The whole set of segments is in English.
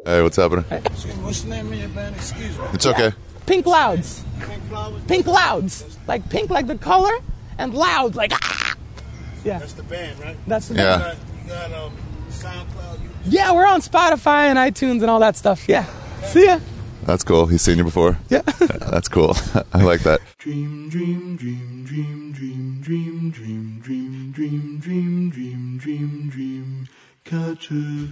Hey, what's happening? Hey. What's the name of your band? Excuse me. It's okay. Pink Clouds. Pink Flowers? Pink Clouds. Like pink like the color, and louds like ah! Yeah. That's the band, right? That's the Yeah. band. You got SoundCloud? Yeah, we're on Spotify and iTunes and all that stuff. Yeah. See ya. That's cool. He's seen you before? Yeah. That's cool. I like that. Dream, dream, dream, dream, dream, dream, dream, dream, dream, dream, dream, dream, dream. Catch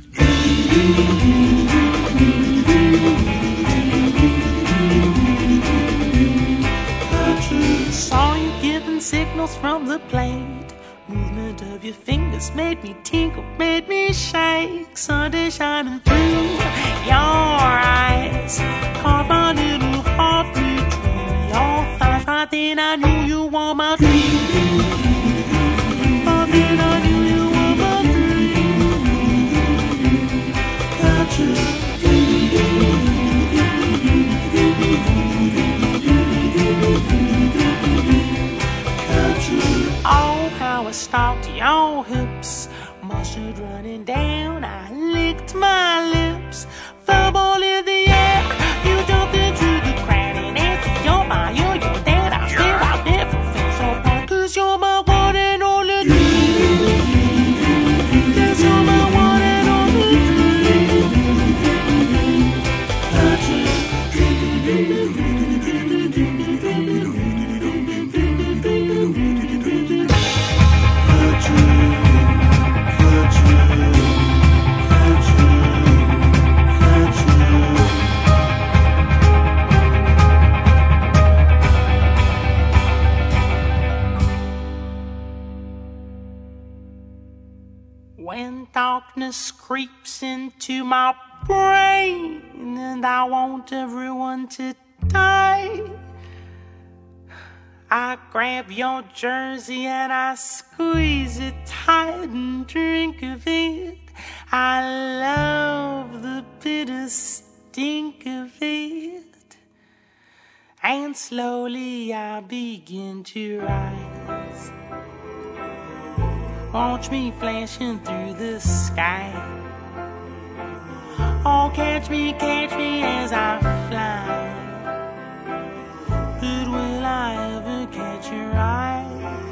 Saw you giving signals from the plate. Movement of your fingers made me tinkle, made me shake. Sunday shining through your eyes. Caught my little heart between your thighs. Right then I knew you were my dream. Right then I knew you were my dream. Got you. Oh, how I stalked your hips. Mustard running down, I licked my lips. Fireball in the air, you jumped into the crowd and answered your mind, you're dead. I swear I've never felt so bad, 'cause you're my one and only dream. Yes, you're my one and only When darkness creeps into my brain and I want everyone to die, I grab your jersey and I squeeze it tight and drink of it. I love the bitter stink of it. And slowly I begin to rise. Watch me flashing through the sky. Oh, catch me as I fly. But will I ever catch your eye?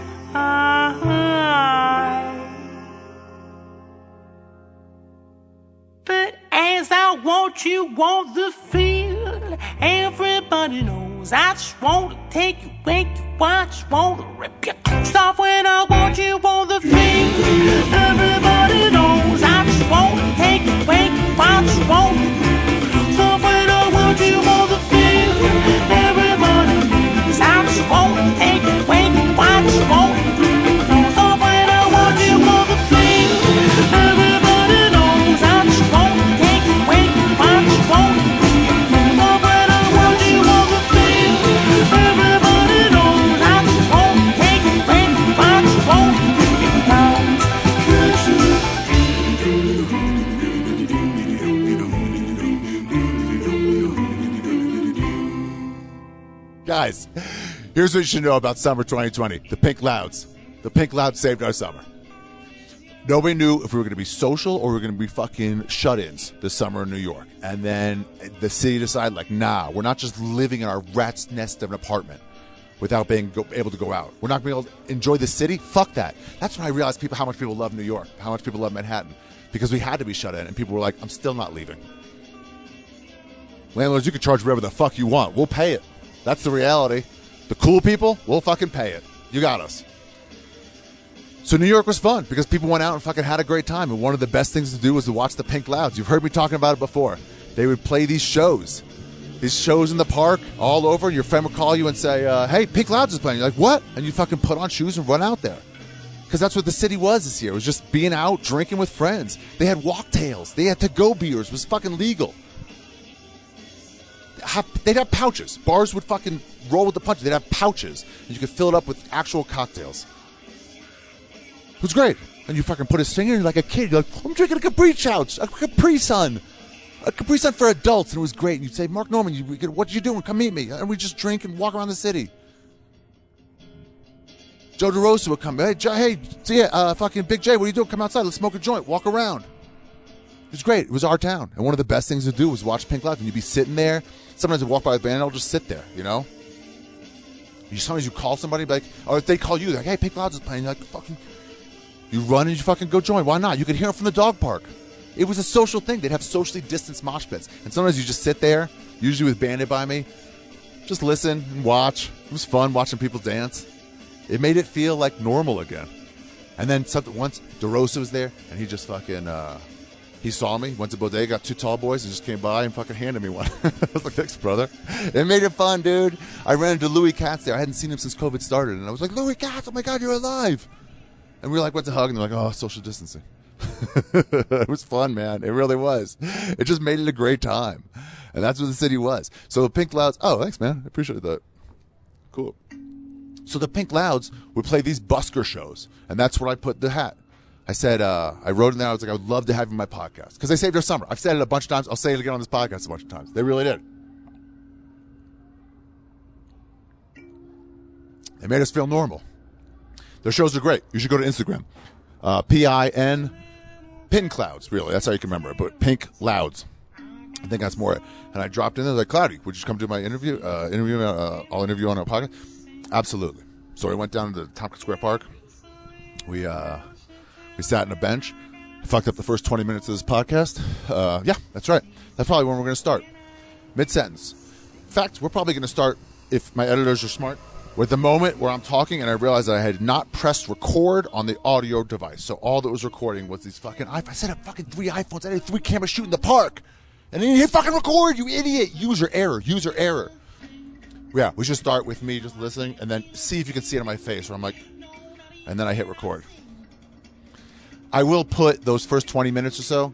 But as I want you on the field, everybody knows I just want to take you where you want. I just want to rip your clothes off when I want you on the field. Everybody knows I just want to take you where you want. I just want to stop when I want you on the field. Everybody knows I just want to take you where you want. I just want to stop when I want you on the field. Everybody knows I just want to take you where you want. I just want to stop when I want you on the field. Everybody knows I just want to take you where you want. I just want to Guys, here's what you should know about summer 2020. The Pink Clouds. The Pink Clouds saved our summer. Nobody knew if we were going to be social or we were going to be fucking shut-ins this summer in New York. And then the city decided, like, nah, we're not just living in our rat's nest of an apartment without being able to go out. We're not going to be able to enjoy the city. Fuck that. That's when I realized how much people love New York, how much people love Manhattan, because we had to be shut in, and people were like, I'm still not leaving. Landlords, you can charge whatever the fuck you want. We'll pay it. That's the reality. The cool people, we'll fucking pay it. You got us. So New York was fun because people went out and fucking had a great time. And one of the best things to do was to watch the Pink Clouds. You've heard me talking about it before. They would play these shows in the park all over. And your friend would call you and say, hey, Pink Clouds is playing. You're like, what? And you fucking put on shoes and run out there. Because that's what the city was this year. It was just being out, drinking with friends. They had walktails. They had to-go beers. It was fucking legal. They'd have pouches. Bars would fucking roll with the punches. They'd have pouches. And you could fill it up with actual cocktails. It was great. And you fucking put a finger in like a kid. You're like, I'm drinking a Capri Couch. A Capri Sun. A Capri Sun for adults. And it was great. And you'd say, Mark Norman, what you doing? Come meet me. And we just drink and walk around the city. Joe DeRosa would come. Hey, fucking Big J, what are you doing? Come outside. Let's smoke a joint. Walk around. It was great. It was our town. And one of the best things to do was watch Pink Clouds. And you'd be sitting there. Sometimes I'd walk by the band and I'll just sit there, you know? Sometimes you call somebody, like, or if they call you, like, hey, Pink Clouds is playing. You're like, fucking, you run and you fucking go join. Why not? You could hear them from the dog park. It was a social thing. They'd have socially distanced mosh pits. And sometimes you just sit there, usually with Bandit by me, just listen and watch. It was fun watching people dance. It made it feel like normal again. And then once DeRosa was there, and he just fucking, he saw me, went to Bodega, got 2 tall boys, and just came by and fucking handed me one. I was like, thanks, brother. It made it fun, dude. I ran into Louis Katz there. I hadn't seen him since COVID started, and I was like, Louis Katz, oh my God, you're alive. And we went to hug, and they're like, oh, social distancing. It was fun, man. It really was. It just made it a great time. And that's what the city was. So the Pink Clouds, oh, thanks, man. I appreciate that. Cool. So the Pink Clouds would play these busker shows, and that's where I put the hat. I said, I wrote in there, I was like, I would love to have you on my podcast. Because they saved our summer. I've said it a bunch of times. I'll say it again on this podcast a bunch of times. They really did. They made us feel normal. Their shows are great. You should go to Instagram. P-I-N, Pin Clouds, really. That's how you can remember it. But Pink Clouds. I think that's more it. And I dropped in there, like, Cloudy, would you come do my interview? I'll interview on our podcast. Absolutely. So I went down to Tompkins Square Park. We sat on a bench. Fucked up the first 20 minutes of this podcast. Yeah, that's right. That's probably when we're going to start. Mid-sentence. In fact, we're probably going to start, if my editors are smart, with the moment where I'm talking and I realized that I had not pressed record on the audio device. So all that was recording was these fucking iPhones. I set up fucking 3 iPhones. I had 3 cameras shooting the park. And then you hit fucking record, you idiot. User error. Yeah, we should start with me just listening and then see if you can see it on my face where I'm like, and then I hit record. I will put those first 20 minutes or so,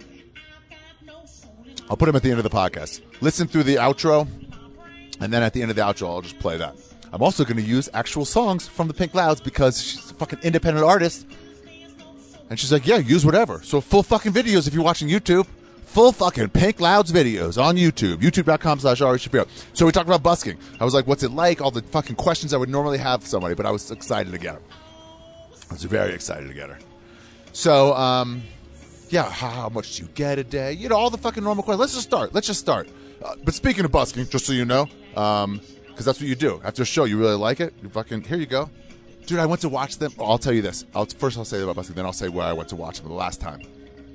I'll put them at the end of the podcast. Listen through the outro, and then at the end of the outro, I'll just play that. I'm also going to use actual songs from the Pink Clouds because she's a fucking independent artist. And she's like, yeah, use whatever. So full fucking videos if you're watching YouTube. Full fucking Pink Clouds videos on YouTube. YouTube.com/Ari Shapiro. So we talked about busking. I was like, what's it like? All the fucking questions I would normally have for somebody, but I was excited to get her. I was very excited to get her. So, yeah, how much do you get a day? You know, all the fucking normal questions. Let's just start. But speaking of busking, just so you know, because that's what you do. After a show, you really like it, you fucking, here you go. Dude, I went to watch them. I'll tell you this. First I'll say about busking, then I'll say where I went to watch them the last time.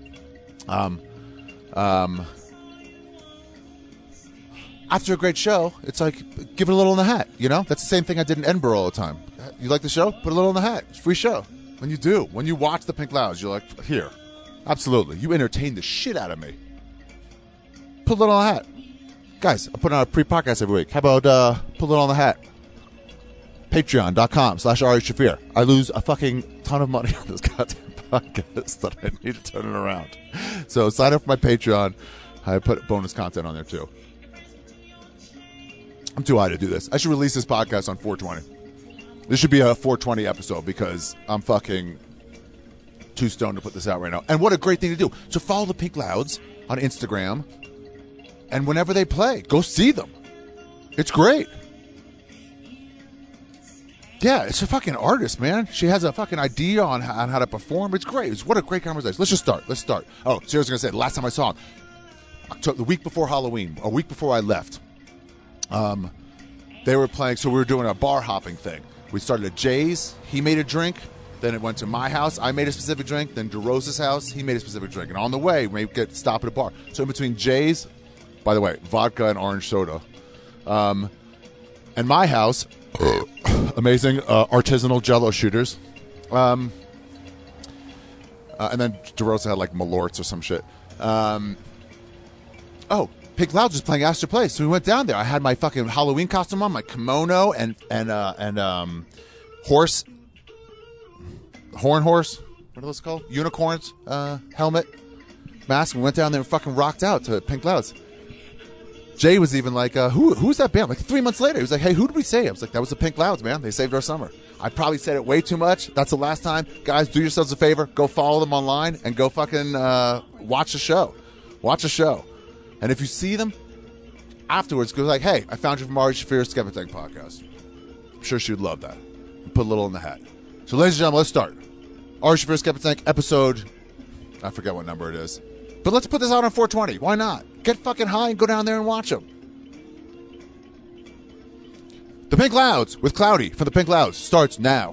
After a great show, it's like, give it a little in the hat, you know? That's the same thing I did in Edinburgh all the time. You like the show? Put a little in the hat. It's a free show. When you do, when you watch the Pink Clouds, you're like, here. Absolutely. You entertain the shit out of me. Put a little in the hat. Guys, I put on a pre-podcast every week. How about put a little in the hat? Patreon.com/Ari Shafir. I lose a fucking ton of money on this goddamn podcast that I need to turn it around. So sign up for my Patreon. I put bonus content on there too. I'm too high to do this. I should release this podcast on 420. This should be a 420 episode because I'm fucking too stoned to put this out right now. And what a great thing to do. So follow the Pink Clouds on Instagram. And whenever they play, go see them. It's great. Yeah, it's a fucking artist, man. She has a fucking idea on how to perform. It's great. What a great conversation. Let's just start. Let's start. Oh, so I was going to say, the last time I saw him, the week before Halloween, a week before I left, they were playing, so we were doing a bar hopping thing. We started at Jay's. He made a drink. Then it went to my house. I made a specific drink. Then DeRosa's house. He made a specific drink. And on the way, we stop at a bar. So in between Jay's, by the way, vodka and orange soda, and my house, amazing artisanal Jell-O shooters. And then DeRosa had like Malorts or some shit. Pink Clouds was playing Astor Place, so we went down there. I had my fucking Halloween costume on, my kimono and horse, horn horse. What are those called? Unicorns, helmet, mask. We went down there and fucking rocked out to Pink Clouds. Jay was even like, who's that band? Like 3 months later, he was like, hey, who did we say? I was like, that was the Pink Clouds, man. They saved our summer. I probably said it way too much. That's the last time. Guys, do yourselves a favor. Go follow them online and go fucking watch the show. Watch the show. And if you see them afterwards, go like, hey, I found you from Ari Shafir's Skeptic Tank podcast. I'm sure she would love that. And put a little in the hat. So, ladies and gentlemen, let's start. Ari Shafir's Skeptic Tank episode, I forget what number it is. But let's put this out on 420. Why not? Get fucking high and go down there and watch them. The Pink Clouds with Cloudy from the Pink Clouds starts now.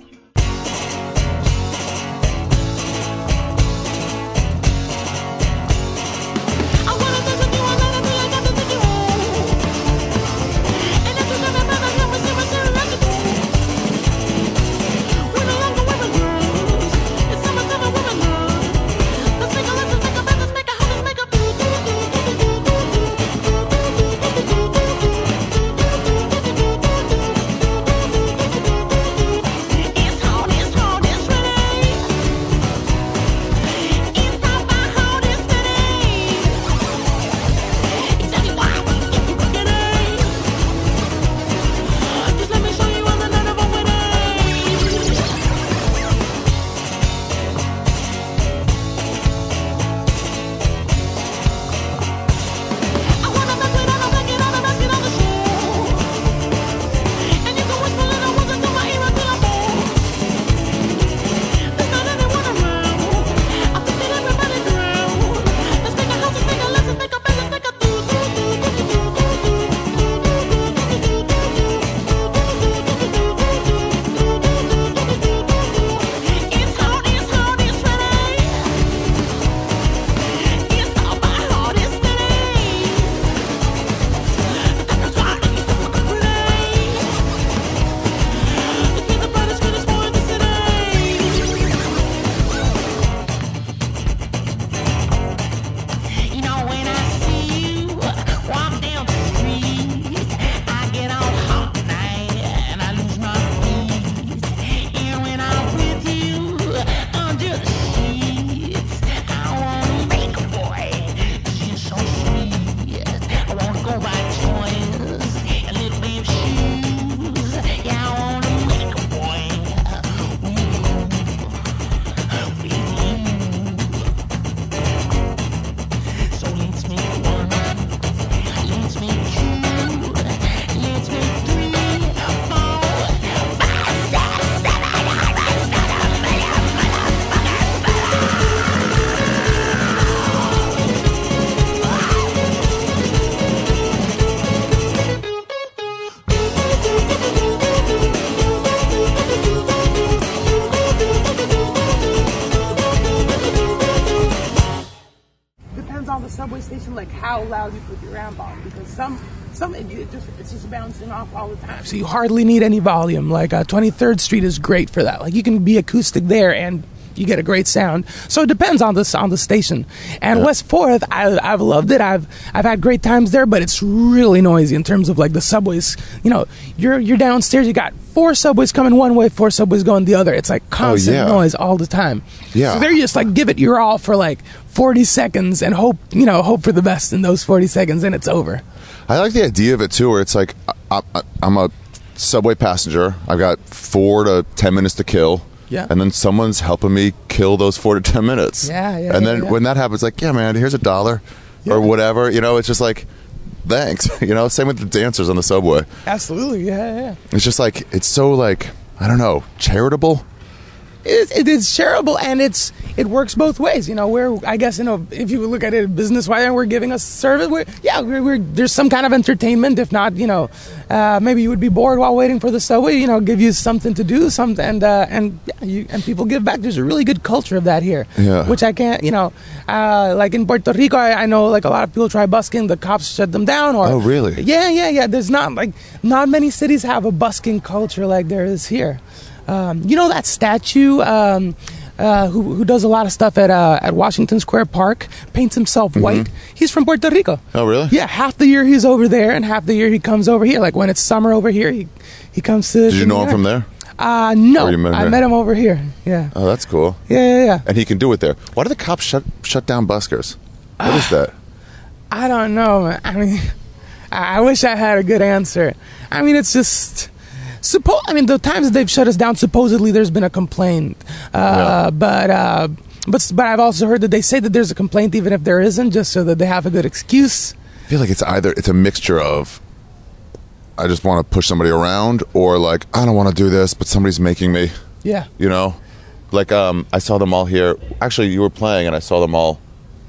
subway station, like how loud you put your amp on, because some it's just bouncing off all the time. So you hardly need any volume. Like 23rd Street is great for that. Like you can be acoustic there and you get a great sound. So it depends on the station. And West 4th, I've loved it. I've had great times there, but it's really noisy in terms of like the subways. You know, you're downstairs. You got 4 subways coming one way, 4 subways going the other. It's like constant noise all the time. Yeah. So they're just like give it your all for like 40 seconds and hope for the best in those 40 seconds, and it's over. I like the idea of it too, where it's like I'm a subway passenger. I've got 4 to 10 minutes to kill. Yeah. And then someone's helping me kill those 4 to 10 minutes. Yeah. And then when that happens, like, yeah, man, here's $1 or whatever. You know, it's just like, thanks. You know, same with the dancers on the subway. Absolutely. Yeah. It's just like, it's so like, I don't know, charitable. It is charitable, and it works both ways. You know, I guess, you know, if you look at it business-wise, we're giving a service. There's some kind of entertainment. If not, you know, maybe you would be bored while waiting for the subway. You know, give you something to do, and people give back. There's a really good culture of that here, which I can't. You know, like in Puerto Rico, I know like a lot of people try busking. The cops shut them down. Oh, really? Yeah. There's not many cities have a busking culture like there is here. You know that statue who does a lot of stuff at Washington Square Park, paints himself white? He's from Puerto Rico. Oh, really? Yeah, half the year he's over there, and half the year he comes over here. Like when it's summer over here, he comes to... Did you know him from there? No, I met him over here. Yeah. Oh, that's cool. Yeah. And he can do it there. Why do the cops shut down buskers? What is that? I don't know, man. I mean, I wish I had a good answer. I mean, it's just... the times that they've shut us down, supposedly there's been a complaint. But I've also heard that they say that there's a complaint even if there isn't, just so that they have a good excuse. I feel like it's a mixture of, I just want to push somebody around, or like, I don't want to do this, but somebody's making me. Yeah. You know? Like, I saw them all here. Actually, you were playing, and I saw them all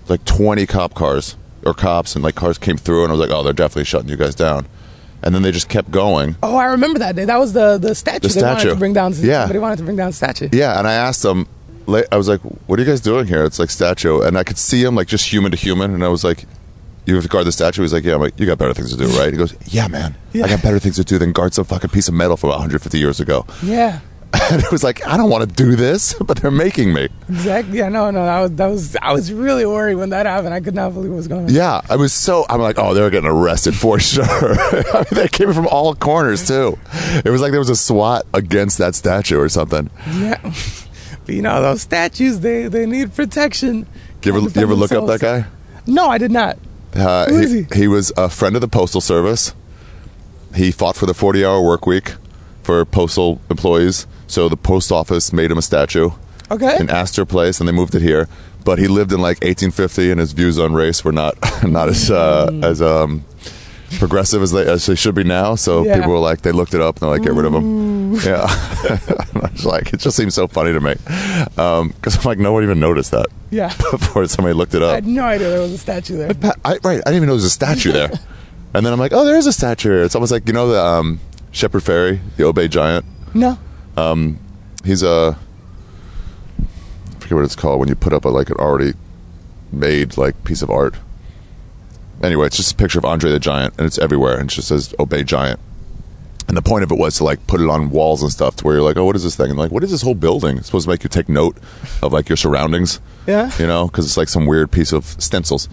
like 20 cop cars or cops, and like cars came through, and I was like, oh, they're definitely shutting you guys down. And then they just kept going. Oh, I remember that day. That was the statue. The they wanted statue. to bring down. Yeah. Somebody wanted to bring down the statue. Yeah, and I asked them, I was like, what are you guys doing here? It's like statue. And I could see him like just human to human, and I was like, you have to guard the statue? He's like, yeah. I'm like, you got better things to do, right? He goes, yeah, man. Yeah. I got better things to do than guard some fucking piece of metal from 150 years ago. Yeah. And it was like, I don't want to do this, but they're making me. Exactly. Yeah. No. I was really worried when that happened. I could not believe what was going on. Yeah, I'm like, oh, they're getting arrested for sure. I mean, they came from all corners too. It was like there was a SWAT against that statue or something. Yeah. But those statues, they need protection. You ever look up that guy? No, I did not. Who is he? He was a friend of the Postal Service. He fought for the 40-hour work week for postal employees. So the post office made him a statue in Astor Place, and they moved it here. But he lived in like 1850, and his views on race were not as progressive as they should be now. So people were like, they looked it up, and they're like, get rid of him. Yeah. I was like, it just seems so funny to me. Because I'm like, no one even noticed that. Yeah. Before somebody looked it up. I had no idea there was a statue there. I didn't even know there was a statue there. And then I'm like, oh, there is a statue here. It's almost like, the Shepard Fairey, the Obey Giant. No. He's I forget what it's called when you put up an already made piece of art. Anyway, it's just a picture of Andre the Giant, and it's everywhere, and it just says Obey Giant. And the point of it was to put it on walls and stuff, to where you're like, oh, what is this thing? And what is this whole building? It's supposed to make you take note of your surroundings. Yeah. Because it's some weird piece of stencils.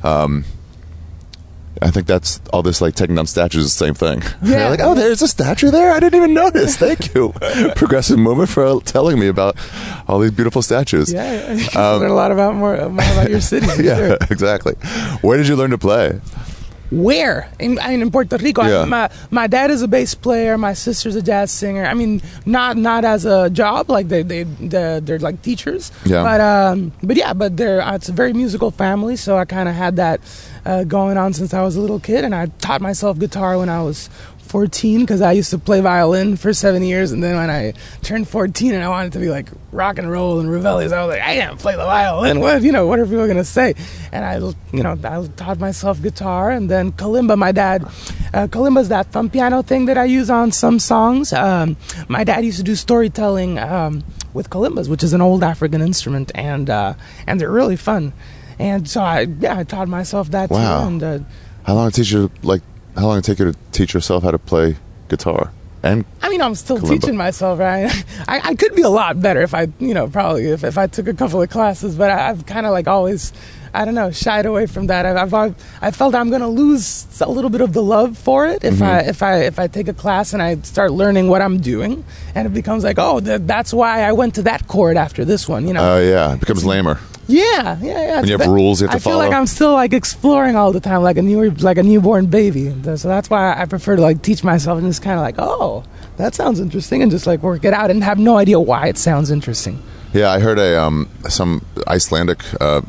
I think that's all this taking down statues is the same thing. Yeah. Like, oh, there's a statue there? I didn't even notice. Thank you, Progressive Movement, for telling me about all these beautiful statues. Yeah, you learn a lot more about your city. Yeah, sure. exactly. Where did you learn to play? Where? In Puerto Rico. Yeah. My dad is a bass player. My sister's a jazz singer. I mean, not as a job. They're like teachers. Yeah. But it's a very musical family. So I kind of had that going on since I was a little kid, and I taught myself guitar when I was 14 because I used to play violin for 7 years, and then when I turned 14 and I wanted to be rock and roll and rebellious, I was like, I can't play the violin. What are people gonna say? And I taught myself guitar, and then kalimba. My dad, kalimba's that thumb piano thing that I use on some songs. My dad used to do storytelling with kalimbas, which is an old African instrument, and they're really fun. And so I taught myself that too. And how long did it take you to teach yourself how to play guitar? And I'm still kalimba. teaching myself, right? I could be a lot better if I, probably if I took a couple of classes, but I've kind of always, I don't know, shied away from that. I felt I'm going to lose a little bit of the love for it if I take a class and I start learning what I'm doing, and it becomes that's why I went to that chord after this one, Oh yeah, it becomes lamer. Yeah. When you have rules you have to follow. I feel like I'm still exploring all the time, like a newborn baby. So that's why I prefer to teach myself and just kind of oh, that sounds interesting, and just work it out and have no idea why it sounds interesting. Yeah, I heard some Icelandic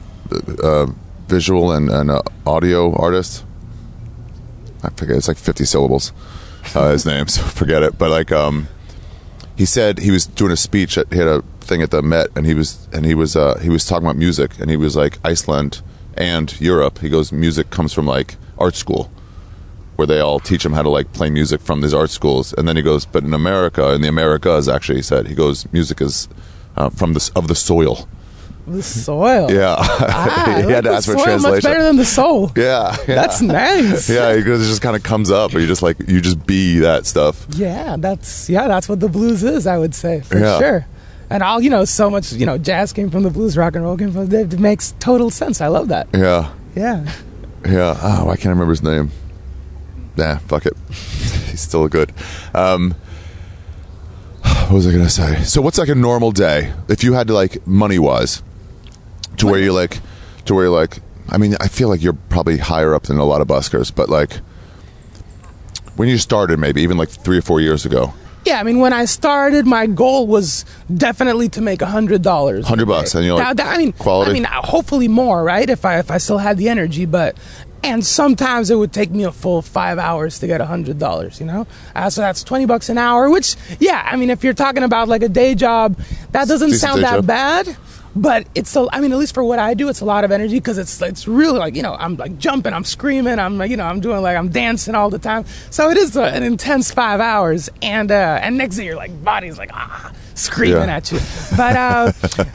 visual and audio artist. I forget, it's 50 syllables. His name, so forget it. But he said he was doing a speech. He had a thing at the Met, and he was talking about music, and he was Iceland and Europe. He goes, music comes from art school, where they all teach them how to play music from these art schools. And then he goes, but in America, in the Americas, actually, he said, music is from the soil. The soil. Yeah. He had to ask for a translation. Much better than the soul. Yeah. That's nice. Yeah, because it just kind of comes up, or you just be that stuff. Yeah, that's what the blues is, I would say, for sure. And all, so much, jazz came from the blues, rock and roll came from it makes total sense. I love that. Yeah. Yeah. Yeah. Oh, I can't remember his name. Nah, fuck it. He's still good. What was I going to say? So what's a normal day? If you had to, money-wise, to where you're I mean, I feel like you're probably higher up than a lot of buskers, but when you started, maybe even 3 or 4 years ago. Yeah, I mean, when I started, my goal was definitely to make $100. $100, and you're quality. I mean, hopefully more, right? If I still had the energy, and sometimes it would take me a full 5 hours to get $100. So that's $20 an hour. Which, yeah, I mean, if you're talking about a day job, that doesn't sound that bad. But it's so, I mean, at least for what I do, it's a lot of energy because it's really like, you know, I'm like jumping, I'm screaming, I'm like, you know, I'm doing like, I'm dancing all the time. So it is an intense 5 hours. And next day your like body's like, screaming at you. But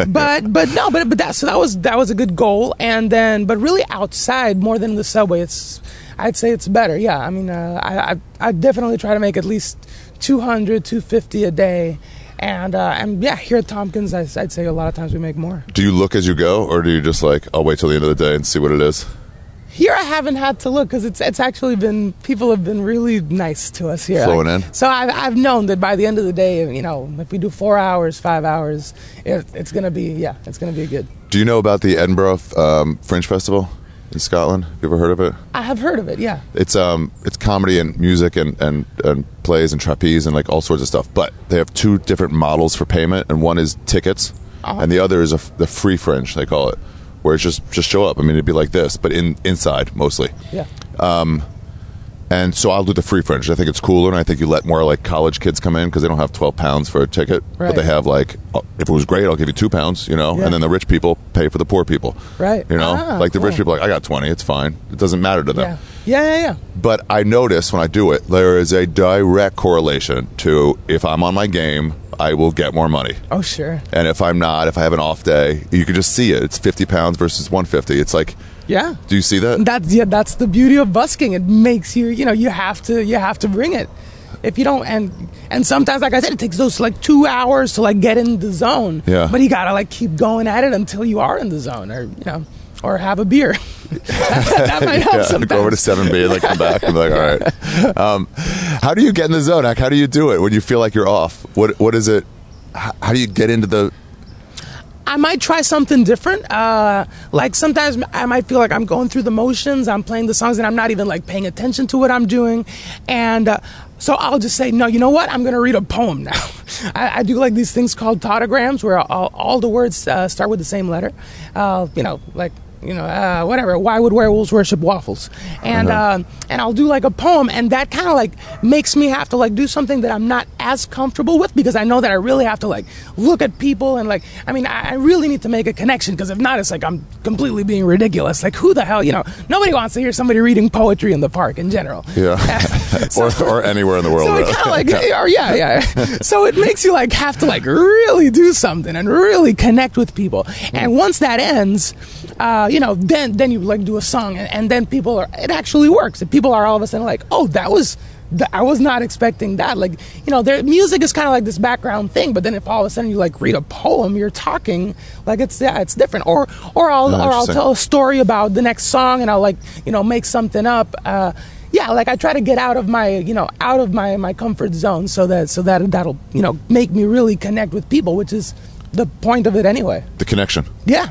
that was a good goal. And then, but really outside more than the subway, I'd say it's better. Yeah. I mean, I definitely try to make at least 200, 250 a day. And yeah, here at Tompkins, I'd say a lot of times we make more. Do you look as you go, or do you just like, I'll wait till the end of the day and see what it is? Here I haven't had to look because it's actually been, people have been really nice to us here. Flowing in? So I've known that by the end of the day, you know, if we do 4 hours, 5 hours, it's going to be good. Do you know about the Edinburgh Fringe Festival in Scotland? Have you ever heard of it? I have heard of it, yeah. It's comedy and music and plays and trapeze and like all sorts of stuff. But they have two different models for payment, and one is tickets, and the other is the free fringe, they call it, where it's just show up. I mean, it'd be like this, but inside mostly. Yeah. And so I'll do the free fringe. I think it's cooler, and I think you let more like college kids come in because they don't have £12 for a ticket, but they have like, if it was great, I'll give you £2, you know, and then the rich people pay for the poor people, right? You know, like the rich people, are like, I got 20, it's fine, it doesn't matter to them. Yeah. But I notice when I do it, there is a direct correlation to if I'm on my game, I will get more money. Oh, sure. And if I'm not, if I have an off day, you can just see it. It's £50 versus 150. It's like, yeah. Do you see that? That's the beauty of busking. It makes you, you know, you have to bring it. If you don't, and sometimes, like I said, it takes those like 2 hours to like get in the zone. Yeah. But you gotta like keep going at it until you are in the zone, or you know, or have a beer. that might help sometimes. Go over to 7B and like come back and be like, all right. How do you get in the zone? Like, how do you do it when you feel like you're off? What is it? How do you get into the? I might try something different. Like sometimes I might feel like I'm going through the motions. I'm playing the songs and I'm not even like paying attention to what I'm doing. And so I'll just say, no, you know what? I'm going to read a poem now. I do like these things called tautograms where all the words start with the same letter. You know, like, you know, whatever. Why would werewolves worship waffles? And and I'll do like a poem, and that kind of like makes me have to like do something that I'm not as comfortable with, because I know that I really have to like look at people and like, I mean, I really need to make a connection, because if not, it's like I'm completely being ridiculous. Like, who the hell, you know? Nobody wants to hear somebody reading poetry in the park in general. Yeah, or anywhere in the world. So it kind of like, or yeah. So it makes you like have to like really do something and really connect with people. And once that ends, you know, then you like do a song, and then people are, it actually works. And people are all of a sudden like, oh, I was not expecting that. Like, you know, their music is kind of like this background thing, but then if all of a sudden you like read a poem, you're talking like it's different. Or I'll tell a story about the next song, and I'll like, you know, make something up. Yeah, like I try to get out of my comfort zone so that'll, you know, make me really connect with people, which is the point of it anyway. The connection. Yeah.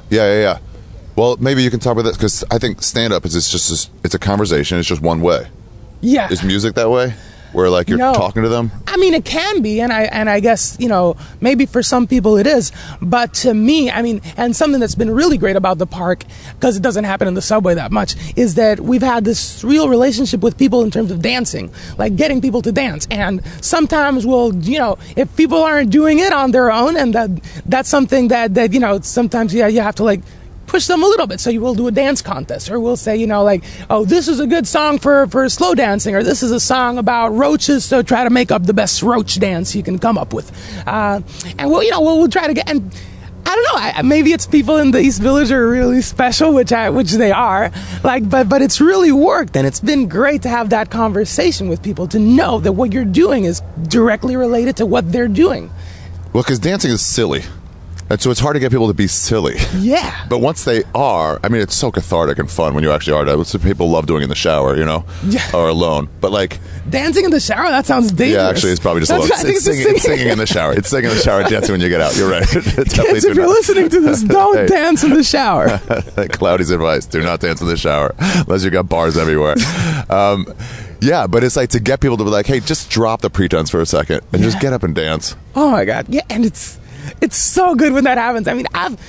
Well, maybe you can talk about this, because I think stand-up is it's a conversation. It's just one way. Yeah. Is music that way? Where like you're talking to them? I mean, it can be, and I guess, you know, maybe for some people it is, but to me, I mean, and something that's been really great about the park, because it doesn't happen in the subway that much, is that we've had this real relationship with people in terms of dancing, like getting people to dance. And sometimes we'll, you know, if people aren't doing it on their own, and that's something that you know, sometimes you have to like push them a little bit. So you will do a dance contest, or we'll say, you know, like, oh, this is a good song for slow dancing, or this is a song about roaches, so try to make up the best roach dance you can come up with. And we'll, you know, we'll try to get, and I don't know, maybe it's people in the East Village are really special, which they are, like, but it's really worked, and it's been great to have that conversation with people, to know that what you're doing is directly related to what they're doing. Well, because dancing is silly. And so it's hard to get people to be silly. Yeah. But once they are, I mean, it's so cathartic and fun when you actually are. That's what people love doing in the shower, you know, or alone. But like dancing in the shower, that sounds dangerous. Yeah, actually, it's probably just it's singing in the shower. It's singing in the shower, dancing when you get out. You're right. Kids, if you're listening to this, don't dance in the shower. Cloudy's advice: do not dance in the shower unless you got bars everywhere. Yeah, but it's like to get people to be like, hey, just drop the pretense for a second and just get up and dance. Oh my God, yeah, and it's so good when that happens. I mean,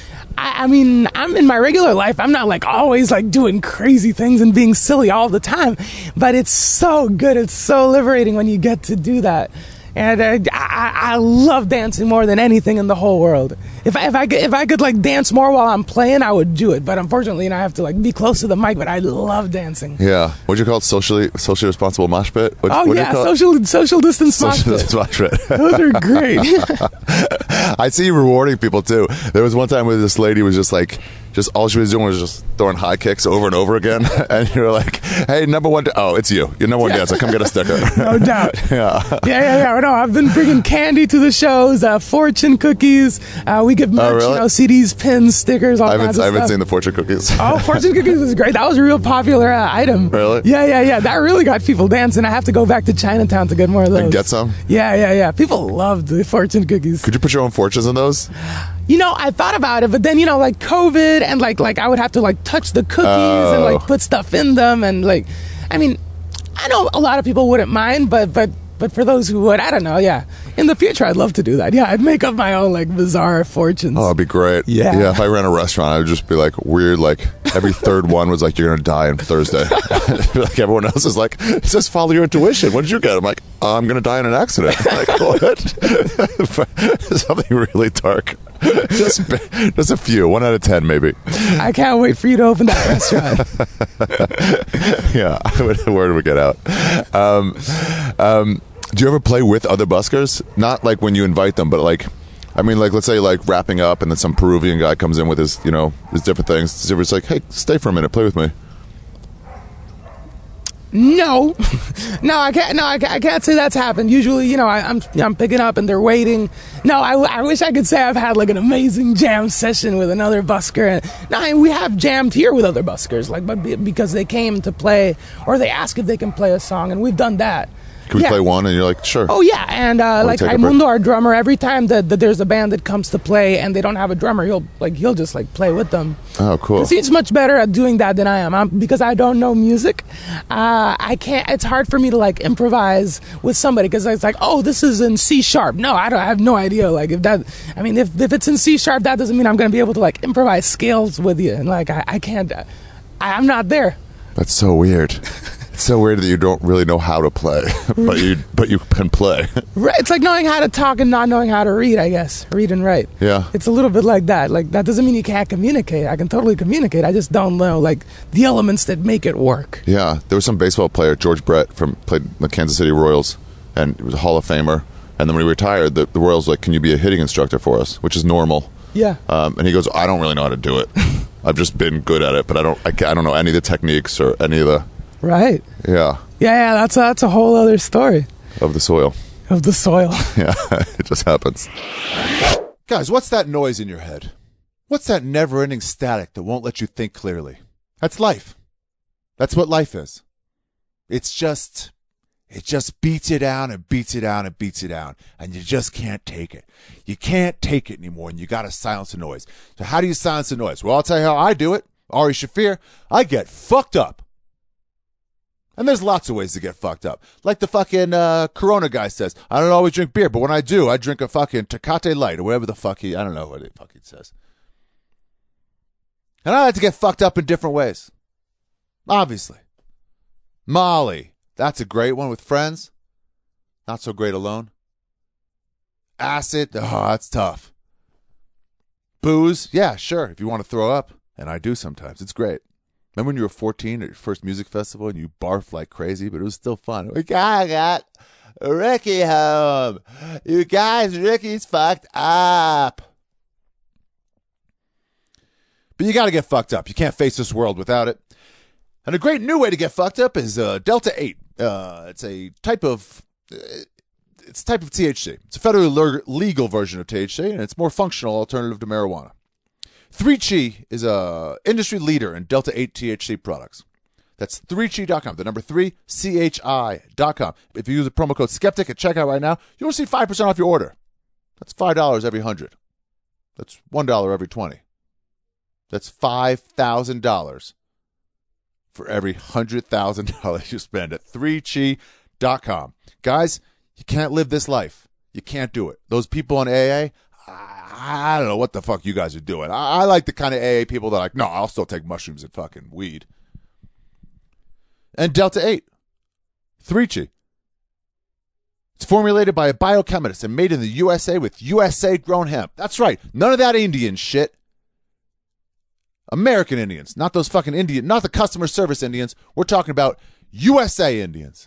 I'm in my regular life, I'm not like always like doing crazy things and being silly all the time, but it's so good. It's so liberating when you get to do that. And I love dancing more than anything in the whole world. If I could like dance more while I'm playing, I would do it. But unfortunately, I have to like be close to the mic. But I love dancing. Yeah. What'd you call it? Socially responsible mosh pit? What social distance mosh pit. Social mosh pit. Those are great. I see you rewarding people too. There was one time where this lady was just all she was doing was just throwing high kicks over and over again. And you're like, hey, number one, it's you. You're number one dancer. Come get a sticker. No doubt. Yeah. No, I've been bringing candy to the shows, fortune cookies. We give merch, really? CDs, pins, stickers, all kinds of stuff. I haven't seen the fortune cookies. Oh, fortune cookies was great. That was a real popular item. Really? Yeah. That really got people dancing. I have to go back to Chinatown to get more of those. And get some? Yeah. People loved the fortune cookies. Could you put your own fortunes in those? I thought about it, but then, like COVID and like I would have to like touch the cookies and like put stuff in them. And like, I mean, I know a lot of people wouldn't mind, but for those who would, I don't know. Yeah. In the future, I'd love to do that. Yeah. I'd make up my own like bizarre fortunes. Oh, it'd be great. Yeah. If I ran a restaurant, I would just be like weird, like every third one was like, you're going to die on Thursday. Like everyone else is like, just follow your intuition. What did you get? I'm like, I'm going to die in an accident. Like, what? Something really dark. Just a few, 1 out of 10 maybe. I can't wait for you to open that restaurant. Yeah, where do we get out? Do you ever play with other buskers? Not like when you invite them, but like, I mean, like let's say like wrapping up, and then some Peruvian guy comes in with his his different things. It's like, hey, stay for a minute, play with me. No, I can't. No, I can't say that's happened. Usually, I'm picking up and they're waiting. No, I wish I could say I've had like an amazing jam session with another busker. And we have jammed here with other buskers, like because they came to play or they ask if they can play a song, and we've done that. Can we play one? And you're like, sure. Oh, yeah. And like Raimundo, our drummer, every time that there's a band that comes to play and they don't have a drummer, he'll just like play with them. Oh, cool. 'Cause he's much better at doing that than I am. Because I don't know music. I can't. It's hard for me to like improvise with somebody because it's like, oh, this is in C sharp. No, I have no idea. Like if it's in C sharp, that doesn't mean I'm going to be able to like improvise scales with you. And like I can't. I'm not there. That's so weird. It's so weird that you don't really know how to play, but you can play. Right. It's like knowing how to talk and not knowing how to read, I guess. Read and write. Yeah. It's a little bit like that. Like, that doesn't mean you can't communicate. I can totally communicate. I just don't know, like, the elements that make it work. Yeah. There was some baseball player, George Brett, played the Kansas City Royals, and he was a Hall of Famer. And then when he retired, the Royals were like, can you be a hitting instructor for us? Which is normal. Yeah. And he goes, I don't really know how to do it. I've just been good at it, but I don't know any of the techniques or any of the... Right. Yeah. Yeah, that's a whole other story. Of the soil. Of the soil. Yeah, it just happens. Guys, what's that noise in your head? What's that never-ending static that won't let you think clearly? That's life. That's what life is. It just beats you down and beats you down and beats you down, and you just can't take it. You can't take it anymore, and you got to silence the noise. So how do you silence the noise? Well, I'll tell you how I do it. Ari Shafir, I get fucked up. And there's lots of ways to get fucked up. Like the fucking Corona guy says, I don't always drink beer, but when I do, I drink a fucking Tecate Light or whatever the fuck I don't know what the fuck he says. And I like to get fucked up in different ways. Obviously. Molly, that's a great one with friends. Not so great alone. Acid, oh, that's tough. Booze, yeah, sure, if you want to throw up. And I do sometimes. It's great. Remember when you were 14 at your first music festival and you barfed like crazy, but it was still fun. Like, I got Ricky home. You guys, Ricky's fucked up. But you got to get fucked up. You can't face this world without it. And a great new way to get fucked up is Delta 8. It's a type of THC. It's a federally legal version of THC, and it's a more functional alternative to marijuana. 3Chi is a industry leader in Delta 8 THC products. That's 3chi.com, the number 3, CHI.com. If you use the promo code Skeptic at checkout right now, you'll receive 5% off your order. That's $5 every 100. That's $1 every 20. That's $5,000 for every $100,000 you spend at 3chi.com. Guys, you can't live this life. You can't do it. Those people on AA, I don't know what the fuck you guys are doing. I like the kind of AA people that are like, no, I'll still take mushrooms and fucking weed. And Delta 8. 3Chi. It's formulated by a biochemist and made in the USA with USA-grown hemp. That's right. None of that Indian shit. American Indians, not those fucking Indian, not the customer service Indians. We're talking about USA Indians.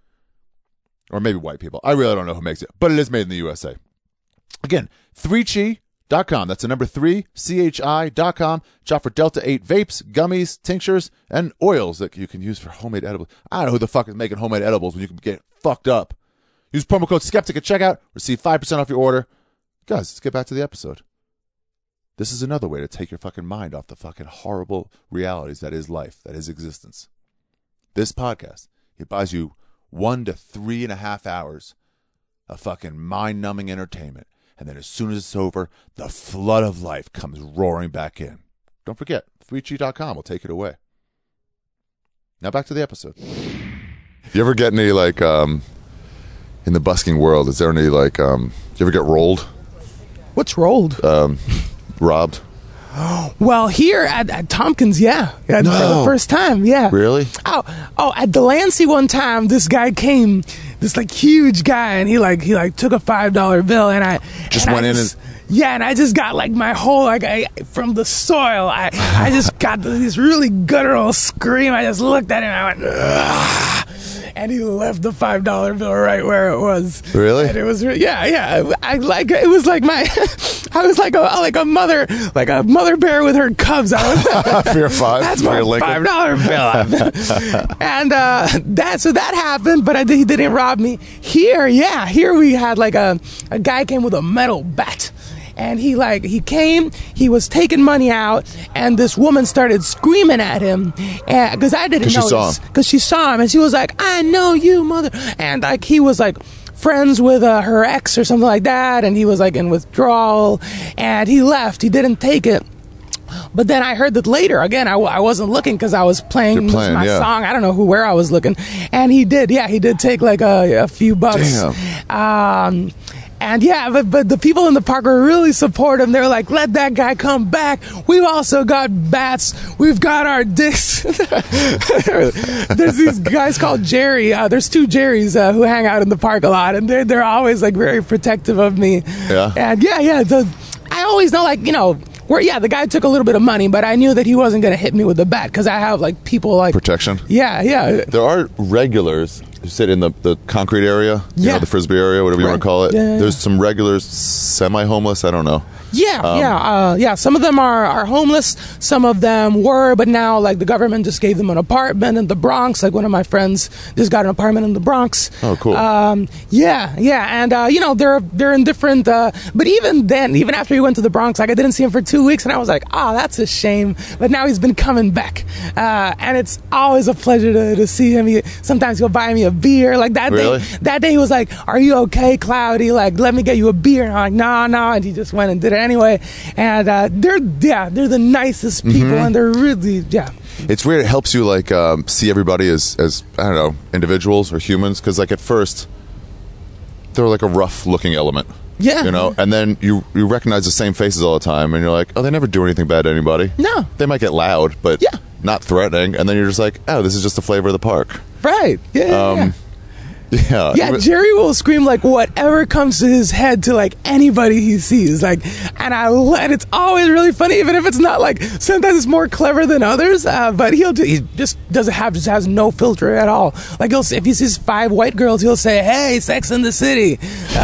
Or maybe white people. I really don't know who makes it, but it is made in the USA. Again, 3chi.com. That's the number 3, CHI.com. Shop for Delta 8 vapes, gummies, tinctures, and oils that you can use for homemade edibles. I don't know who the fuck is making homemade edibles when you can get fucked up. Use promo code Skeptic at checkout. Receive 5% off your order. Guys, let's get back to the episode. This is another way to take your fucking mind off the fucking horrible realities that is life, that is existence. This podcast, it buys you 1 to 3.5 hours of fucking mind-numbing entertainment. And then as soon as it's over, the flood of life comes roaring back in. Don't forget, 3chi.com will take it away. Now back to the episode. You ever get any, like, in the busking world, is there any, like, you ever get rolled? What's rolled? Robbed? Well, here at Tompkins, yeah. For the first time, yeah. Really? Oh, at Delancey one time, this guy came, this like huge guy, and he took a $5 bill, and I just went in and... Yeah, and I just got like my whole, from the soil, I just got this really guttural scream. I just looked at him, and I went, ugh. And he left the $5 bill right where it was. Really? And it was, yeah. It was like I was like a mother bear with her cubs. I was for your $5. That's my $5 bill. And so that happened, but he didn't rob me. Here we had like a guy came with a metal bat. And he came, he was taking money out, and this woman started screaming at him, because I didn't know, because she saw him, and she was like, "I know you, mother," and like he was like friends with her ex or something like that, and he was like in withdrawal, and he left, he didn't take it. But then I heard that later, again, I wasn't looking because I was playing my song. I don't know where I was looking, and he did take like a few bucks. Damn. And yeah, but the people in the park were really supportive. They're like, let that guy come back. We've also got bats. We've got our dicks. There's these guys called Jerry. There's 2 Jerrys who hang out in the park a lot, and they're always like very protective of me. Yeah. And yeah. I always know, like, the guy took a little bit of money, but I knew that he wasn't going to hit me with the bat because I have like people like protection. Yeah. There are regulars who sit in the concrete area, the Frisbee area, whatever you want to call it. Yeah. There's some regulars, semi-homeless. I don't know. Yeah. Some of them are homeless. Some of them were, but now like the government just gave them an apartment in the Bronx. Like one of my friends just got an apartment in the Bronx. Oh, cool. Yeah, and they're in different. But even then, even after he went to the Bronx, like I didn't see him for 2 weeks, and I was like, oh, that's a shame. But now he's been coming back, and it's always a pleasure to see him. Sometimes he'll buy me a beer. Like that really? day, that day he was like, "Are you okay, Cloudy? Like, let me get you a beer." And I'm like, no, and he just went and did it anyway. And they're the nicest people, and they're really It's weird. It helps you like see everybody as I don't know, individuals or humans, because like at first they're like a rough looking element. Yeah. And then you recognize the same faces all the time, and you're like, oh, they never do anything bad to anybody. No. They might get loud, but not threatening. And then you're just like, oh, this is just the flavor of the park. Right. Yeah. Yeah, Jerry will scream like whatever comes to his head to like anybody he sees, like, and it's always really funny, even if it's not like, sometimes it's more clever than others, but he just has no filter at all. Like if he sees 5 white girls, he'll say, "Hey, Sex in the City,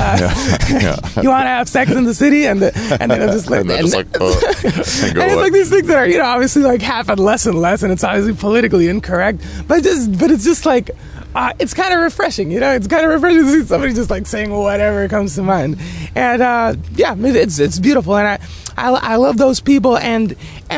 you want to have sex in the city?" And then it'll just like, and it's like these things that are obviously like happen less and less, and it's obviously politically incorrect, but it's just like. It's kind of refreshing, It's kind of refreshing to see somebody just like saying whatever comes to mind, and it's beautiful, and I love those people, and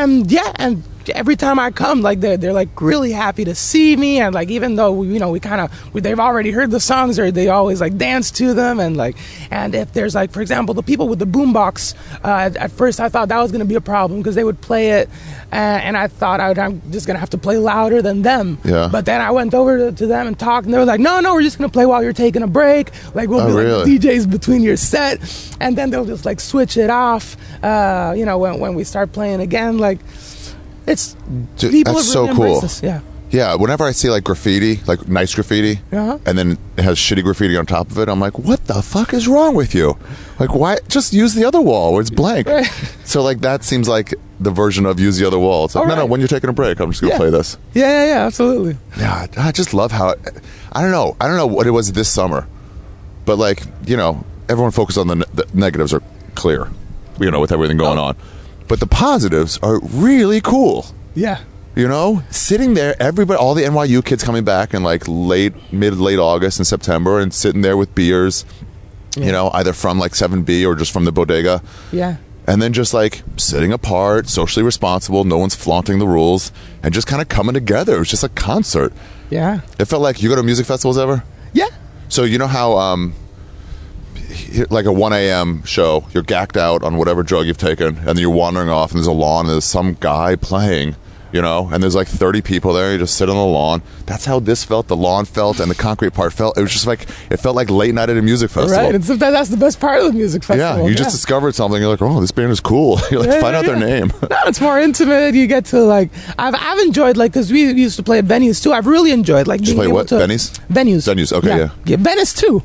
every time I come, like they're like really happy to see me, and like even though they've already heard the songs, or they always like dance to them, and if there's like, for example, the people with the boombox, at first I thought that was going to be a problem because they would play it, and I thought I'm just going to have to play louder than them. Yeah. But then I went over to them and talked, and they were like, no, we're just going to play while you're taking a break. Like we'll be like DJs between your set, and then they'll just like switch it off. When we start playing again, like. It's people that's have really so cool. this. Yeah. Yeah, whenever I see like graffiti, like nice graffiti, Uh-huh. and then it has shitty graffiti on top of it, I'm like, what the fuck is wrong with you? Like, why? Just use the other wall where it's blank. Right. So like that seems like the version of use the other wall. It's like, All no, right. when you're taking a break, I'm just gonna Yeah. play this. Yeah, absolutely. Yeah, I just love how. I don't know what it was this summer, but like everyone focused on the negatives are clear, with everything going on, but the positives are really cool. Yeah. Sitting there, everybody, all the NYU kids coming back in like late August and September, and sitting there with beers, either from like 7B or just from the bodega. Yeah. And then just like sitting apart, socially responsible, no one's flaunting the rules, and just kind of coming together. It was just a concert. Yeah. It felt like, you go to music festivals ever? Yeah. So you know how, like a 1 a.m. show, you're gacked out on whatever drug you've taken, and then you're wandering off, and there's a lawn, and there's some guy playing, and there's like 30 people there, you just sit on the lawn. That's how this felt, the lawn felt, and the concrete part felt. It was just like, it felt like late night at a music festival. Right, and sometimes that's the best part of the music festival. Yeah, you just discovered something, you're like, oh, this band is cool. You're like, find out their name. No, it's more intimate. You get to like, I've enjoyed like, because we used to play at venues too. I've really enjoyed like being play able what? to Venues? Venues. Okay, yeah. Venice too.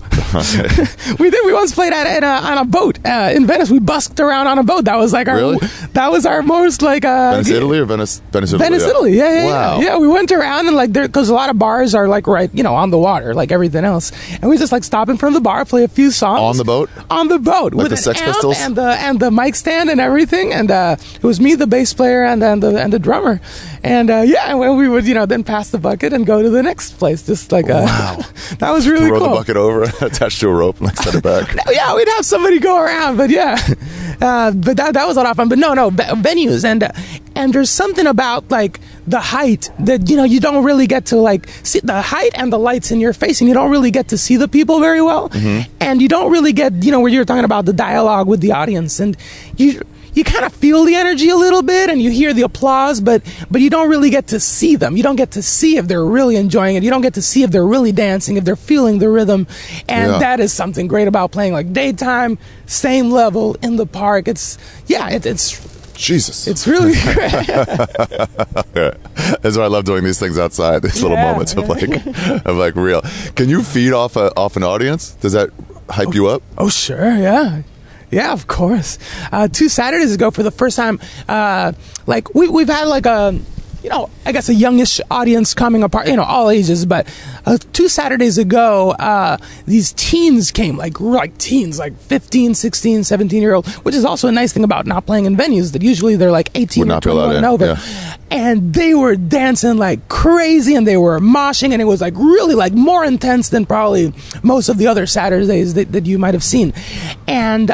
We once played on a boat in Venice. We busked around on a boat. That was like our Really? that was our most like Venice, Italy, or Venice, Italy? Venice, Italy. Yeah. Wow. Yeah, we went around and like because a lot of bars are like right, on the water, like everything else, and we just like stop in front of the bar, play a few songs On the boat? On the boat, Like with the an Sex amp Pistols? and the mic stand and everything, and it was me, the bass player, and the drummer, and and we would then pass the bucket and go to the next place, just like Wow. that was really Throw cool. the bucket over, attached to a rope, and like set it back. Yeah, we'd have somebody go around, but but that was a lot of fun. But no, venues, and there's something about like the height that you don't really get to like see the height and the lights in your face, and you don't really get to see the people very well, and you don't really get where you're talking about the dialogue with the audience, and you kind of feel the energy a little bit and you hear the applause, but you don't really get to see them. You don't get to see if they're really enjoying it. You don't get to see if they're really dancing, if they're feeling the rhythm. And that is something great about playing like daytime, same level in the park. It's Jesus. It's really great. That's why I love doing these things outside. These little moments of like real. Can you feed off an audience? Does that hype you up? Oh, sure, yeah. Yeah, of course. 2 Saturdays ago, for the first time, like we've had like a, I guess a youngish audience coming apart, all ages. But 2 Saturdays ago, these teens came, like teens, like 15, 16, 17-year-old, which is also a nice thing about not playing in venues that usually they're like 18 or 21 and over. Yeah. And they were dancing like crazy, and they were moshing, and it was like really like more intense than probably most of the other Saturdays that you might have seen. And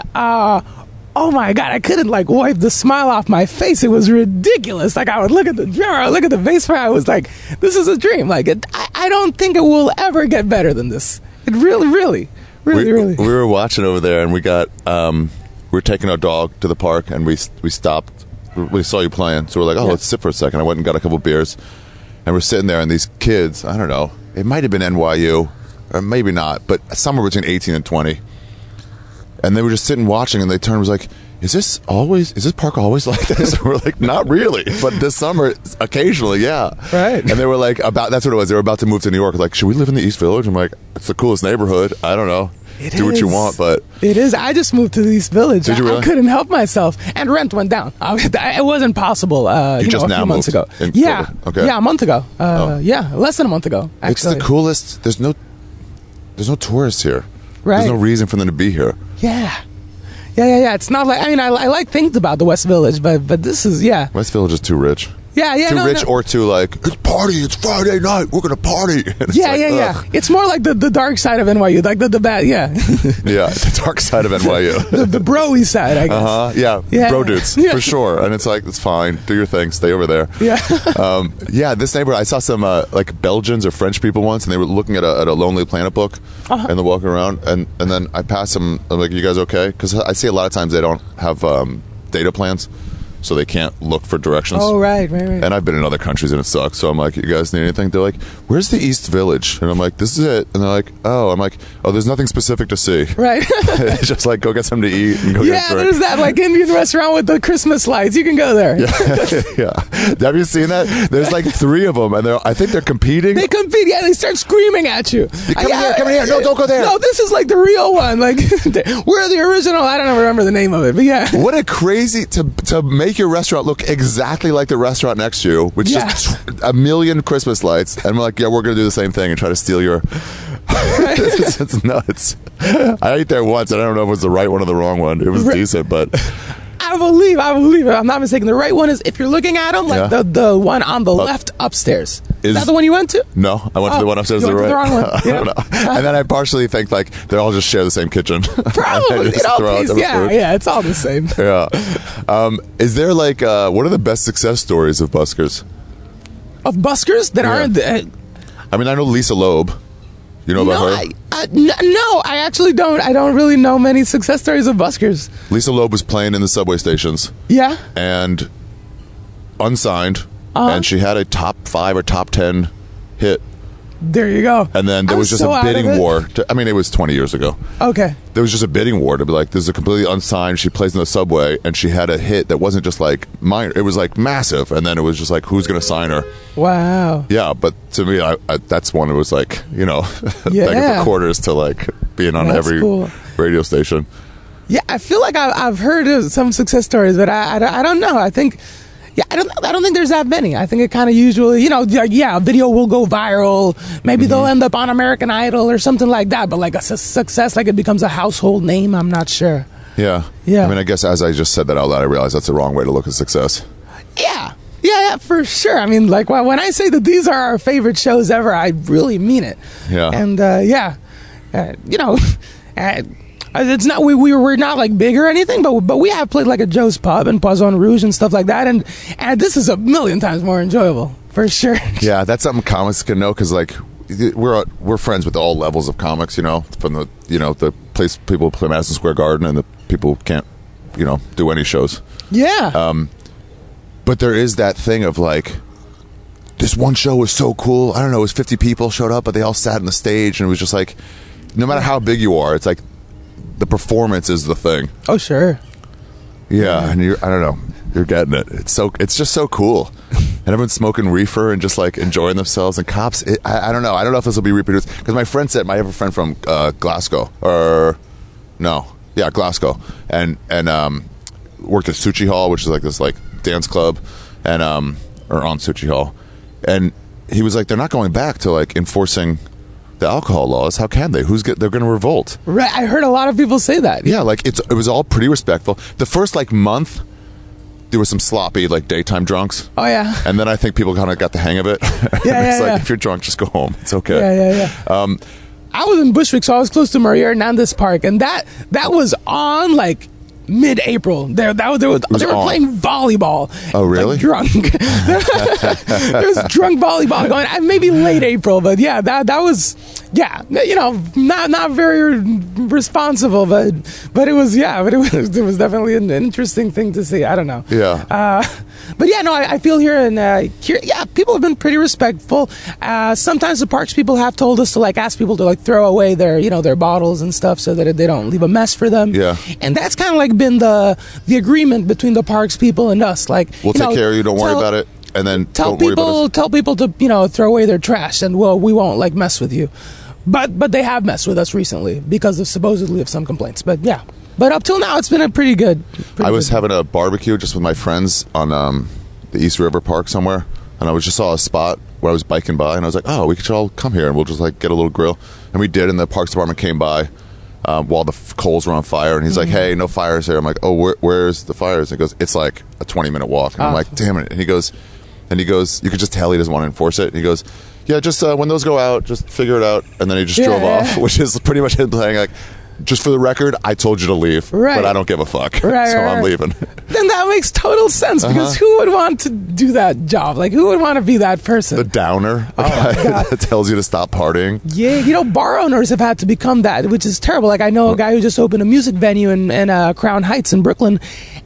oh my God, I couldn't like wipe the smile off my face. It was ridiculous. Like I would look at the drummer, I would look at the bass player, I was like, this is a dream. Like I don't think it will ever get better than this. It really. We were watching over there, and we got we were taking our dog to the park, and we stopped. We saw you playing, so we're like, let's sit for a second. I went and got a couple beers, and we're sitting there, and these kids, I don't know, it might have been NYU, or maybe not, but somewhere between 18 and 20. And they were just sitting watching, and they turned and was like, is this park always like this? And we're like, not really, but this summer, occasionally, yeah. Right. And they were like, that's what it was. They were about to move to New York. Like, should we live in the East Village? I'm like, it's the coolest neighborhood. I don't know. Do what you want, but it is. I just moved to the East Village. Did you really? I couldn't help myself, and rent went down. It wasn't possible. You just a now few months moved ago. in Yeah, COVID. Okay. Yeah, a month ago. Yeah, less than a month ago. Actually. It's the coolest. There's no tourists here. Right. There's no reason for them to be here. Yeah. It's not like I like things about the West Village, but this is West Village is too rich. Yeah. Too rich or too like, it's party, it's Friday night, we're gonna party. And it's Yeah. It's more like the dark side of NYU, like the bad, Yeah, the dark side of NYU. the bro-y side, I guess. Yeah, bro dudes, for sure. And it's like, it's fine, do your thing, stay over there. Yeah. This neighborhood, I saw some like Belgians or French people once, and they were looking at a Lonely Planet book, and they're walking around, and then I passed them, I'm like, you guys okay? Because I see a lot of times they don't have data plans. so they can't look for directions. Oh, right. And I've been in other countries and it sucks. So I'm like, you guys need anything? They're like, where's the East Village? And I'm like, this is it. And they're like, oh. I'm like, oh, there's nothing specific to see. Right. It's just like, go get something to eat and go get a drink. There's that like Indian restaurant with the Christmas lights. You can go there. Yeah. Have you seen that? There's like 3 of them, and I think they're competing. They compete. Yeah, they start screaming at you. Come in here. No, don't go there. No, this is like the real one. Like, we're the original. I don't remember the name of it, but yeah. What a crazy to make your restaurant look exactly like the restaurant next to you, with just a million Christmas lights. And we're like, yeah, we're going to do the same thing and try to steal your... It's nuts. I ate there once, and I don't know if it was the right one or the wrong one. It was decent, but... I believe it. I'm not mistaken. The right one is, if you're looking at them, like the one on the left upstairs. Is that the one you went to? No, I went to the one upstairs. You went to the wrong one. I don't know. And then I partially think like they all just share the same kitchen. Probably. It's all the same. Yeah. Is there like what are the best success stories of buskers? Of buskers that aren't? I mean, I know Lisa Loeb. You know about her? No, I actually don't. I don't really know many success stories of buskers. Lisa Loeb was playing in the subway stations. Yeah. And unsigned. And she had a top 5 or top 10 hit. There you go. And then there was just a bidding war. It was 20 years ago. Okay. There was just a bidding war to be like, this is a completely unsigned. She plays in the subway, and she had a hit that wasn't just like minor. It was like massive. And then it was just like, who's going to sign her? Wow. Yeah, but to me, I that's one. It was like, begging for quarters to like being on every radio station. Yeah, I feel like I've heard of some success stories, but I don't know. I think. Yeah, I don't think there's that many. I think it kind of usually, a video will go viral. Maybe they'll end up on American Idol or something like that. But like a success, like it becomes a household name, I'm not sure. Yeah. I mean, I guess as I just said that out loud, I realized that's the wrong way to look at success. Yeah, for sure. I mean, like when I say that these are our favorite shows ever, I really mean it. Yeah. And it's not we're not like big or anything, but we have played like at Joe's Pub and Poisson Rouge and stuff like that, and this is a million times more enjoyable for sure. Yeah, that's something comics can know, because like we're friends with all levels of comics, from the place people play Madison Square Garden and the people who can't do any shows. Yeah. But there is that thing of like, this one show was so cool. I don't know, it was 50 people showed up, but they all sat on the stage, and it was just like, no matter how big you are, it's like the performance is the thing. Oh, sure. Yeah, and I don't know, you're getting it. It's just so cool. And everyone's smoking reefer and just like enjoying themselves. And cops, I don't know. I don't know if this will be reproduced, because my friend said, I have a friend from Glasgow, Glasgow, and worked at Suchi Hall, which is like this like dance club, and or on Suchi Hall, and he was like, they're not going back to like enforcing the alcohol laws. How can they? They're going to revolt. Right. I heard a lot of people say that. Yeah, like it was all pretty respectful. The first like month, there was some sloppy like daytime drunks. Oh yeah. And then I think people kind of got the hang of it. It's like, if you're drunk, just go home. It's okay. Yeah. I was in Bushwick, so I was close to Maria Hernandez Park, and that was on like mid-April. They were playing volleyball. Oh, really? Like, drunk. There was drunk volleyball going. Maybe late April, but yeah, that was not very responsible, but it was it was definitely an interesting thing to see. I don't know. Yeah. But yeah, no, I feel here people have been pretty respectful. Sometimes the parks people have told us to like ask people to like throw away their bottles and stuff so that they don't leave a mess for them. Yeah. And that's kind of like been the agreement between the parks people and us. Like, we'll take care of you. Don't worry about it. And then tell people to throw away their trash, and we won't like mess with you. But they have messed with us recently because of supposedly of some complaints. But yeah. But up till now, it's been a pretty good. I was having a barbecue just with my friends on the East River Park somewhere, and I just saw a spot where I was biking by, and I was like, oh, we could all come here and we'll just like get a little grill. And we did, and the Parks Department came by while the coals were on fire, and he's like, hey, no fires here. I'm like, oh, where's the fires? And he goes, it's like a 20-minute walk. And I'm like, damn it. And he goes, you could just tell he doesn't want to enforce it. And he goes, yeah, just when those go out, just figure it out. And then he just drove off, which is pretty much him playing like, just for the record, I told you to leave, but I don't give a fuck, so I'm leaving. Then that makes total sense, because who would want to do that job? Like, who would want to be that person? The downer, the guy that tells you to stop partying. Yeah, bar owners have had to become that, which is terrible. Like, I know a guy who just opened a music venue in Crown Heights in Brooklyn,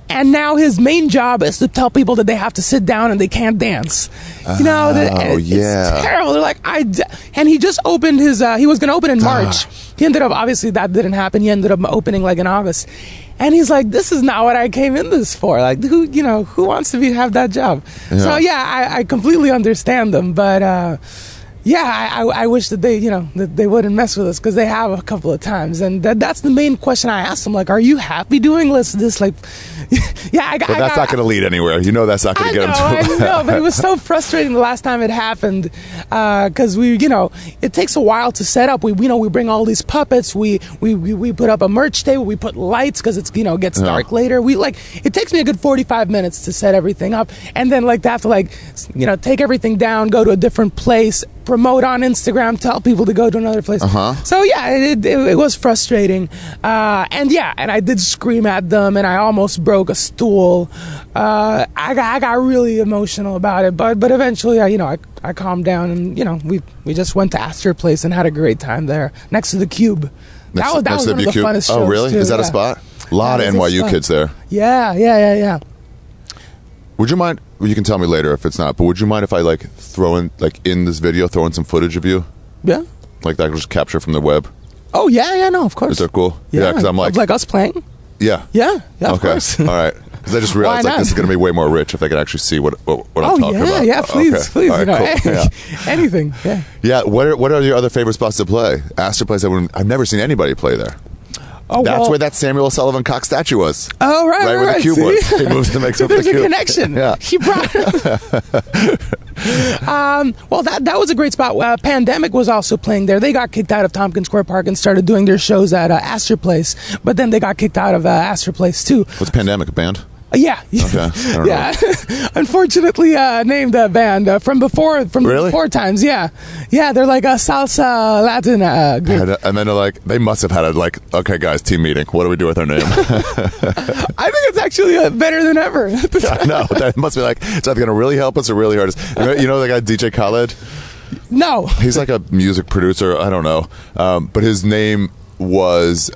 And now his main job is to tell people that they have to sit down and they can't dance. You know, it's terrible. They're like, and he just opened his, he was going to open in March. He ended up, obviously that didn't happen. He ended up opening like in August. And he's like, this is not what I came in this for. Like, who wants to have that job? Yeah. So yeah, I completely understand them. But, I wish that that they wouldn't mess with us, because they have a couple of times, and that's the main question I asked them. Like, are you happy doing this? Like, but that's not going to lead anywhere. You know, that's not going to get them to. I know, but it was so frustrating the last time it happened, because it takes a while to set up. We bring all these puppets. We put up a merch table. We put lights because it's gets dark later. It takes me a good 45 minutes to set everything up, and then they have to take everything down, go to a different place, promote on Instagram, tell people to go to another place. So yeah, it was frustrating, and I did scream at them, and I almost broke a stool. I got really emotional about it, but eventually I calmed down, and we just went to Astor Place and had a great time there next to the Cube. That was one of the funnest shows. Oh really? Too, is that a spot? A lot of NYU kids there. Yeah. Would you mind? You can tell me later if it's not. But would you mind if I throw in in this video, throw in some footage of you? Yeah. Like that I could just capture from the web. Oh yeah, no, of course. Is that cool? Yeah, because I'm like us playing. Yeah. Yeah, of course. All right. Because I just realized this is going to be way more rich if they could actually see what I'm talking about. Yeah, please. All right, cool. Anything. Yeah. Yeah. What are your other favorite spots to play? Astor Place. I've never seen anybody play there. Oh, that's where that Samuel Sullivan Cox statue was. Oh, right. Where the cube was. He moved to make so there's a connection. Yeah. He brought well, that was a great spot. Pandemic was also playing there. They got kicked out of Tompkins Square Park and started doing their shows at Astor Place. But then they got kicked out of Astor Place, too. What's Pandemic, a band? Yeah. Okay. I don't know. Unfortunately, named a band from before times. Yeah. They're like a salsa Latin group. And then they're like, they must have had okay, guys, team meeting. What do we do with our name? I think it's actually better than ever. I know. That must be it's either going to really help us or really hurt us. You know the guy DJ Khaled? No. He's like a music producer. I don't know. But his name was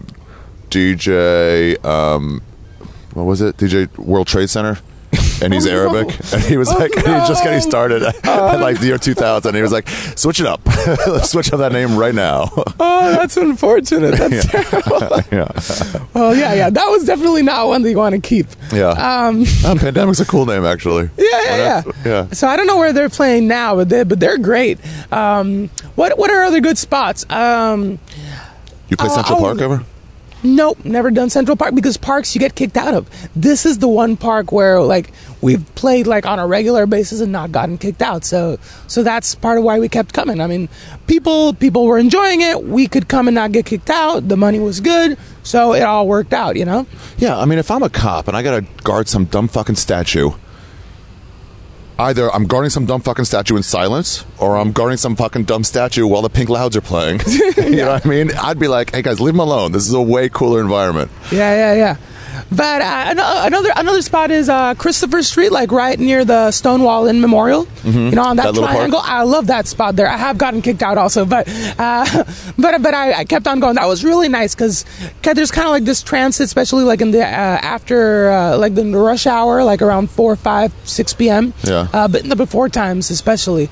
DJ. What was it? DJ World Trade Center? And he's Arabic. And he was he was just getting started at the year 2000. He was like, switch it up. Let's switch up that name right now. Oh, that's unfortunate. That's terrible. Well, yeah. That was definitely not one that you want to keep. Yeah. Pandemic's a cool name, actually. Yeah. So I don't know where they're playing now, but they're great. What are other good spots? You play Central Park ever? Nope, never done Central Park, because parks you get kicked out of. This is the one park where we've played on a regular basis and not gotten kicked out. So that's part of why we kept coming. I mean, people were enjoying it. We could come and not get kicked out. The money was good, so it all worked out. Yeah, I mean, if I'm a cop and I gotta guard some dumb fucking statue, either I'm guarding some dumb fucking statue in silence, or I'm guarding some fucking dumb statue while the Pink Louds are playing. You know what I mean? I'd be like, hey guys, leave them alone. This is a way cooler environment. Yeah. But another spot is Christopher Street, right near the Stonewall Inn Memorial. Mm-hmm. On that triangle. Park. I love that spot there. I have gotten kicked out also, but I kept on going. That was really nice because there's kind of this transit, especially in the after in the rush hour, around 4, 5, 6 p.m. Yeah. But in the before times, especially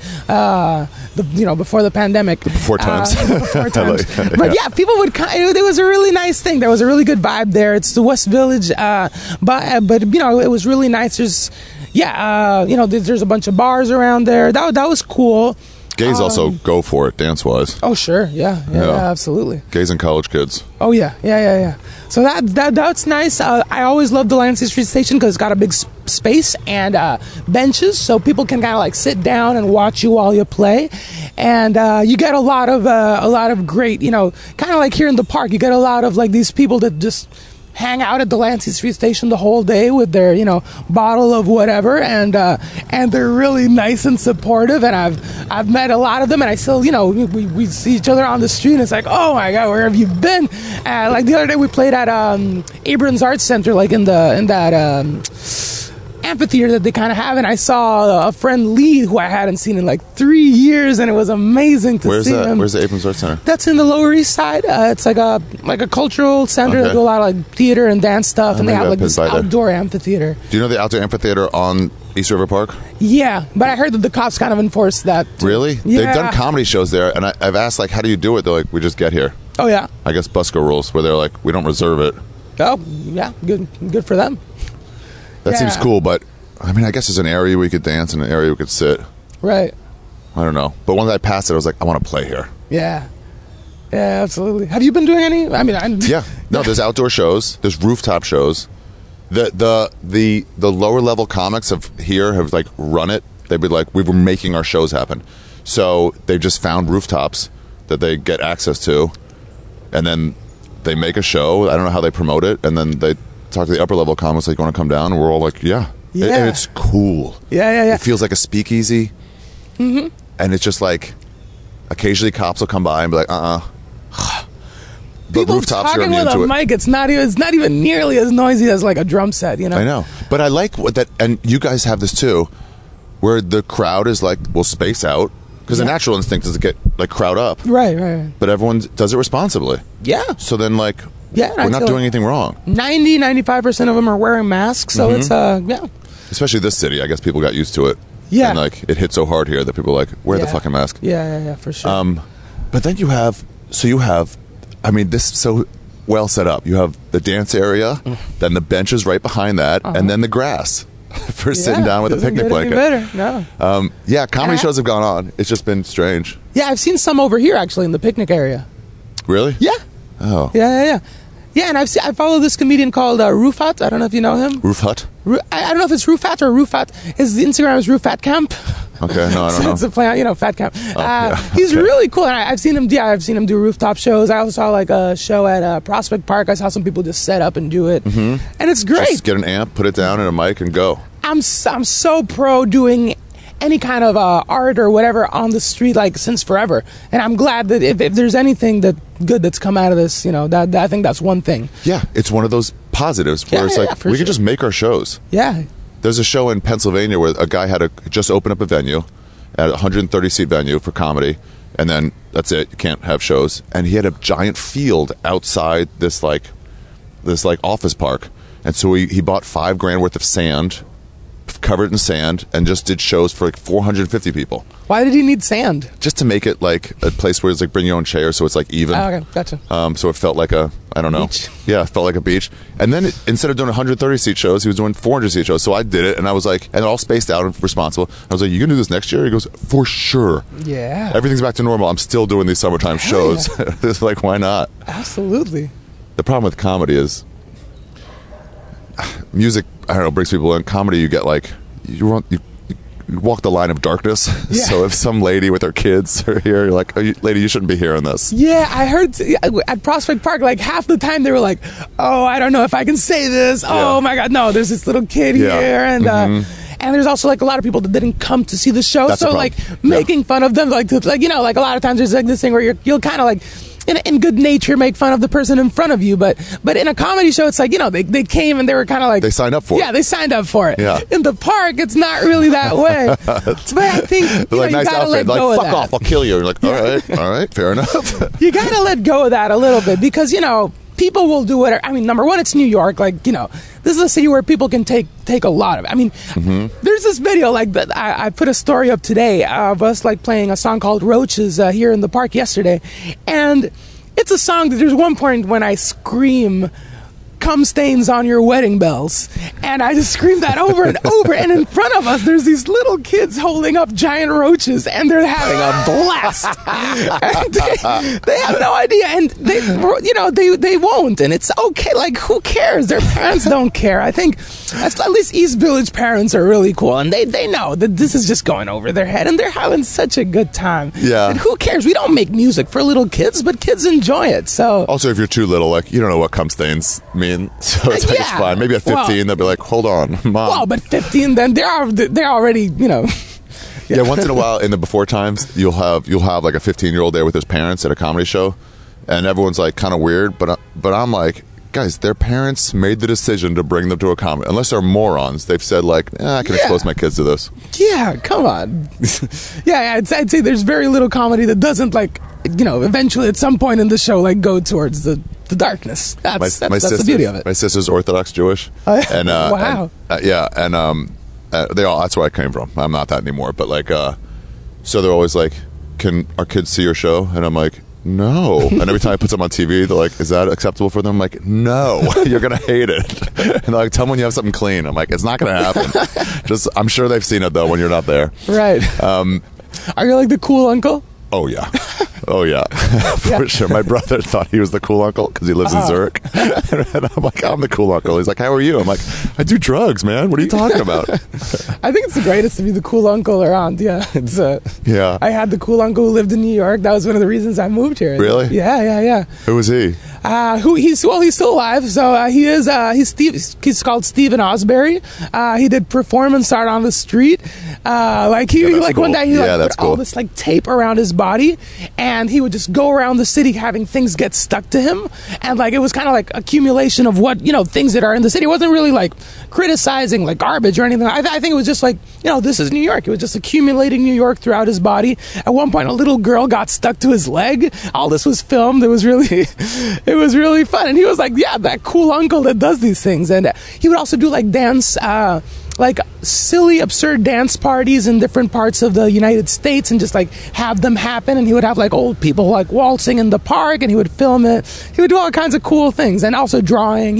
before the pandemic. The before times. But yeah, people would. It was a really nice thing. There was a really good vibe there. It's the West Village. But it was really nice. There's there's a bunch of bars around there. That was cool. Gays also go for it dance wise. Oh sure, yeah, absolutely. Gays and college kids. Oh yeah. So that's nice. I always loved the Lansing Street Station because it's got a big space and benches, so people can kind of sit down and watch you while you play, and you get a lot of great, kind of here in the park. You get a lot of these people that just hang out at the Lansing Street Station the whole day with their, bottle of whatever, and they're really nice and supportive. And I've met a lot of them, and I still, we see each other on the street, and it's like, oh my God, where have you been? The other day we played at Abrams Arts Center, in that amphitheater that they kind of have, and I saw a friend Lee who I hadn't seen in like 3 years, and it was amazing to Where's see that? him. Where's the Abrams Arts Center? That's in the Lower East Side. It's like a cultural center. Okay. They do a lot of like theater and dance stuff, and they maybe have I like passed this by there. outdoor amphitheater. Do you know the outdoor amphitheater on East River Park? Yeah, but I heard that the cops kind of enforced that. Really? Yeah. They've done comedy shows there, and I've asked, like, how do you do it? They're like, we just get here. Oh yeah. I guess Busco rules, where they're like, we don't reserve it. Oh yeah. Good for them. That seems Yeah. cool, but, I mean, I guess there's an area where you could dance and an area where you could sit. Right. I don't know. But once I passed it, I was like, I want to play here. Yeah. Yeah, absolutely. Have you been doing any? I mean, Yeah. No, there's outdoor shows. There's rooftop shows. The lower level comics have like run it. They'd be like, we were making our shows happen. So they've just found rooftops that they get access to, and then they make a show. I don't know how they promote it, and then they talk to the upper level comics like, you want to come down? And we're all like, yeah. Yeah. And it's cool. Yeah. It feels like a speakeasy. Mm-hmm. And it's just like, occasionally cops will come by and be like, But People rooftops are talking immune with to a it. mic, it's not even nearly as noisy as like a drum set, you know? I know, but I like what that, and you guys have this too, where the crowd is like, we'll space out, because the natural instinct is to get like crowd up, Right. but everyone does it responsibly. Yeah. So then, like, Yeah, we're not doing anything wrong. 95% of them are wearing masks, so it's yeah. Especially this city, I guess people got used to it. Yeah. And like, it hit so hard here that people are like, wear the Yeah. fucking mask. Yeah, for sure. But then you have, I mean, this is so well set up. You have the dance area, then the benches right behind that, and then the grass for sitting down with a doesn't picnic get any blanket. better, no. Yeah, comedy And I- shows have gone on. It's just been strange. Yeah, I've seen some over here actually in the picnic area. Really? Yeah. Oh. Yeah. Yeah, and I follow this comedian called Rufat. I don't know if you know him. Roof Hut? I don't know if it's Rufat or Rufat. His Instagram is Rufat Camp. Okay, no, I don't know. It's a play, Fat Camp. yeah, He's okay. really cool, and I've seen him. Yeah, I've seen him do rooftop shows. I also saw like a show at Prospect Park. I saw some people just set up and do it, and it's great. Just get an amp, put it down, and a mic, and go. I'm so pro doing any kind of art or whatever on the street, like, since forever. And I'm glad that if there's anything good that's come out of this, that I think that's one thing. Yeah, it's one of those positives where Yeah, it's yeah, like, yeah, for we sure. can just make our shows. Yeah. There's a show in Pennsylvania where a guy had just opened up a venue at a 130-seat venue for comedy, and then that's it. You can't have shows. And he had a giant field outside this office park. And so he bought $5,000 worth of sand, covered it in sand, and just did shows for like 450 people. Why did he need sand? Just to make it like a place where it's like bring your own chair, so it's like even. Oh, okay, gotcha. So it felt like I don't know. Beach. Yeah, it felt like a beach. And then instead of doing 130-seat shows, he was doing 400-seat shows. So I did it, and I was like, and all spaced out and responsible. I was like, you gonna do this next year? He goes, for sure. Yeah. Everything's back to normal. I'm still doing these summertime shows. It's like, why not? Absolutely. The problem with comedy is music, I don't know, brings people in. Comedy, you get like, you walk the line of darkness. Yeah. So if some lady with her kids are here, you're like, oh, lady, you shouldn't be hearing this. Yeah, I heard at Prospect Park, like half the time they were like, "Oh, I don't know if I can say this. Oh Yeah. my God, no!" There's this little kid Yeah. here, and there's also like a lot of people that didn't come to see the show, That's a so problem. like making fun of them, like a lot of times there's like this thing where you'll kind of like. In good nature, make fun of the person in front of you, but in a comedy show, it's like they came and they were kind of like They signed up for it. Yeah, they signed up for it. Yeah. In the park, it's not really that way. But I think They're like, you nice gotta let outfit. Like, go of fuck that. off, I'll kill you. You're like, all right, fair enough. You gotta let go of that a little bit because people will do whatever. I mean, number one, it's New York. Like, this is a city where people can take a lot of it. I mean, there's this video like that. I put a story up today of us like playing a song called Roaches here in the park yesterday, and it's a song that there's one point when I scream, "Cum stains on your wedding bells," and I just scream that over and over, and in front of us there's these little kids holding up giant roaches and they're having a blast. And they have no idea, and they won't, and it's okay. Like, who cares? Their parents don't care. I think at least East Village parents are really cool, and they know that this is just going over their head, and they're having such a good time. Yeah. And who cares? We don't make music for little kids, but kids enjoy it. So Also, if you're too little, like, you don't know what cum stains mean, so it's like, it's Yeah. fine. Maybe at 15, Well- they'll be like, hold on, mom. well, but 15, then they're already, Yeah, once in a while in the before times, you'll have like a 15-year-old there with his parents at a comedy show, and everyone's like kind of weird, but I'm like, guys, their parents made the decision to bring them to a comedy. Unless they're morons, they've said like, I can expose my kids to this. Yeah, come on. Yeah, I'd say there's very little comedy that doesn't like, eventually at some point in the show like go towards the darkness. That's the beauty of it. My sister's Orthodox Jewish, and wow. They all. That's where I came from. I'm not that anymore, but like, so they're always like, "Can our kids see your show?" And I'm like, "No." And every time I put them on TV, they're like, "Is that acceptable for them?" I'm like, "No, you're gonna hate it." And they're like, "Tell them when you have something clean." I'm like, "It's not gonna happen." I'm sure they've seen it though when you're not there. Right. Are you like the cool uncle? Oh yeah, for sure. My brother thought he was the cool uncle because he lives in Zurich, and I'm like, I'm the cool uncle. He's like, how are you? I'm like, I do drugs, man. What are you talking about? I think it's the greatest to be the cool uncle around. Yeah, it's yeah. I had the cool uncle who lived in New York. That was one of the reasons I moved here. Really? Yeah. Who was he? He's still alive. So he's called Stephen Osbury. He did performance art on the street. Cool. One day he put cool. all this like tape around his body, and he would just go around the city having things get stuck to him, and like it was kind of like accumulation of what things that are in the city. It wasn't really like criticizing like garbage or anything. I think it was just like this is New York. It was just accumulating New York throughout his body. At one point, a little girl got stuck to his leg. All this was filmed. It was really fun, and he was like, yeah, that cool uncle that does these things. And he would also do like dance, like silly, absurd dance parties in different parts of the United States, and just like have them happen. And he would have like old people like waltzing in the park, and he would film it. He would do all kinds of cool things, and also drawing.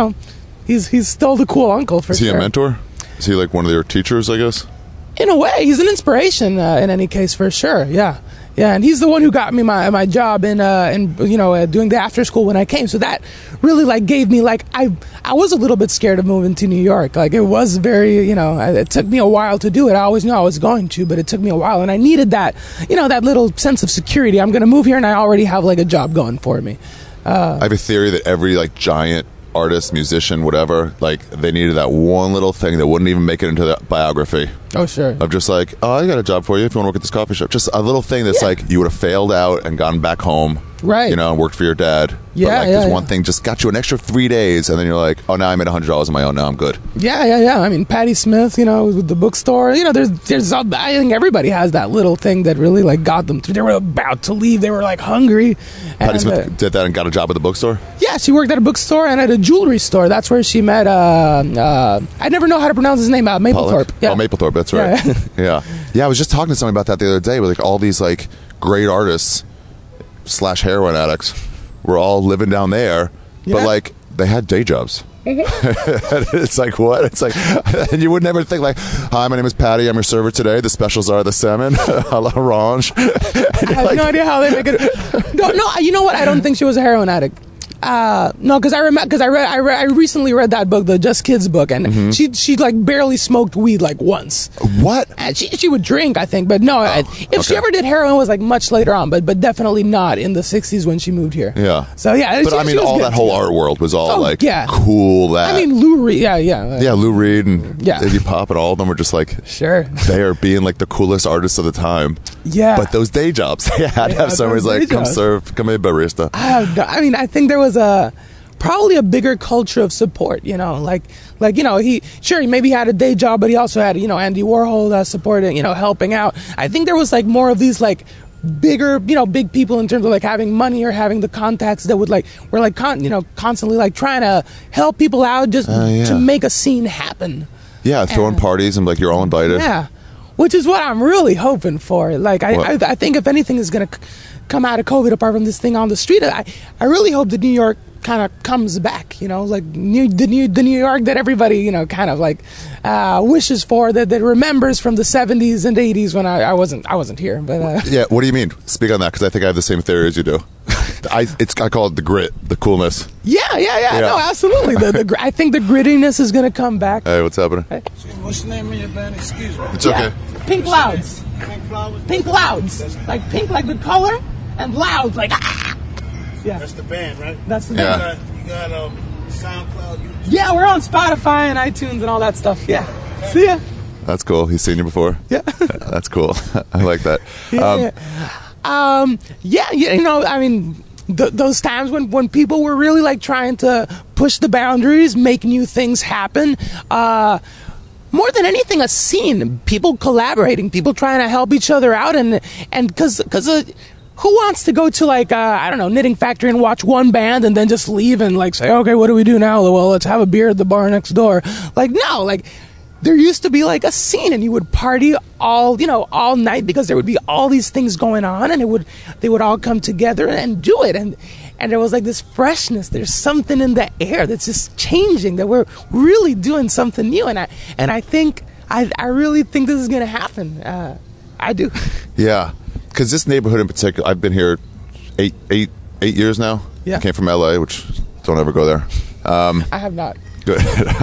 He's still the cool uncle for sure. Is he a mentor? Is he like one of your teachers, I guess? In a way, he's an inspiration in any case, for sure. Yeah, and he's the one who got me my job in doing the after school when I came. So that really like gave me like I was a little bit scared of moving to New York. Like it was very it took me a while to do it. I always knew I was going to, but it took me a while, and I needed that that little sense of security. I'm going to move here, and I already have like a job going for me. I have a theory that every like giant artist, musician, whatever, like they needed that one little thing that wouldn't even make it into the biography. Oh, sure. Of just like, I got a job for you if you want to work at this coffee shop. Just a little thing that's like you would have failed out and gone back home, right? And worked for your dad. Yeah, but like this one thing just got you an extra 3 days, and then you're like, oh, now I made $100 on my own. Now I'm good. Yeah. I mean, Patti Smith, with the bookstore. There's. I think everybody has that little thing that really like got them through. They were about to leave. They were like hungry. Patti Smith did that and got a job at the bookstore. Yeah, she worked at a bookstore and at a jewelry store. That's where she met. I never know how to pronounce his name. Mapplethorpe. Yeah. Oh, Mapplethorpe. That's right. Yeah. I was just talking to somebody about that the other day. With like all these like great artists / heroin addicts were all living down there, but like they had day jobs. It's like what? It's like, and you would never think like, hi, my name is Patty. I'm your server today. The specials are the salmon a l'orange. I have no idea how they make it. No, you know what? I don't think she was a heroin addict. No, because I recently read that book, the Just Kids book, and she like barely smoked weed like once. What? And she would drink, I think, but no. If she ever did heroin, it was like much later on, but definitely not in the 60s when she moved here. Yeah. So yeah, but I mean, all that whole art world was all cool. That I mean, Lou Reed, yeah, Lou Reed and Iggy Pop and all of them were just like they are being like the coolest artists of the time. Yeah. But those day jobs, they had to have somebody's like, come be a barista. I mean, I think there was probably a bigger culture of support, he maybe had a day job, but he also had, Andy Warhol supporting, helping out. I think there was like more of these like bigger, big people in terms of like having money or having the contacts that would like, were like, constantly like trying to help people out just to make a scene happen. Yeah, throwing parties and like you're all invited. Yeah, which is what I'm really hoping for. Like, I think if anything is going to come out of COVID apart from this thing on the street, I really hope that New York kind of comes back, like the New York that everybody, kind of like wishes for, that remembers from the 70s and 80s when I wasn't here. But yeah, what do you mean? Speak on that, because I think I have the same theory as you do. I call it the grit, the coolness. Yeah. No, absolutely. I think the grittiness is going to come back. Hey, what's happening? Hey. What's the name of your band? Excuse me. It's okay. Pink Clouds. Pink Flowers? Pink Clouds. Like pink, like the color, and loud, like Yeah. That's the band, right? That's the band. You got SoundCloud, YouTube? Yeah, we're on Spotify and iTunes and all that stuff. Yeah. See ya. That's cool. He's seen you before? Yeah. That's cool. I like that. I mean, those times when people were really like trying to push the boundaries, make new things happen. More than anything, a scene, people collaborating, people trying to help each other out, and because who wants to go to like I don't know, Knitting Factory and watch one band and then just leave and like say, okay, what do we do now? Well, let's have a beer at the bar next door. Like, no, like there used to be like a scene, and you would party all night because there would be all these things going on, and they would all come together and do it, and there was like this freshness. There's something in the air that's just changing, that we're really doing something new, and I think I really think this is gonna happen. I do. Yeah. Because this neighborhood in particular, I've been here eight years now. Yeah. I came from LA, which don't ever go there. I have not. Good.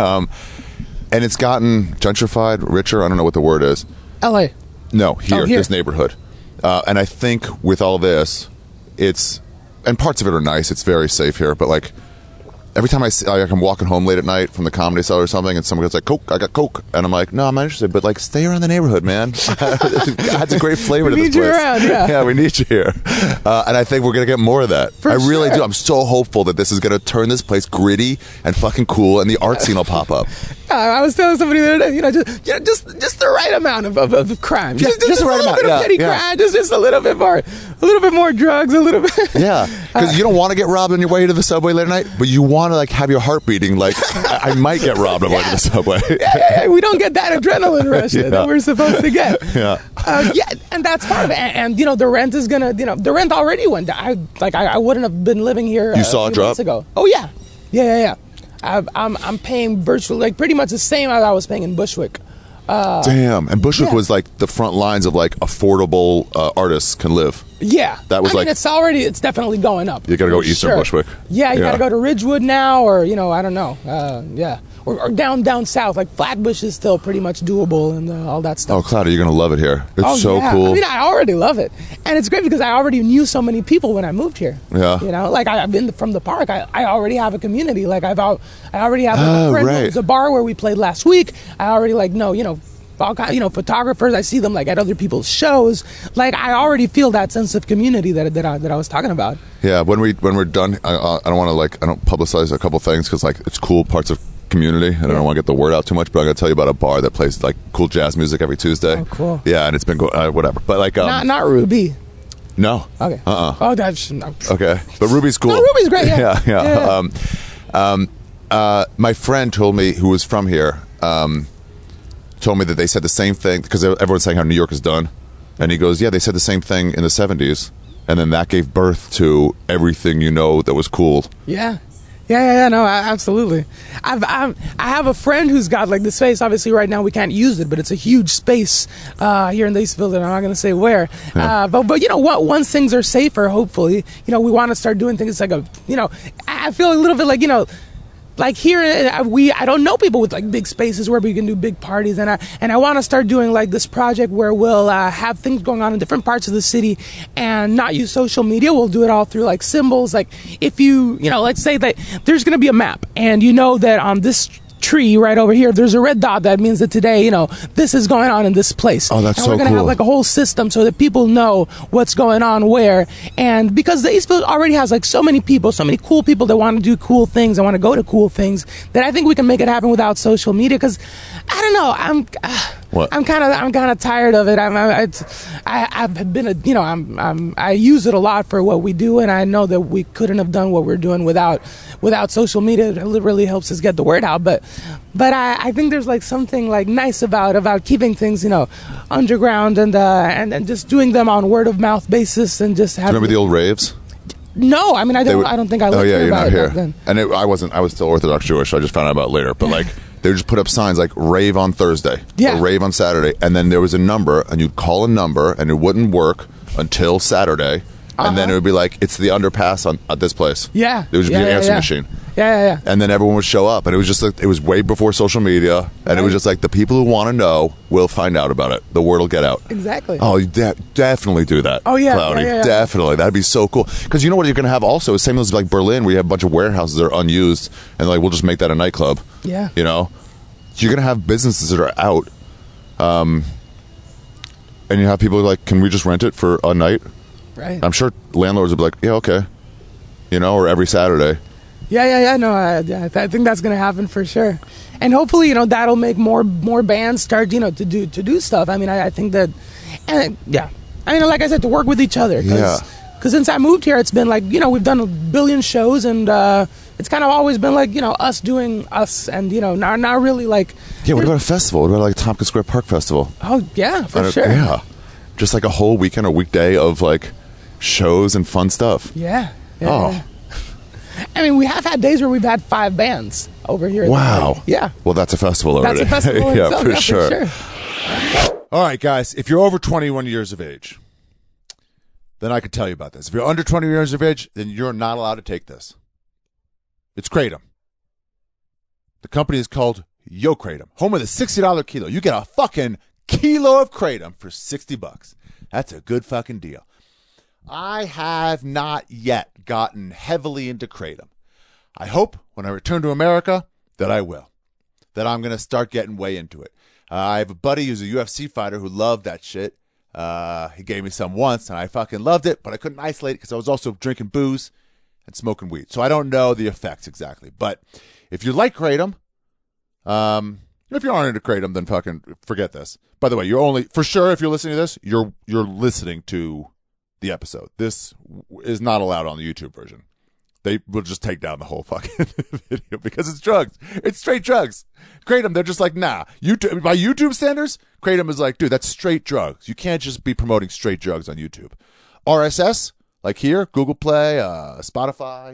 And it's gotten gentrified, richer. I don't know what the word is. LA. No, here. Here. This neighborhood. And I think with all this, and parts of it are nice. It's very safe here. But like, every time I'm walking home late at night from the Comedy Cellar or something, and someone goes like, "Coke, I got Coke," and I'm like, "No, I'm not interested." But like, stay around the neighborhood, man. Adds a great flavor to this place. We need you around, yeah. Yeah, we need you here, and I think we're gonna get more of that. I really do. I'm so hopeful that this is gonna turn this place gritty and fucking cool, and the art scene will pop up. I was telling somebody the other day, just the right amount of crime, just the right a little amount. bit of petty crime, just a little bit more drugs, a little bit. Yeah, because you don't want to get robbed on your way to the subway late at night, but you want to like have your heart beating like I might get robbed on the way to the subway. Yeah, we don't get that adrenaline rush that we're supposed to get. Yeah, and that's part of it. And the rent is gonna, the rent already went down. I wouldn't have been living here. You saw a drop? Months ago. Oh yeah. I'm paying virtually like pretty much the same as I was paying in Bushwick. Damn, and Bushwick was like the front lines of like affordable artists can live. Yeah, that was it's definitely going up. You gotta go Eastern Bushwick. Yeah, you gotta go to Ridgewood now, or I don't know. Or down south, like Flatbush is still pretty much doable and all that stuff. Oh, Cloudy, you're gonna love it here. It's so yeah. cool. I mean, I already love it, and it's great because I already knew so many people when I moved here. Yeah, like I've been from the park. I already have a community. Like I already have a friend. Right. There's a bar where we played last week. I already know all kind, photographers. I see them like at other people's shows. Like I already feel that sense of community that I was talking about. Yeah, when we're done, I don't want to I don't publicize a couple things because like it's cool parts of community, and I don't want to get the word out too much. But I'm gonna tell you about a bar that plays like cool jazz music every Tuesday. Oh, cool. Yeah, and it's been whatever. But like not Ruby. No. Okay. Oh, that's okay. But Ruby's cool. No, Ruby's great. Yeah. My friend told me, who was from here, told me that they said the same thing because everyone's saying how New York is done, and he goes, "Yeah, they said the same thing in the '70s, and then that gave birth to everything that was cool." Yeah. No, absolutely. I have a friend who's got like this space. Obviously, right now we can't use it, but it's a huge space here in the East Building. I'm not going to say where, but what? Once things are safer, hopefully, we want to start doing things like I feel a little bit like like here, I don't know people with like big spaces where we can do big parties, and I want to start doing like this project where we'll have things going on in different parts of the city and not use social media. We'll do it all through like symbols. Like if let's say that there's going to be a map, and that on this tree right over here, there's a red dot. That means that today, this is going on in this place. Oh, that's so cool. And we're going to have like a whole system so that people know what's going on where. And because the East Village already has like so many people, so many cool people that want to do cool things and want to go to cool things, that I think we can make it happen without social media. Because I don't know, I'm kind of tired of it. I've been I use it a lot for what we do, and I know that we couldn't have done what we're doing without social media. It really helps us get the word out. But I think there's like something like nice about keeping things underground and just doing them on word of mouth basis and just having. Remember the old raves? No, I mean I don't think I lived here about not it here. back then. And I was still Orthodox Jewish. So I just found out about it later. But like they would just put up signs like rave on Thursday, or rave on Saturday, and then there was a number, and you'd call a number, and it wouldn't work until Saturday. And then it would be like, it's the underpass at this place. Yeah. It would just be an answer machine. Yeah. And then everyone would show up. And it was just like, it was way before social media. And it was just like, the people who want to know will find out about it. The word will get out. Exactly. Oh, you definitely do that. Oh, yeah. Cloudy. Yeah. Definitely. That'd be so cool. Because you know what you're going to have also? Same as like Berlin, where you have a bunch of warehouses that are unused. And like, we'll just make that a nightclub. Yeah. You're going to have businesses that are out. And you have people like, can we just rent it for a night? Right. I'm sure landlords would be like, yeah, okay. or every Saturday. Yeah. No, I think that's gonna happen for sure, and hopefully, that'll make more bands start, to do stuff. I mean, I think that, and I mean, like I said, to work with each other. Because since I moved here, it's been like, we've done a billion shows, and it's kind of always been like, us doing us, and not really like. Yeah. What about a festival? What about like Tompkins Square Park Festival? Oh yeah, for sure. Yeah, just like a whole weekend or weekday of like shows and fun stuff. Yeah. Oh. I mean, we have had days where we've had 5 bands over here. Wow. Yeah. Well, that's a festival already. That's a festival. Yeah, for sure. All right, guys, if you're over 21 years of age, then I can tell you about this. If you're under 20 years of age, then you're not allowed to take this. It's Kratom. The company is called Yo Kratom, home of the $60 kilo. You get a fucking kilo of Kratom for $60. That's a good fucking deal. I have not yet gotten heavily into Kratom. I hope when I return to America that I will, that I'm going to start getting way into it. I have a buddy who's a UFC fighter who loved that shit. He gave me some once, and I fucking loved it, but I couldn't isolate it because I was also drinking booze and smoking weed. So I don't know the effects exactly. But if you like Kratom, if you aren't into Kratom, then fucking forget this. By the way, you're only, for sure, if you're listening to this, you're listening to the episode. This is not allowed on the YouTube version. They will just take down the whole fucking video because it's drugs. It's straight drugs. Kratom, they're just like, nah. YouTube, by YouTube standards, Kratom is like, dude, that's straight drugs. You can't just be promoting straight drugs on YouTube. RSS, like here, Google Play, Spotify,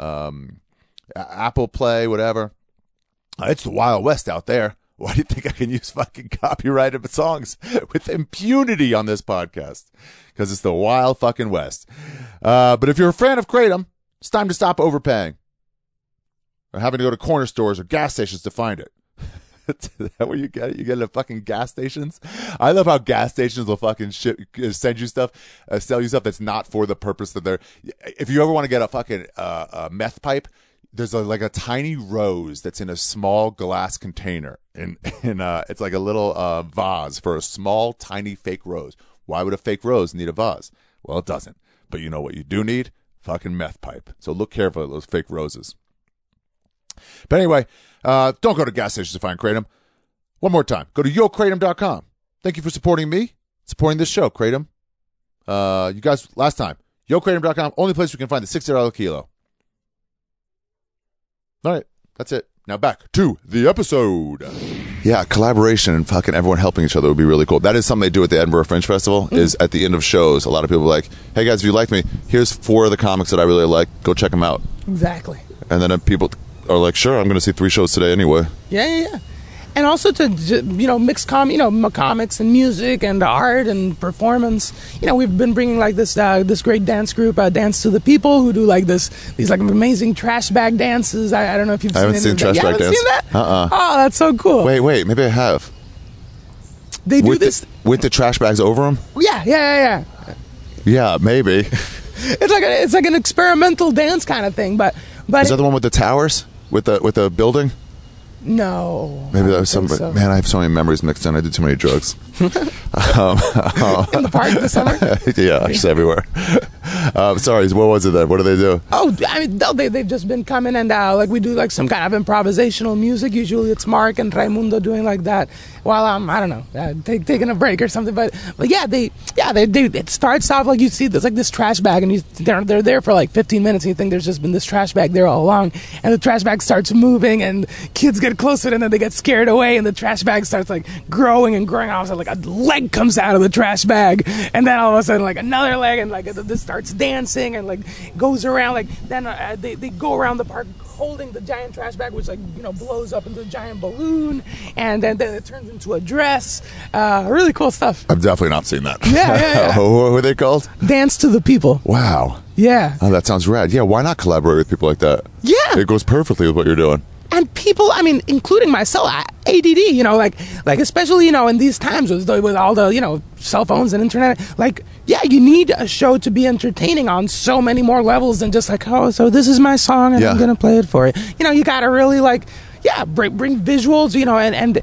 Apple Play, whatever. It's the Wild West out there. Why do you think I can use fucking copyrighted songs with impunity on this podcast? Because it's the Wild fucking West. But if you're a fan of Kratom, it's time to stop overpaying or having to go to corner stores or gas stations to find it. Is that where you get it? You get it at fucking gas stations? I love how gas stations will fucking send you stuff, sell you stuff that's not for the purpose that they're. If you ever want to get a fucking meth pipe, there's like a tiny rose that's in a small glass container, and it's like a little vase for a small, tiny fake rose. Why would a fake rose need a vase? Well, it doesn't. But you know what you do need? Fucking meth pipe. So look carefully at those fake roses. But anyway, don't go to gas stations to find Kratom. One more time. Go to YoKratom.com. Thank you for supporting me, supporting this show, Kratom. You guys, last time. YoKratom.com, only place you can find the $60 kilo. All right, that's it. Now back to the episode. Yeah, collaboration and fucking everyone helping each other would be really cool. That is something they do at the Edinburgh Fringe Festival, is at the end of shows, a lot of people are like, hey guys, if you like me, here's 4 of the comics that I really like. Go check them out. Exactly. And then people are like, sure, I'm going to see 3 shows today anyway. Yeah. And also to mix comics and music and art and performance. We've been bringing like this great dance group, Dance to the People, who do like these like amazing trash bag dances. I don't know if you've seen. I haven't seen trash bag dance. Seen that? Oh, that's so cool. Wait, maybe I have. They do this with the trash bags over them. Yeah. Yeah, maybe. It's like an experimental dance kind of thing, but is that the one with the towers with the building? No. Maybe that was somebody. So. Man, I have so many memories mixed in. I did too many drugs. In the park this summer? Yeah, just everywhere. Sorry, what was it then? What do they do? Oh, I mean, they've just been coming and like we do like some kind of improvisational music. Usually it's Mark and Raimundo doing like that while I'm, I don't know, taking a break or something. But yeah, they it starts off like you see there's like this trash bag and they're there for like 15 minutes and you think there's just been this trash bag there all along, and the trash bag starts moving and kids get closer and then they get scared away and the trash bag starts like growing and growing. All of a sudden, like a leg comes out of the trash bag, and then all of a sudden like another leg, and like this starts dancing and like goes around. Like then they go around the park holding the giant trash bag, which like blows up into a giant balloon, and then it turns into a dress. Really cool stuff. I've definitely not seen that. Yeah. What are they called? Dance to the People. Wow. Yeah. Oh, that sounds rad. Yeah, why not collaborate with people like that? Yeah. It goes perfectly with what you're doing. And people, I mean, including myself, ADD, like especially, in these times with all the, cell phones and internet, like, yeah, you need a show to be entertaining on so many more levels than just like, oh, so this is my song and I'm going to play it for you. You got to really bring visuals, and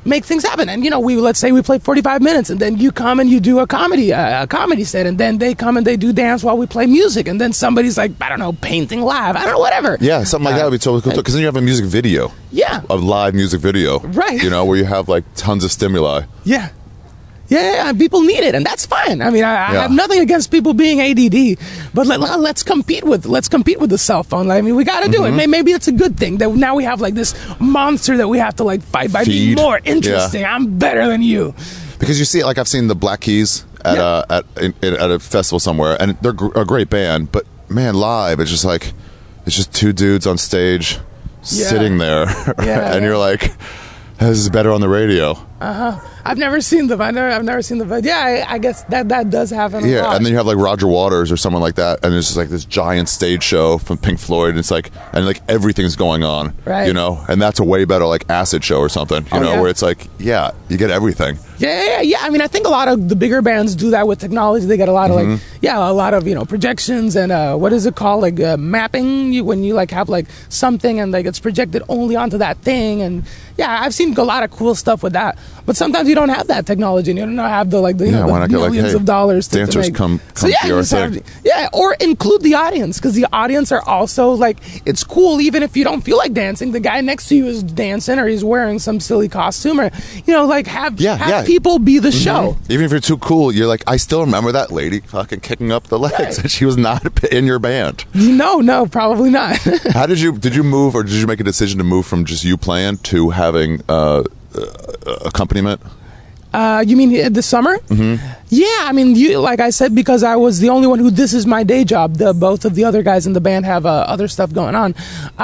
make things happen. And let's say we play 45 minutes, and then you come and you do a comedy set, and then they come and they do dance while we play music, and then somebody's like, I don't know, painting live, I don't know, whatever. Yeah, something like that would be totally cool because then you have a music video. Yeah, a live music video, right? Where you have like tons of stimuli. Yeah. Yeah, people need it, and that's fine. I mean, I have nothing against people being ADD, but let's compete with the cell phone. I mean, we got to do it. Maybe it's a good thing that now we have like this monster that we have to like fight by being more interesting. Yeah. I'm better than you. Because you see it, like I've seen the Black Keys at a festival somewhere, and they're a great band, but man, live it's just two dudes on stage sitting there, and you're like, this is better on the radio. I've never seen them. I've never seen them. But yeah, I guess that does happen. Yeah, and then you have like Roger Waters or someone like that, and it's just like this giant stage show from Pink Floyd. And it's like, and like everything's going on, right? And that's a way better like acid show or something, where it's like, you get everything. Yeah. I mean, I think a lot of the bigger bands do that with technology. They get a lot of a lot of projections and what is it called, like mapping? When you like have like something and like it's projected only onto that thing, and I've seen a lot of cool stuff with that. But sometimes you don't have that technology, and you don't have the millions of dollars to dancers make. come so to your thing. Or include the audience, because the audience are also like, it's cool even if you don't feel like dancing. The guy next to you is dancing, or he's wearing some silly costume, or have people be the show. Even if you're too cool, you're like, I still remember that lady fucking kicking up the legs, and she was not in your band. No, probably not. How did you move, or did you make a decision to move from just you playing to having accompaniment? You mean this summer? Mm-hmm. Yeah, I mean, like I said, because I was the only one this is my day job. Both of the other guys in the band have other stuff going on.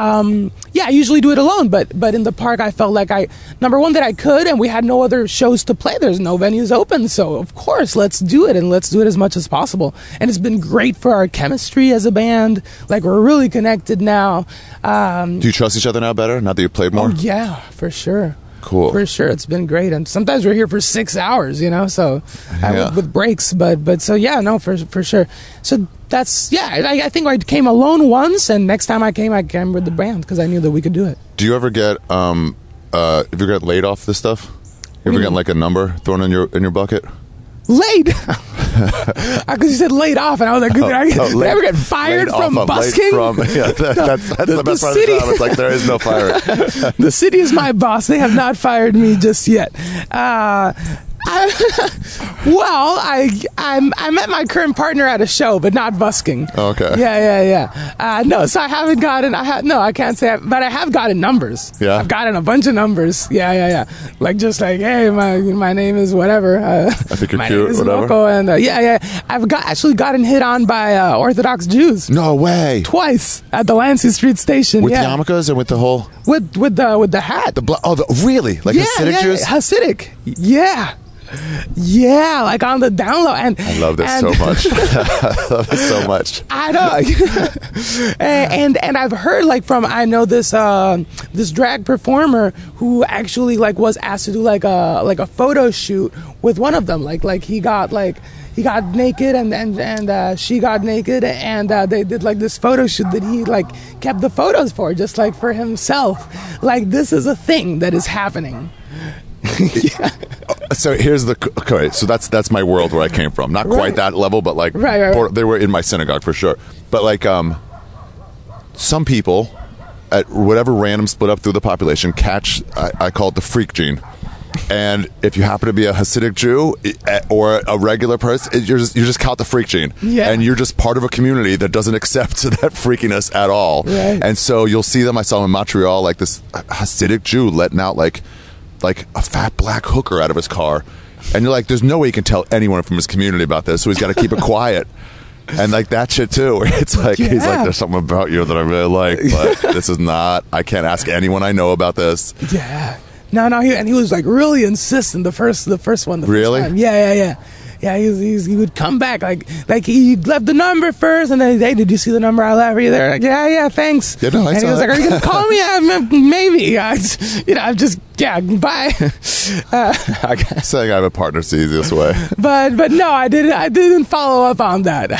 I usually do it alone, but in the park, I felt like number one, that I could, and we had no other shows to play. There's no venues open, so of course, let's do it, and let's do it as much as possible. And it's been great for our chemistry as a band. Like, we're really connected now. Do you trust each other now better, now that you've played more? Oh, yeah, for sure. Cool. For sure, it's been great, and sometimes we're here for 6 hours, so with breaks. But so for sure. So that's I think I came alone once, and next time I came with the band because I knew that we could do it. Do you ever get if you get laid off this stuff? You ever get like a number thrown in your bucket? Laid, because you said laid off, and I was like, did I ever get fired from busking? That's the best part of the job. It's like there is no firing. The city is my boss. They have not fired me just yet. I met my current partner at a show, but not busking. Okay. Yeah. No, so I haven't gotten. I can't say, but I have gotten numbers. Yeah. I've gotten a bunch of numbers. Yeah. Like just like, hey, my name is whatever. I think you're my cute. Name is whatever. Loco, and I've actually gotten hit on by Orthodox Jews. No way. Twice at the Lansing Street station. With yarmulkes and with the whole. With the hat. Really? Like Hasidic Jews? Hasidic. Yeah. Yeah, like on the download, and I love this so much. I love it so much. I know, and I've heard I know this drag performer who actually was asked to do like a photo shoot with one of them. Like he got naked and she got naked, and they did this photo shoot that he kept the photos for, just for himself. This is a thing that is happening. Yeah. So here's so that's my world where I came from. Not quite that level, but right. They were in my synagogue for sure. But some people at whatever random split up through the population catch, I call it the freak gene. And if you happen to be a Hasidic Jew or a regular person, you just caught the freak gene. Yeah. And you're just part of a community that doesn't accept that freakiness at all. Right. And so you'll see them. I saw them in Montreal, this Hasidic Jew letting out like a fat black hooker out of his car, and you're like, there's no way you can tell anyone from his community about this, so he's got to keep it quiet. And that shit too, where it's he's like, there's something about you that I really like, but this is not, I can't ask anyone I know about this. Yeah. No, he was really insistent the first one. Really? First time. Yeah. Yeah, he would come back like he left the number first, and then, hey, did you see the number I left you there? Like, yeah, thanks. Yeah, no, and he was like, are you gonna call me? Maybe. I'm just bye. I guess saying I have a partner's the easiest way. But no, I didn't follow up on that.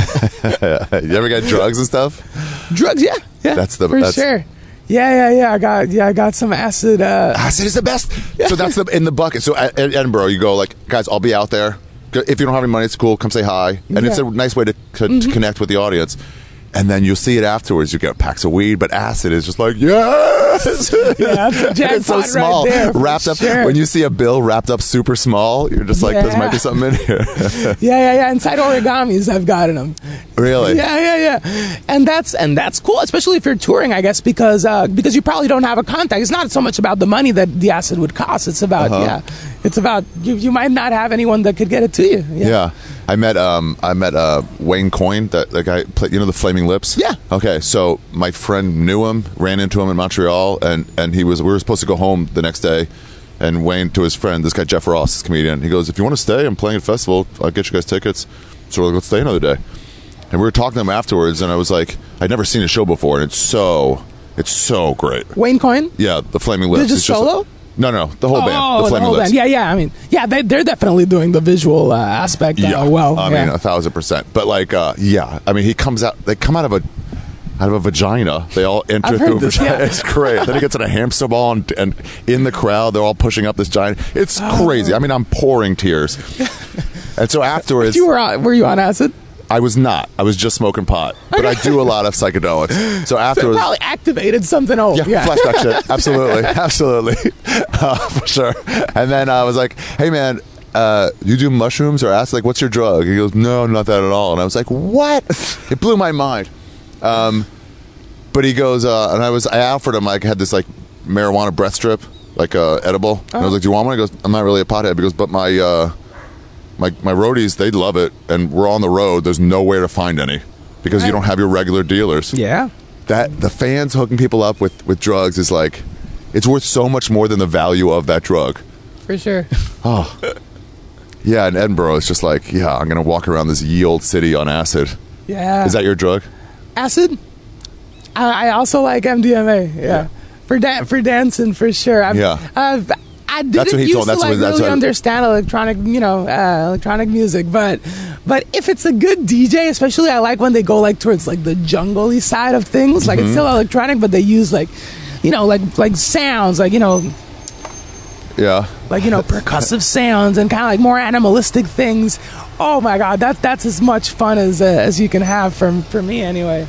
You ever get drugs and stuff? Drugs, yeah. That's sure. Yeah. I got some acid. Acid is the best. So that's in the bucket. So at Edinburgh, you go like, guys, I'll be out there. If you don't have any money, it's cool. Come say hi. And it's a nice way to connect with the audience. And then you'll see it afterwards. You get packs of weed, but acid is just like, yes! Yeah, that's a jackpot it's so small. right there. Wrapped up. Sure. When you see a bill wrapped up super small, you're just like, there might be something in here. Yeah. Inside origamis, I've gotten them. Really? Yeah. And that's cool, especially if you're touring, I guess, because you probably don't have a contact. It's not so much about the money that the acid would cost. It's about it's about you might not have anyone that could get it to you. Yeah. I met Wayne Coyne, the guy, the Flaming Lips. Yeah. Okay, so my friend knew him, ran into him in Montreal, and we were supposed to go home the next day, and Wayne, to his friend, this guy Jeff Ross, this comedian, he goes, if you want to stay, I'm playing at a festival, I'll get you guys tickets. So we're like, let's stay another day. And we were talking to him afterwards, and I was like, I'd never seen a show before, and it's so great. Wayne Coyne? Yeah, the Flaming Lips. Is it just solo? No, the whole band. The Flaming Lips. Band. Yeah. I mean, they're definitely doing the visual aspect well. I mean, 1,000%. But like, I mean, he comes out. They come out of a vagina. They all enter through a vagina. Yeah. It's great. Then he gets in a hamster ball, and in the crowd, they're all pushing up this giant. It's crazy. I mean, I'm pouring tears. And so afterwards, were you on acid? I was not. I was just smoking pot. But I do a lot of psychedelics. So afterwards, it probably activated something old. Yeah, flashback shit. Absolutely. For sure. And then I was like, hey, man, you do mushrooms or acid? Like, what's your drug? He goes, no, not that at all. And I was like, what? It blew my mind. But he goes, and I offered him, like, I had this, like, marijuana breath strip, like, edible. And I was like, do you want one? He goes, I'm not really a pothead. He goes, but my roadies, they love it, and we're on the road. There's nowhere to find any because you don't have your regular dealers. Yeah. That the fans hooking people up with drugs is like, it's worth so much more than the value of that drug. For sure. Oh. Yeah, in Edinburgh, it's just like, I'm going to walk around this ye old city on acid. Yeah. Is that your drug? Acid? I also like MDMA, yeah. For dancing, for sure. I didn't used to really understand electronic music, but if it's a good DJ, especially I like when they go like towards like the jungle-y side of things, like it's still electronic, but they use like sounds, like percussive sounds and kind of like more animalistic things. Oh my God, that's as much fun as you can have for me anyway.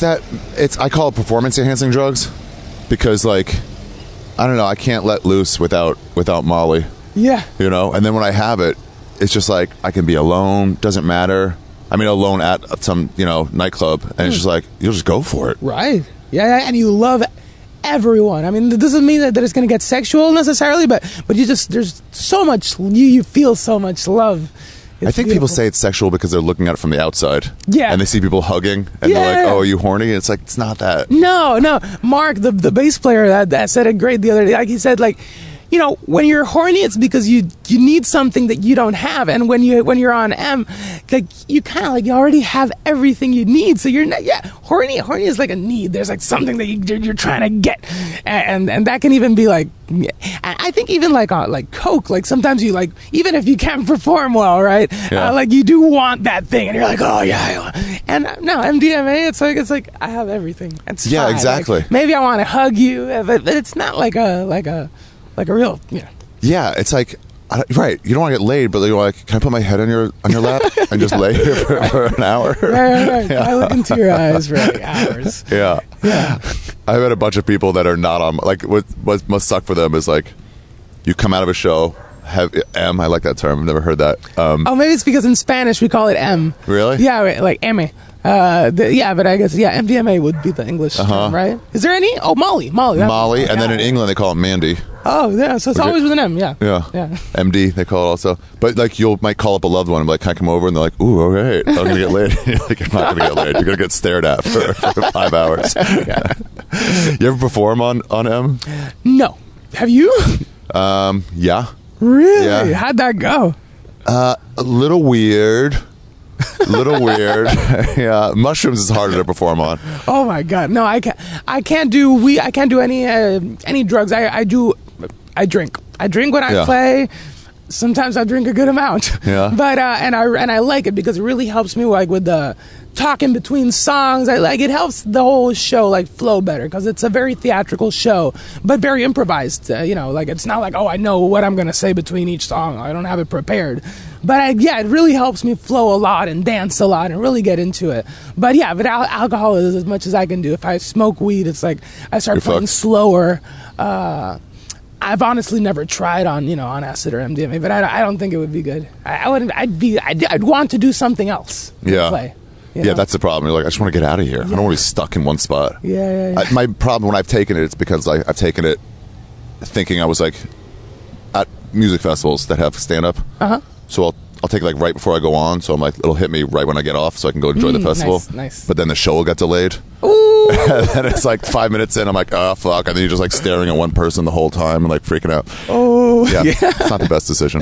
I call it performance enhancing drugs because like, I don't know, I can't let loose without Molly. Yeah. And then when I have it, it's just like I can be alone, doesn't matter. I mean, alone at some, nightclub, and it's just like, you'll just go for it. Right. Yeah, and you love everyone. I mean, it doesn't mean that it's going to get sexual necessarily, but there's so much, you feel so much love. I think people say it's sexual because they're looking at it from the outside. Yeah. And they see people hugging, and they're like, oh, are you horny? And it's like, it's not that. No. Mark, the bass player, that said it great the other day. Like he said, like, when you're horny, it's because you need something that you don't have, and when you're on M, like you kind of like you already have everything you need. So you're not, horny is like a need. There's like something that you're trying to get, and that can even be like, I think even like coke. Like sometimes you like, even if you can't perform well, right? Like you do want that thing, and you're like, oh yeah. And no, MDMA, it's like I have everything. It's fine. Exactly. Like, maybe I want to hug you, but it's not like a real, Yeah, it's like, right, you don't want to get laid, but you're like, can I put my head on your lap and just lay here for an hour? Right. I look into your eyes for like hours. Yeah. I've had a bunch of people that are not on, like, what must suck for them is like, you come out of a show, have M, I like that term, I've never heard that. Maybe it's because in Spanish we call it M. Really? Yeah, like M. But I guess, MDMA would be the English term, right? Is there any? Oh, Molly. Molly, and then in England they call it Mandy. Oh, yeah, so it's always with an M, yeah. MD, they call it also. But, like, might call up a loved one and be like, can I come over? And they're like, ooh, all right, I'm going to get laid. You're like, you're not going to get laid. You're going to get stared at for 5 hours. You ever perform on M? No. Have you? Yeah. Really? Yeah. How'd that go? A little weird. Yeah, mushrooms is harder to perform on. Oh my God, no, I can't do any drugs. I drink when I play. sometimes I drink a good amount. Yeah. But and I like it because it really helps me like with the talking between songs. I like it helps the whole show like flow better because it's a very theatrical show, but very improvised. Like it's not like, oh, I know what I'm gonna say between each song. I don't have it prepared. But it really helps me flow a lot and dance a lot and really get into it. But yeah, but alcohol is as much as I can do. If I smoke weed, it's like I start playing slower. I've honestly never tried on acid or MDMA, but I don't think it would be good. I'd want to do something else. Yeah. Play, yeah, that's the problem. You're like, I just want to get out of here. I don't want to be stuck in one spot. Yeah. My problem when I've taken it's because I've taken it thinking I was like at music festivals that have stand up. So I'll take it like right before I go on. So I'm like, it'll hit me right when I get off, so I can go enjoy the festival. Nice. But then the show will get delayed. Ooh. And then it's like 5 minutes in, I'm like, oh fuck, and then you're just like staring at one person the whole time and like freaking out. Oh, yeah. It's not the best decision.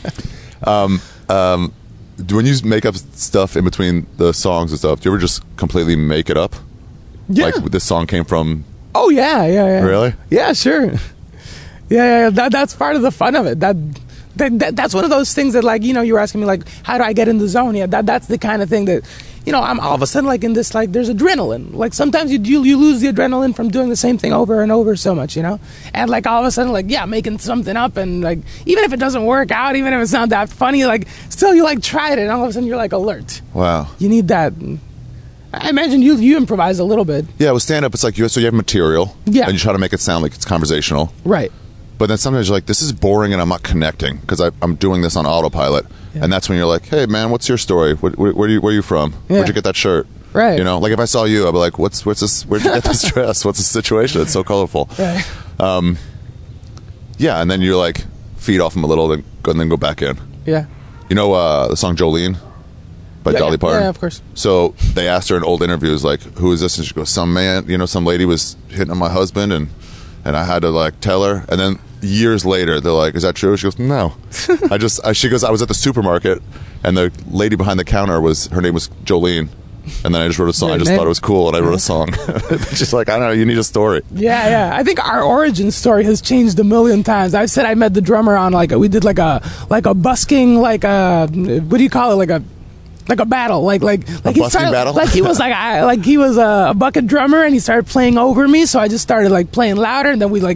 When you make up stuff in between the songs and stuff, do you ever just completely make it up? Yeah. Like this song came from. Oh yeah. Really? Yeah, sure. Yeah. That's part of the fun of it. That's one of those things that, like, you were asking me, like, how do I get in the zone? Yeah, that's the kind of thing that, I'm all of a sudden, like, in this, like, there's adrenaline. Like, sometimes you lose the adrenaline from doing the same thing over and over so much, And, like, all of a sudden, like, yeah, making something up and, like, even if it doesn't work out, even if it's not that funny, like, still you, like, tried it and all of a sudden you're, like, alert. Wow. You need that. I imagine you improvise a little bit. Yeah, with stand-up, it's like, so you have material. Yeah. And you try to make it sound like it's conversational. Right. But then sometimes you're like, this is boring and I'm not connecting because I'm doing this on autopilot. Yeah. And that's when you're like, hey, man, what's your story? Where are you from? Yeah. Where'd you get that shirt? Right. Like if I saw you, I'd be like, what's this? Where'd you get this dress? What's the situation? It's so colorful. Right. Yeah, and then you're like, feed off them a little and then go back in. Yeah. The song Jolene by Dolly Parton? Yeah, of course. So they asked her in old interviews, like, who is this? And she goes, some man, some lady was hitting on my husband and I had to like tell her, and then years later they're like, is that true? She goes, no. She goes, I was at the supermarket and the lady behind the counter her name was Jolene, and then I just wrote a song. I just thought it was cool and I wrote a song. Just like, I don't know, you need a story. Yeah. I think our origin story has changed a million times. I've said I met the drummer on we did like a busking, like a, what do you call it, like a battle, like he started, battle? like he was he was a bucket drummer and he started playing over me, so I just started like playing louder, and then we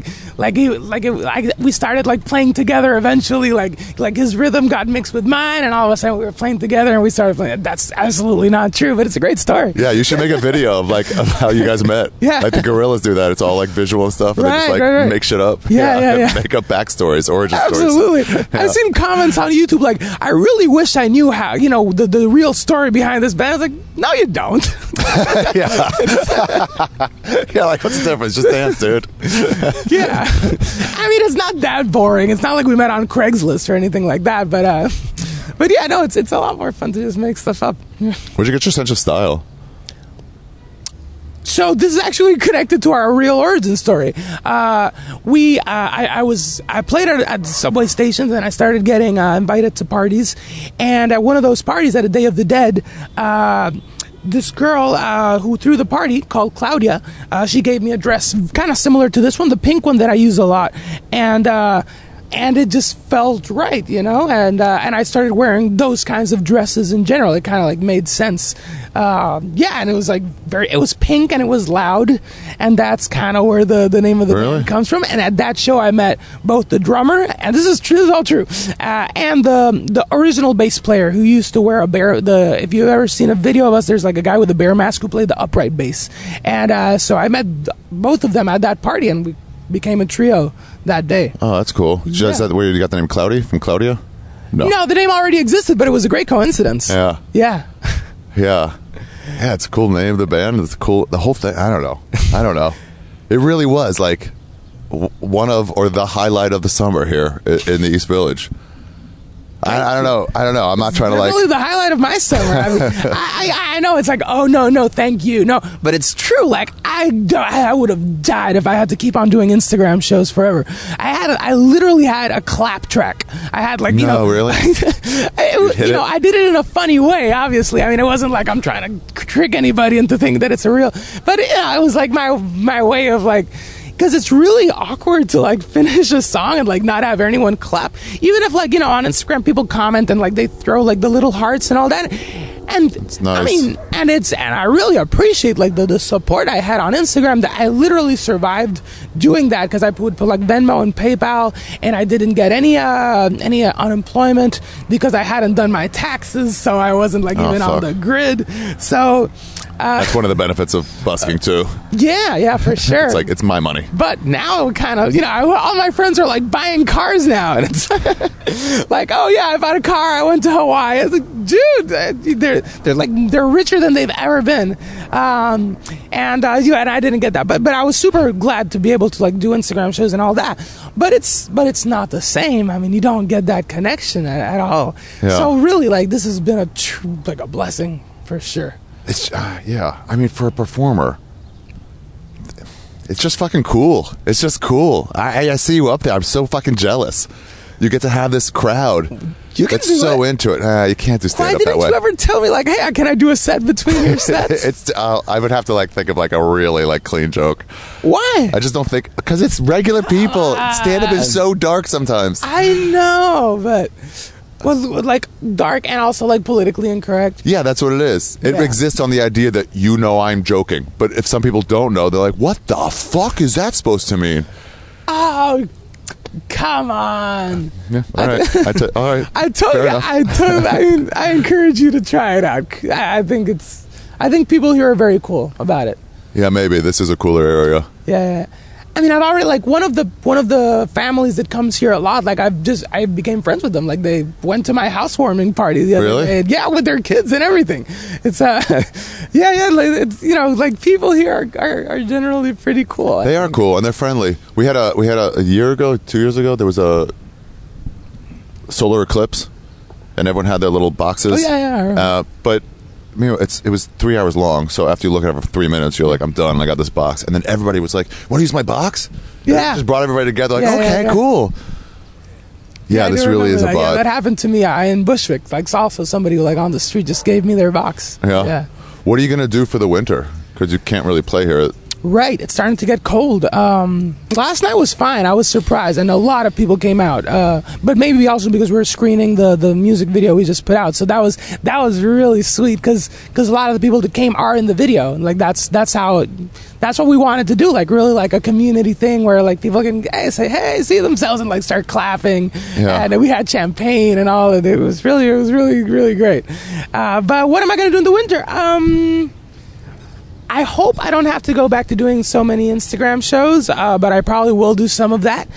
we started like playing together eventually, like his rhythm got mixed with mine, and all of a sudden we were playing together and we started playing. That's absolutely not true, but it's a great story. Yeah, you should make a video of how you guys met. Yeah, like the Gorillas do that. It's all like visual and stuff, and they just right. make shit up. Yeah. Make up backstories, origin stories. Absolutely. I've seen comments on YouTube like, I really wish I knew how the real story behind this band. I was like, no, you don't. Yeah. Yeah, like, what's the difference? Just dance, dude. Yeah. I mean, it's not that boring. It's not like we met on Craigslist or anything like that, but yeah, no, it's a lot more fun to just make stuff up. Where'd you get your sense of style? So this is actually connected to our real origin story. I played at subway stations, and I started getting invited to parties. And at one of those parties, at a Day of the Dead, this girl who threw the party, called Claudia, she gave me a dress kind of similar to this one, the pink one that I use a lot, and it just felt right, and I started wearing those kinds of dresses in general. It kind of like made sense. And it was like it was pink and it was loud, and that's kind of where the name of the band comes from. And at that show I met both the drummer, and this is all true, and the original bass player who used to wear a bear. If you've ever seen a video of us, there's like a guy with a bear mask who played the upright bass, and so I met both of them at that party, and we became a trio that day. Oh, that's cool. Yeah. Is that where you got the name Cloudy from Claudia? No, the name already existed, but it was a great coincidence. Yeah. Yeah. Yeah, it's a cool name of the band. It's cool. The whole thing. I don't know. It really was like one of, or the highlight of the summer here in the East Village. I don't know. I'm not trying to like. Really, the highlight of my summer. I mean, I know it's like, oh no, thank you, no, but it's true. Like I would have died if I had to keep on doing Instagram shows forever. I literally had a clap track. I had like really. I did it in a funny way. Obviously, I mean, it wasn't like I'm trying to trick anybody into thinking that it's a real. But it was like my way of like because it's really awkward to like finish a song and like not have anyone clap, even if like, you know, on Instagram people comment and like they throw like the little hearts and all that. And It's nice. I mean, and I really appreciate like the support I had on Instagram, that I literally survived doing that because I would put like Venmo and PayPal, and I didn't get any unemployment because I hadn't done my taxes, so I wasn't like even on fuck. the grid. So That's one of the benefits of busking too. yeah, for sure. It's like, it's my money. But now, kind of, you know, all my friends are like buying cars now, and it's like, oh yeah, I bought a car. I went to Hawaii. It's like, dude, they're richer than they've ever been, and I didn't get that, but I was super glad to be able to like do Instagram shows and all that. But it's not the same. I mean, you don't get that connection at all. Yeah. So really, like, this has been a blessing for sure. It's yeah. I mean, for a performer, it's just fucking cool. It's just cool. I see you up there. I'm so fucking jealous. You get to have this crowd You can that's do so it. into it. You can't do Why stand up didn't that way. you ever tell me, like, hey, can I do a set between your sets? It's I would have to like think of like a really like clean joke. Why? I just don't think, because it's regular people. Stand up is so dark sometimes. I know, but like dark and also like politically incorrect. Yeah, that's what it is. It Yeah. exists on the idea that you know I'm joking, but if some people don't know, they're like, "What the fuck is that supposed to mean?" Oh, come on! Yeah, all right. All right. I told Fair you. enough. I encourage you to try it out. I think people here are very cool about it. Yeah, maybe this is a cooler area. Yeah. I mean, I've already like one of the families that comes here a lot. Like I became friends with them. Like they went to my housewarming party the other Really? day. Yeah, with their kids and everything. It's yeah. Like, it's, you know, like people here are generally pretty cool. They are cool and they're friendly. We had a year ago, 2 years ago, there was a solar eclipse, and everyone had their little boxes. Oh, yeah, I remember. But you know, it was 3 hours long. So after you look at it for 3 minutes, you're like, I'm done. I got this box, and then everybody was like, "Want to use my box?" Yeah. Just brought everybody together. Like, Yeah, okay, yeah. cool. Yeah, I this do really is a remember that. vibe. Yeah, that happened to me in Bushwick. Like also somebody who like on the street just gave me their box. Yeah. What are you gonna do for the winter? Because you can't really play here. Right, it's starting to get cold. Last night was fine. I was surprised, and a lot of people came out. But maybe also because we were screening the music video we just put out, so that was really sweet because a lot of the people that came are in the video, and like that's what we wanted to do, like really like a community thing where like people can say hey, see themselves and like start clapping. Yeah. And we had champagne and all of it. It was really great. But what am I going to do in the winter? I hope I don't have to go back to doing so many Instagram shows, but I probably will do some of that.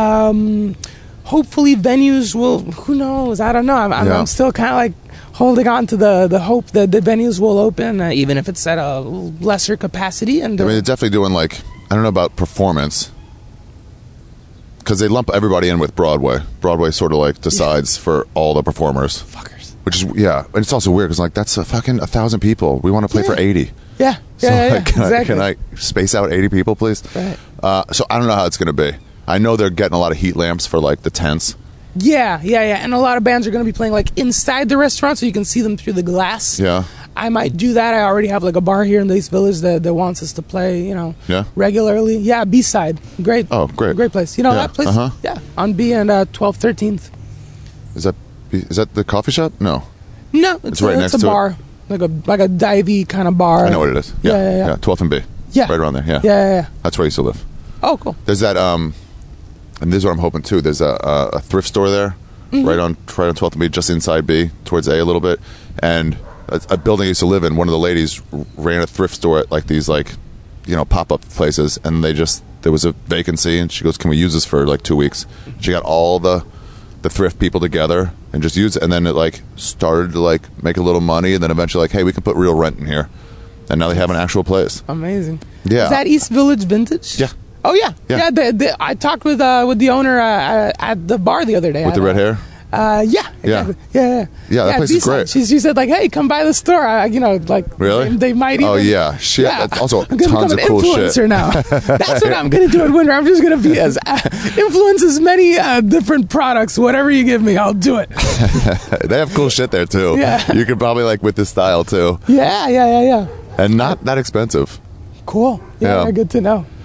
Hopefully venues will, who knows, I don't know. I'm still kind of like holding on to the hope that the venues will open, even if it's at a lesser capacity. And I mean, they're definitely doing like, I don't know about performance, because they lump everybody in with Broadway. Broadway sort of like decides for all the performers. fuckers. Which is, yeah, and it's also weird because like that's a fucking 1,000 people. We want to play for 80. Yeah, So like, exactly. can I space out 80 people, please? Right. So I don't know how it's going to be. I know they're getting a lot of heat lamps for like the tents. Yeah. And a lot of bands are going to be playing like inside the restaurant so you can see them through the glass. Yeah. I might do that. I already have like a bar here in the East Village that wants us to play, you know, Yeah. regularly. Yeah, B-side. Great. Oh, great. Great place. You know Yeah, that place? uh-huh. Yeah, on B and 12th, 13th. Is that the coffee shop? No. No, It's right next a to it? bar. Like a divey kind of bar. I know what it is. Yeah. 12th and B. Yeah. Right around there. Yeah. Yeah. That's where I used to live. Oh, cool. There's that, and this is what I'm hoping too. There's a thrift store there, Mm-hmm. right on 12th and B, just inside B, towards A a little bit. And a building I used to live in, one of the ladies ran a thrift store at like these like, you know, pop-up places, and there was a vacancy, and she goes, "Can we use this for like 2 weeks?" She got all the thrift people together and just used it, and then it like started to like make a little money, and then eventually like, hey, we can put real rent in here, and now they have an actual place. Amazing. Yeah. Is that East Village Vintage? Yeah. Oh, yeah. Yeah. I talked with the owner at the bar the other day. With the red hair? Yeah. Exactly. Yeah. Yeah, that place is B-side. great. She said like, hey, come by the store. You know, like Really? they might. Even, Oh, yeah. Shit. That's also I'm gonna tons become of cool an influencer shit. now. That's what I'm gonna do in winter. I'm just gonna be influence as many different products. Whatever you give me, I'll do it. They have cool shit there too. Yeah. You could probably like with this style too, Yeah. and not that expensive. Cool. Yeah. Yeah. Good to know.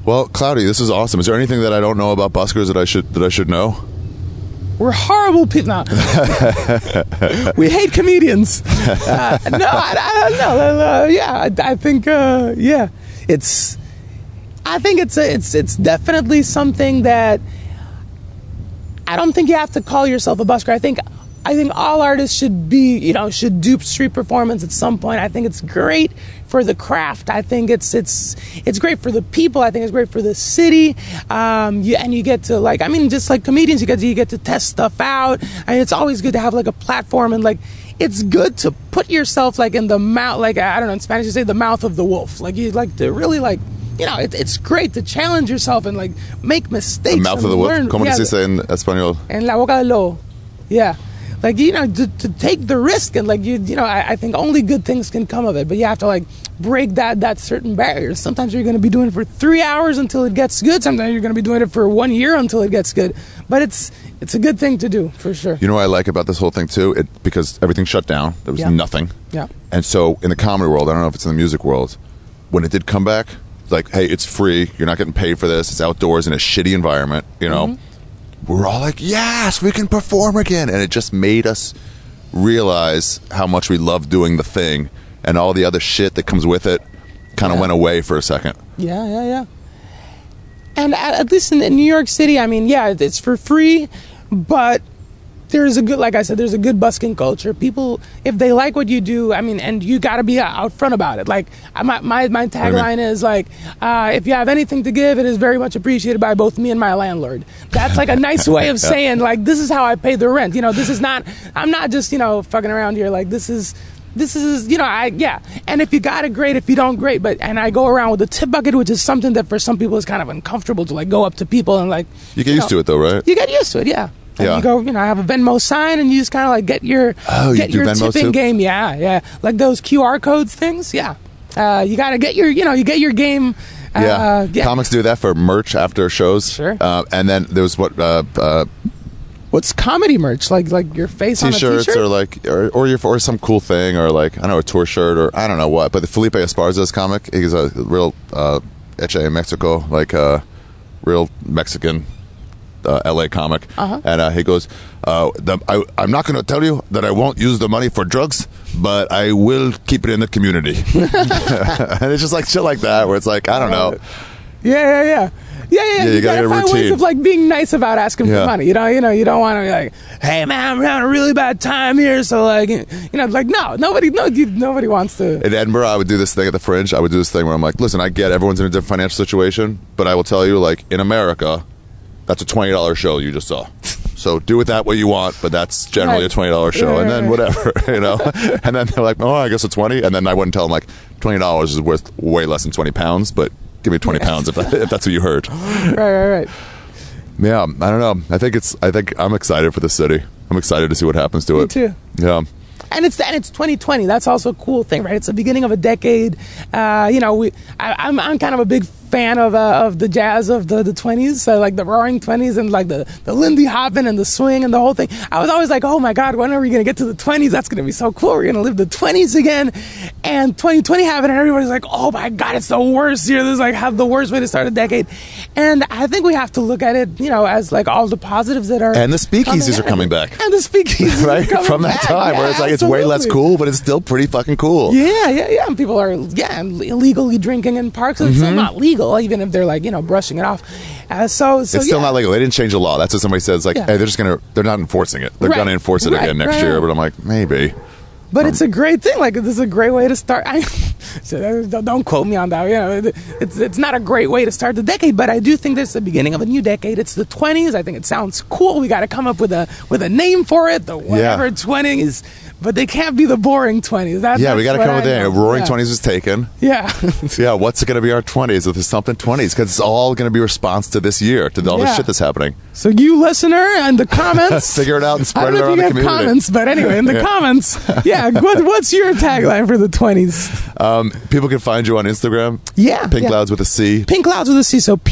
Well, Cloudy, this is awesome. Is there anything that I don't know about buskers that I should know? We're horrible people. No. We hate comedians. No, I don't know. Yeah, I think. Yeah, it's. I think it's definitely something that. I don't think you have to call yourself a busker. I think all artists should do street performance at some point. I think it's great for the craft. I think it's great for the people. I think it's great for the city. And you get to just like comedians, you get to test stuff out. I mean, it's always good to have like a platform, and like it's good to put yourself like in the mouth, like I don't know, in Spanish you say the mouth of the wolf. Like you like to really like. It's great to challenge yourself and like make mistakes. The mouth of the wolf. ¿Cómo se dice en español? En la boca del lobo. Yeah. Like, to take the risk, and like, I think only good things can come of it, but you have to like break that certain barrier. Sometimes you're going to be doing it for 3 hours until it gets good. Sometimes you're going to be doing it for 1 year until it gets good, but it's a good thing to do for sure. You know what I like about this whole thing too? Because everything shut down. There was nothing. Yeah. And so in the comedy world, I don't know if it's in the music world, when it did come back, like, hey, it's free. You're not getting paid for this. It's outdoors in a shitty environment, Mm-hmm. We're all like, yes, we can perform again. And it just made us realize how much we love doing the thing, and all the other shit that comes with it kind of went away for a second. Yeah. And at least in New York City, I mean, yeah, it's for free, but there's a good, like I said, there's a good busking culture. People, if they like what you do, I mean, and you got to be out front about it. Like my tagline is like, if you have anything to give, it is very much appreciated by both me and my landlord. That's like a nice way of saying like, this is how I pay the rent. This is not, I'm not just, fucking around here. Like this is, and if you got it, great. If you don't, great. And I go around with a tip bucket, which is something that for some people is kind of uncomfortable to like go up to people and like. You get used to it though, right? You get used to it, yeah. And you go, I have a Venmo sign, and you just kind of like get your Venmo tipping too? game, yeah, like those QR codes things, yeah. You got to get your, you get your game. Comics do that for merch after shows. Sure. And then there was what's comedy merch, like your face on a t-shirts t-shirt? or like or some cool thing, or like I don't know, a tour shirt, or I don't know what. But the Felipe Esparza's comic, he's a real Eche Mexico, like real Mexican LA comic, and he goes, I'm not going to tell you that I won't use the money for drugs, but I will keep it in the community. And it's just like shit like that, where it's like, I don't know. Yeah. You gotta find routine. ways of like being nice about asking for money. You don't want to be like, hey man, I'm having a really bad time here, so like, like nobody wants to. In Edinburgh, I would do this thing at the Fringe. I would do this thing where I'm like, listen, I get everyone's in a different financial situation, but I will tell you, like in America, that's a $20 show you just saw. So do with that what you want, but that's generally a $20 show, and then whatever, And then they're like, oh, I guess it's 20, and then I wouldn't tell them like $20 is worth way less than 20 pounds, but give me 20 pounds if that's what you heard. Right. Yeah, I don't know. I think I'm excited for the city. I'm excited to see what happens to it. Me too. Yeah. And it's 2020. That's also a cool thing, right? It's the beginning of a decade. I'm kind of a big fan of the jazz of the 20s, so like the Roaring 20s and like the Lindy Hoppin' and the swing and the whole thing. I was always like, oh my God, when are we going to get to the 20s? That's going to be so cool. We're going to live the 20s again. And 2020 happened, and everybody's like, oh my God, it's the worst year. This is like the worst way to start a decade. And I think we have to look at it, as like all the positives that are. And the speakeasies are coming back. And the speakeasies right? are coming From that back. time where it's like it's way less cool, but it's still pretty fucking cool. Yeah. And people are illegally drinking in parks. It's still not legal, even if they're like brushing it off. So it's still not legal. They didn't change the law. That's what somebody says. Like, hey, they're not enforcing it. They're going to enforce it again next year. But I'm like, maybe. But it's a great thing. Like, this is a great way to start. So don't quote me on that. It's not a great way to start the decade, but I do think this is the beginning of a new decade. It's the 20s. I think it sounds cool. We got to come up with a name for it. The whatever 20s. But they can't be the boring 20s. We got to come up with a name. Roaring 20s was taken. Yeah. Yeah, what's going to be our 20s? If there's something 20s, because it's all going to be a response to this year, to all the shit that's happening. So you listener in the comments. Figure it out and spread it around the community. I don't know if you have comments, but anyway, in the comments. Yeah, what's your tagline for the 20s? People can find you on Instagram. Yeah. Pink yeah. Clouds with a C. Pink Clouds with a C, so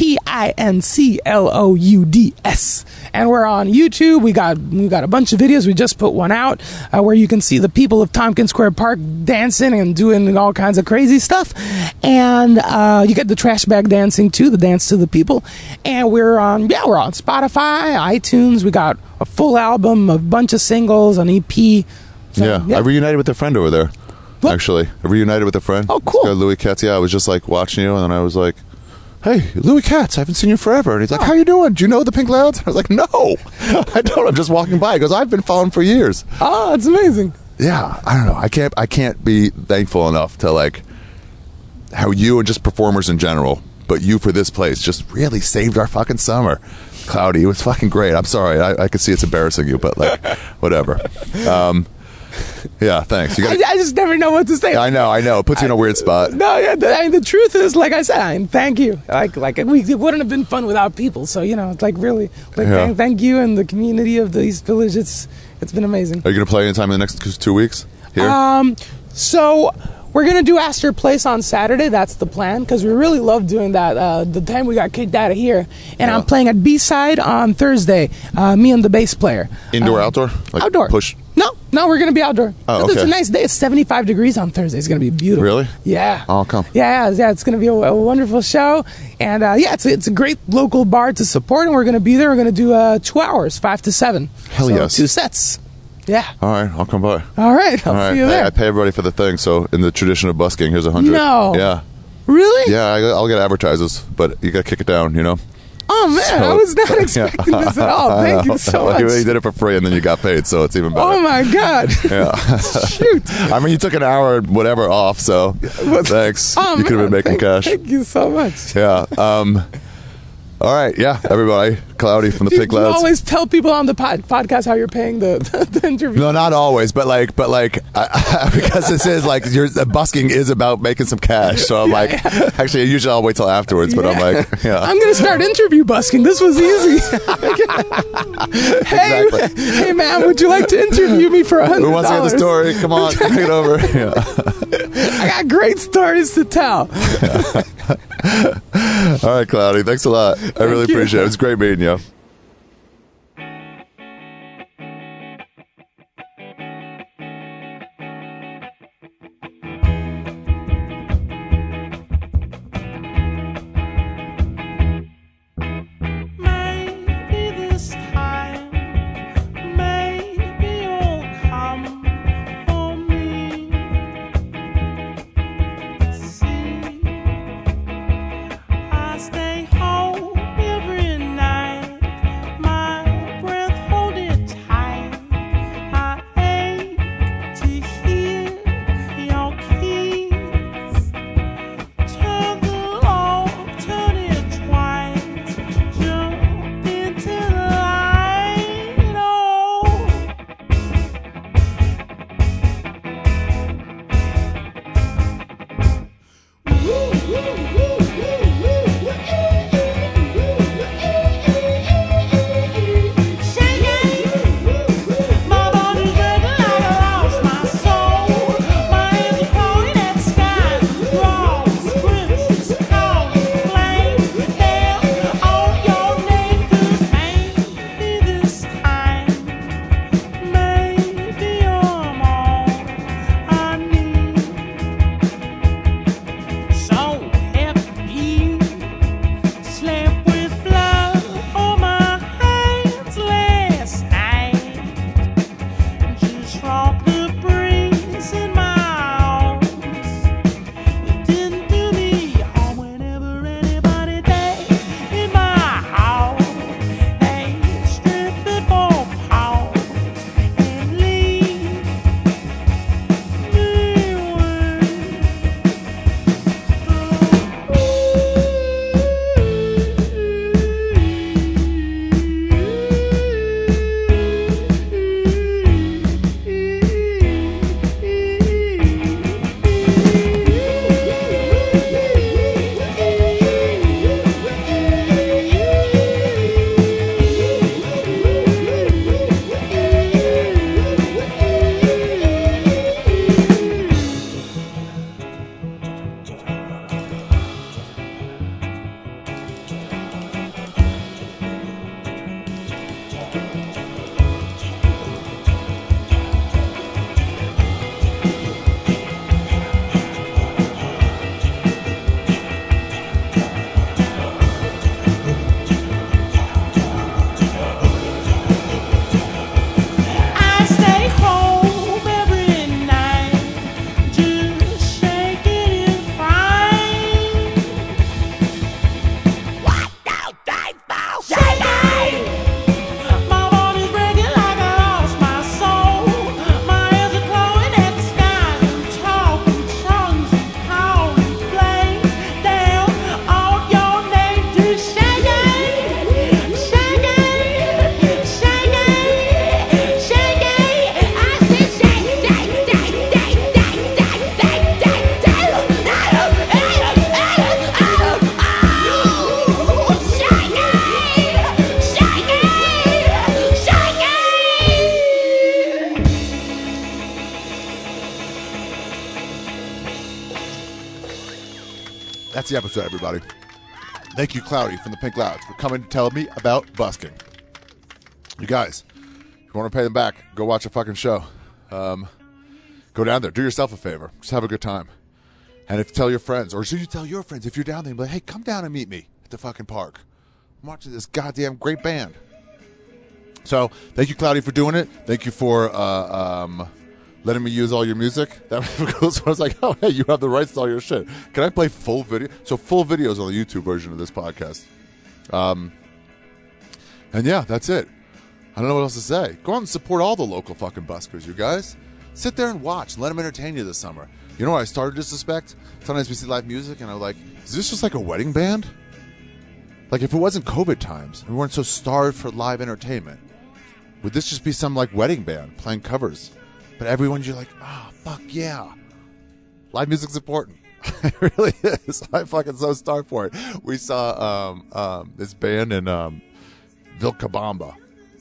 PINCLOUDS. And we're on YouTube. We got a bunch of videos. We just put one out where you can see the people of Tompkins Square Park dancing and doing all kinds of crazy stuff. And you get the trash bag dancing too, the dance to the people. And we're on Spotify, iTunes. We got a full album, a bunch of singles, an EP. So, Yeah. I reunited with a friend over there. What? Actually, I reunited with a friend. Oh, cool. This guy, Louis Katz. Yeah, I was just like watching you, and then I was like, "Hey, Louis Katz, I haven't seen you forever." And he's like, "How you doing? Do you know the Pink Clouds?" I was like, "No, I don't. I'm just walking by." He goes, "I've been following for years." Oh, it's amazing. Yeah, I don't know. I can't be thankful enough to like how you and just performers in general, but you for this place just really saved our fucking summer. Cloudy, it was fucking great. I'm sorry. I could see it's embarrassing you, but like, whatever. Yeah, thanks. You gotta, I just never know what to say. I know. It puts you in a weird spot. No, yeah. The truth is, like I said, thank you. It wouldn't have been fun without people. So it's like really, Yeah. thank you and the community of the East Village. It's been amazing. Are you gonna play anytime in the next 2 weeks here? So we're gonna do Astor Place on Saturday. That's the plan because we really love doing that. The time we got kicked out of here, and I'm playing at B-side on Thursday. Me and the bass player. Indoor, outdoor? Like Outdoor. Push. No, we're gonna be outdoor. Oh, It's a okay. nice day. It's 75 degrees on Thursday. It's gonna be beautiful. Really? Yeah. I'll come. Yeah. It's gonna be a wonderful show, and it's a great local bar to support, and we're gonna be there. We're gonna do 2 hours, 5 to 7. Hell So, yes. 2 sets. Yeah. All right, I'll come by. All right. I'll All right, see you there. I pay everybody for the thing. So in the tradition of busking, here's 100. No. Yeah. Really? Yeah, I'll get advertisers, but you got to kick it down, you know? Oh man, I was not expecting this at all. Thank you so much. You did it for free, and then you got paid, so it's even better. Oh my God. Yeah. Shoot. I mean, you took an hour and whatever off, so thanks. Oh, You could have man, been making cash. Thank you so much. Yeah. All right. Yeah, everybody. Cloudy from the Do Pink you Clouds. always tell people on the podcast how you're paying the interview? No, not always, but because this is like the busking is about making some cash. So I'm actually, usually I'll wait till afterwards. But I'm like, yeah. I'm gonna start interview busking. This was easy. Hey, Exactly. hey, man, would you like to interview me for $100? Who wants to hear the story? Come on, bring it over. Yeah. I got great stories to tell. All right, Cloudy. Thanks a lot. I really you. appreciate it. It was great meeting you. Maybe this time, maybe you'll come for me. See, I stay home every night That's the episode, everybody. Thank you, Cloudy from the Pink Clouds, for coming to tell me about busking. You guys, if you want to pay them back, go watch a fucking show. Go down there. Do yourself a favor. Just have a good time. And tell your friends, or should you tell your friends if you're down there, be like, hey, come down and meet me at the fucking park. I'm watching this goddamn great band. So, thank you, Cloudy, for doing it. Thank you for letting me use all your music. That was cool. So I was like, oh, hey, you have the rights to all your shit. Can I play full video? So, full videos on the YouTube version of this podcast. And yeah, that's it. I don't know what else to say. Go out and support all the local fucking buskers, you guys. Sit there and watch. Let them entertain you this summer. You know what I started to suspect? Sometimes we see live music, and I'm like, is this just like a wedding band? Like, if it wasn't COVID times, and we weren't so starved for live entertainment, would this just be some, like, wedding band playing covers? But everyone, you're like, oh, fuck yeah. Live music's important. It really is. I'm fucking so starved for it. We saw this band in Vilcabamba.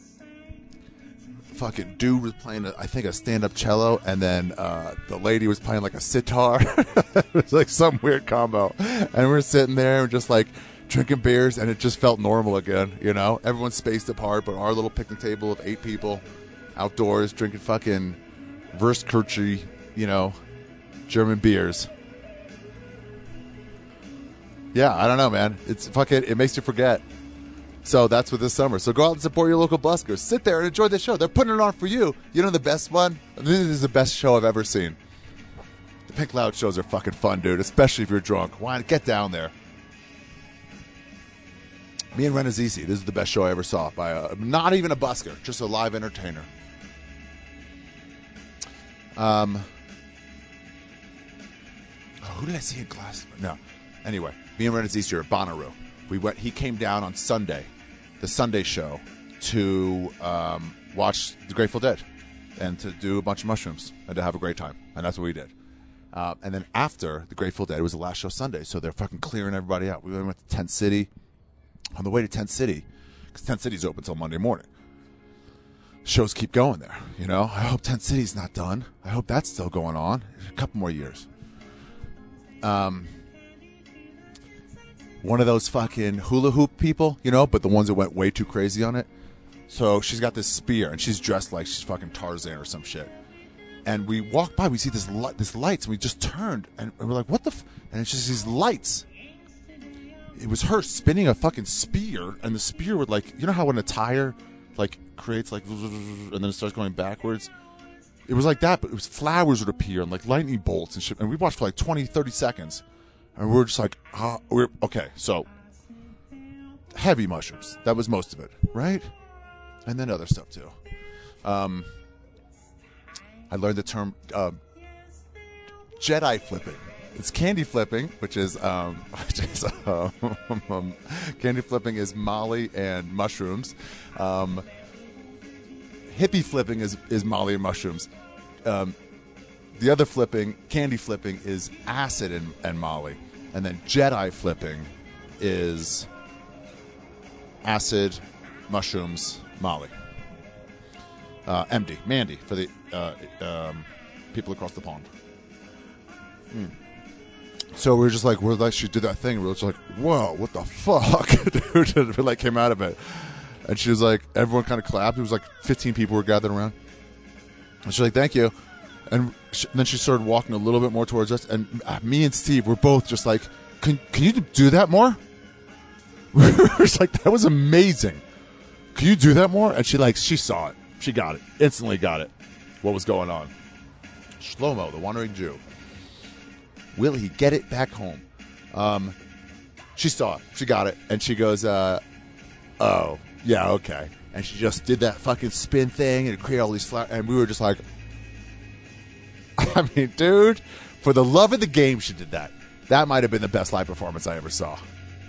Fucking dude was playing, I think, a stand-up cello, and then the lady was playing, like, a sitar. It was, like, some weird combo. And we're sitting there and just, like, drinking beers, and it just felt normal again, you know? Everyone's spaced apart, but our little picnic table of 8 people outdoors drinking fucking Wurstkirche, you know, German beers. Yeah, I don't know, man. It's fucking, it makes you forget. So that's what this summer. So go out and support your local buskers. Sit there and enjoy the show. They're putting it on for you. You know the best one? This is the best show I've ever seen. The Pink Cloud shows are fucking fun, dude, especially if you're drunk. Why not get down there? Me and Renazizi, this is the best show I ever saw by not even a busker, just a live entertainer. Who did I see in class? No. Anyway, me and Renazizi are at Bonnaroo. He came down on Sunday, the Sunday show, to watch the Grateful Dead and to do a bunch of mushrooms and to have a great time. And that's what we did. And then after the Grateful Dead, it was the last show Sunday, so they're fucking clearing everybody out. We went to Tent City. On the way to Tent City, because Tent City's open until Monday morning. Shows keep going there, you know? I hope Tent City's not done. I hope that's still going on. A couple more years. One of those fucking hula hoop people, you know, but the ones that went way too crazy on it. So she's got this spear, and she's dressed like she's fucking Tarzan or some shit. And we walked by, we see this lights, and we just turned, and we're like, what the and it's just these lights. It was her spinning a fucking spear, and the spear would, like, you know how when a tire, like, creates, like, and then it starts going backwards? It was like that, but it was flowers would appear, and, like, lightning bolts and shit, and we watched for, like, 20, 30 seconds, and we were just like, okay, so, heavy mushrooms. That was most of it, right? And then other stuff, too. I learned the term, Jedi flipping. It's candy flipping, which is candy flipping is Molly and mushrooms. Hippie flipping is Molly and mushrooms. The other flipping, candy flipping, is acid and Molly, and then Jedi flipping is acid, mushrooms, Molly. Mandy for the people across the pond. So we were just like, she did that thing. We were just like, whoa, what the fuck? Dude, and we, like, came out of it. And she was like, everyone kind of clapped. It was like 15 people were gathered around. And she's like, thank you. And then she started walking a little bit more towards us. And me and Steve were both just like, can you do that more? We were just like, that was amazing. Can you do that more? And she saw it. She got it. Instantly got it. What was going on. Shlomo, the Wandering Jew. Will he get it back home? She saw it. She got it. And she goes, oh, yeah, okay. And she just did that fucking spin thing and created all these flowers. And we were just like, I mean, dude, for the love of the game, she did that. That might have been the best live performance I ever saw.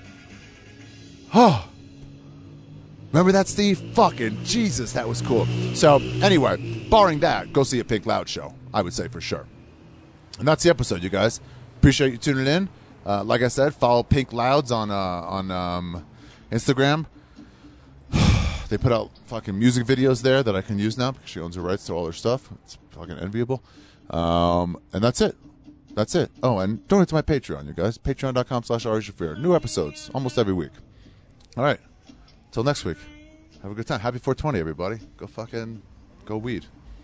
Oh. Remember that, Steve? Fucking Jesus, that was cool. So, anyway, barring that, go see a Pink Cloud show, I would say for sure. And that's the episode, you guys. Appreciate you tuning in. Like I said, follow Pink Clouds on Instagram. They put out fucking music videos there that I can use now because she owns the rights to all her stuff. It's fucking enviable. And that's it. That's it. Oh, and donate to my Patreon, you guys. Patreon.com/Ari Shaffir. New episodes almost every week. All right. Till next week. Have a good time. Happy 420, everybody. Go weed.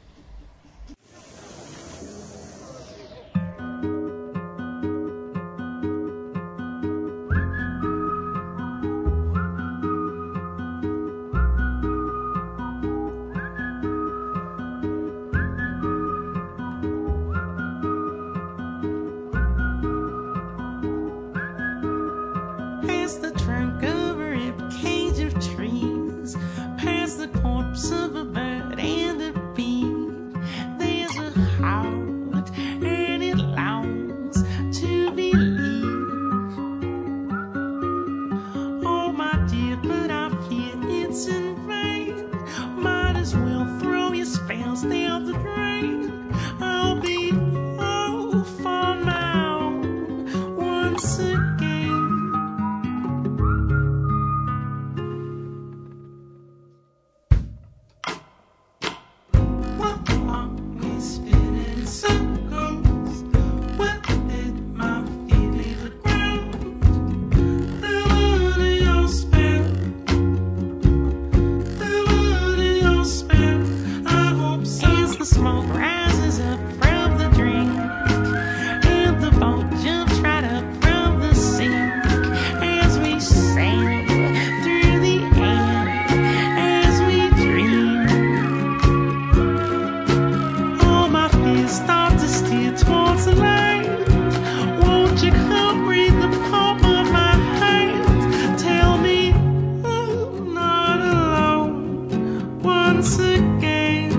Past the trunk of a rib cage of trees, past the corpse of a bird and a bee. There's a heart and it longs to believe. Oh my dear, but I fear it's in vain. Might as well throw your spells down the drain. I'll be all for now once again. Smoke rises up from the drink, and the boat jumps right up from the sink as we sail through the air, as we dream. All my fears start to steer towards the light. Won't you come breathe the palm of my hand? Tell me I'm not alone once again.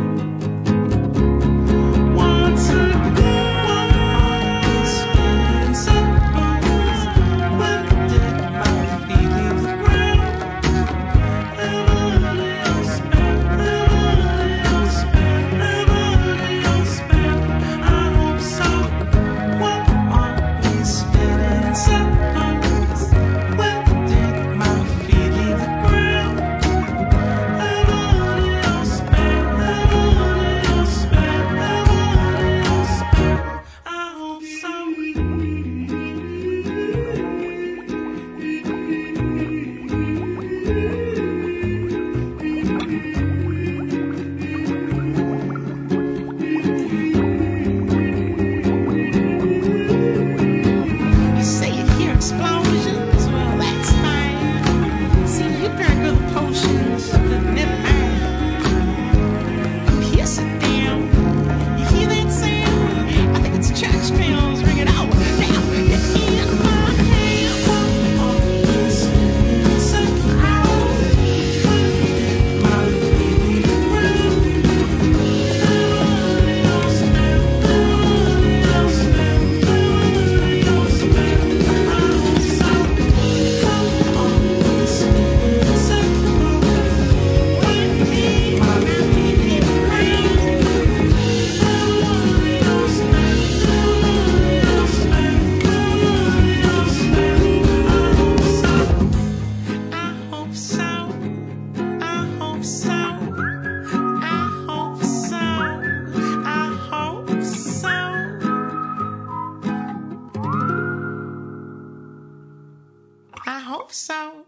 I hope so.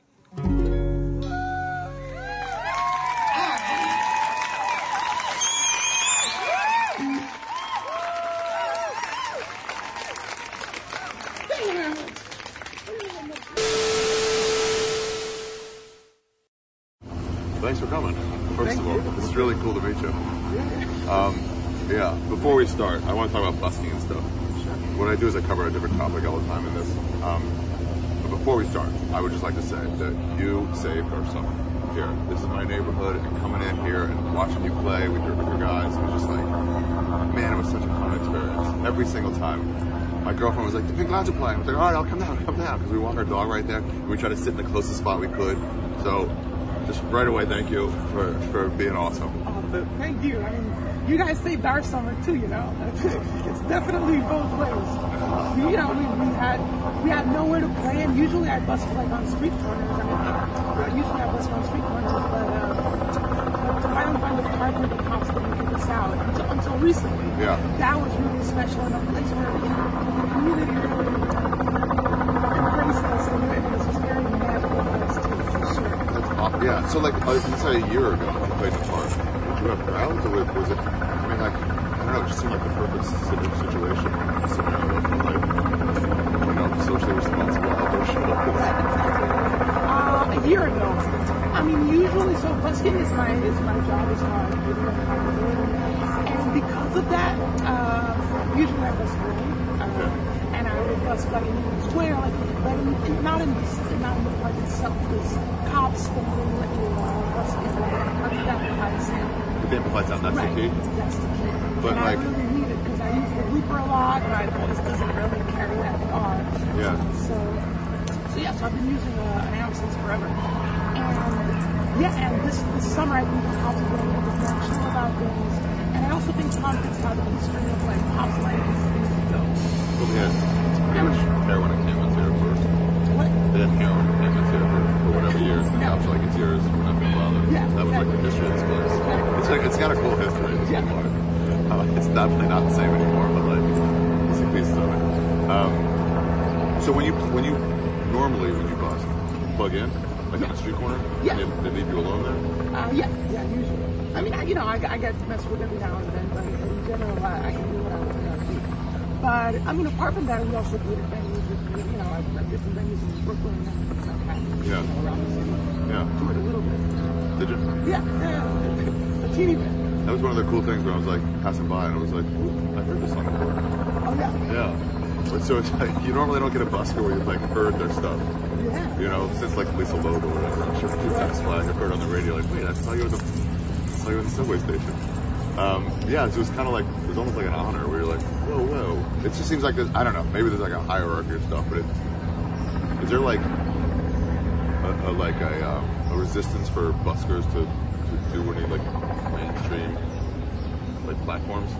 Thanks for coming. First of all, it's really cool to meet you. Yeah, before we start, I want to talk about busking and stuff. What I do is I cover a different topic all the time in this. But before we start, I would just like to say that you saved our summer here. This is my neighborhood, and coming in here and watching you play with your guys, it was just like, man, it was such a fun experience. Every single time. My girlfriend was like, the Pink Lounge are playing. I was like, all right, I'll come down. Because we walk our dog right there, and we try to sit in the closest spot we could. So, just right away, thank you for being awesome. But thank you. I mean, you guys saved our summer too, you know. It's definitely both ways. You know, we had nowhere to play, and usually I bust like on street corners. I usually I bust on street corners, but to finally find a park where the cops didn't kick us out until recently. Yeah. That was really special in a place where the community really embraced us, and it was just very magical for us too, for sure. That's awesome. Yeah. So like, you said a year ago you played the park. Did you have crowds, or was it? I mean, like, I don't know. It just seemed like the perfect situation, scenario for like, socially responsible outdoor show. A year ago. I mean, usually, so busking is my job, is how I do it. And because of that, usually I bus early, and I would bus like in the square, like, but not in the park itself, because cops don't really let you bus people. I think that amplified sound. The amplified sound, that's right. the key. That's the key. But and like, I really need it because I use the looper a lot, and my voice doesn't really carry that far. Yeah. So I've been using an amp since forever. And this summer I think the cops are getting more professional about things. And I also think politics have a history of like how letting these things go. Well, we had heroin at Cameron's here first. What? They had heroin at Cameron's here for whatever years. And the cops were like, it's yours, we're not going to bother. Yeah, that was like the history of this place. It's like, it's got a cool history, this park. It's definitely not the same anymore, but like, you see pieces of it. So when you normally when you bus, plug in, like on the street corner, Yeah. and they leave you alone there? Yeah, usually. I mean, I get messed with every now and then, but in general, I can do what I want to do. But, I mean, apart from that, we also do the venues with, I've different venues in Brooklyn and Manhattan, Yeah. around the city. Yeah. Toured a little bit. Did you? Yeah. A teeny bit. That was one of the cool things where I was like passing by and I was like, ooh, I heard this song before. Oh, yeah. Yeah. But so it's like, you normally don't get a busker where you've like heard their stuff. Yeah. Since like Lisa Loeb or whatever. I'm sure two times flag I've heard on the radio, like, wait, I saw you at the subway station. So it was kind of like, it was almost like an honor where you're like, whoa. It just seems like there's, I don't know, maybe there's like a hierarchy of stuff, but is there like a resistance for buskers to do any like mainstream like platforms?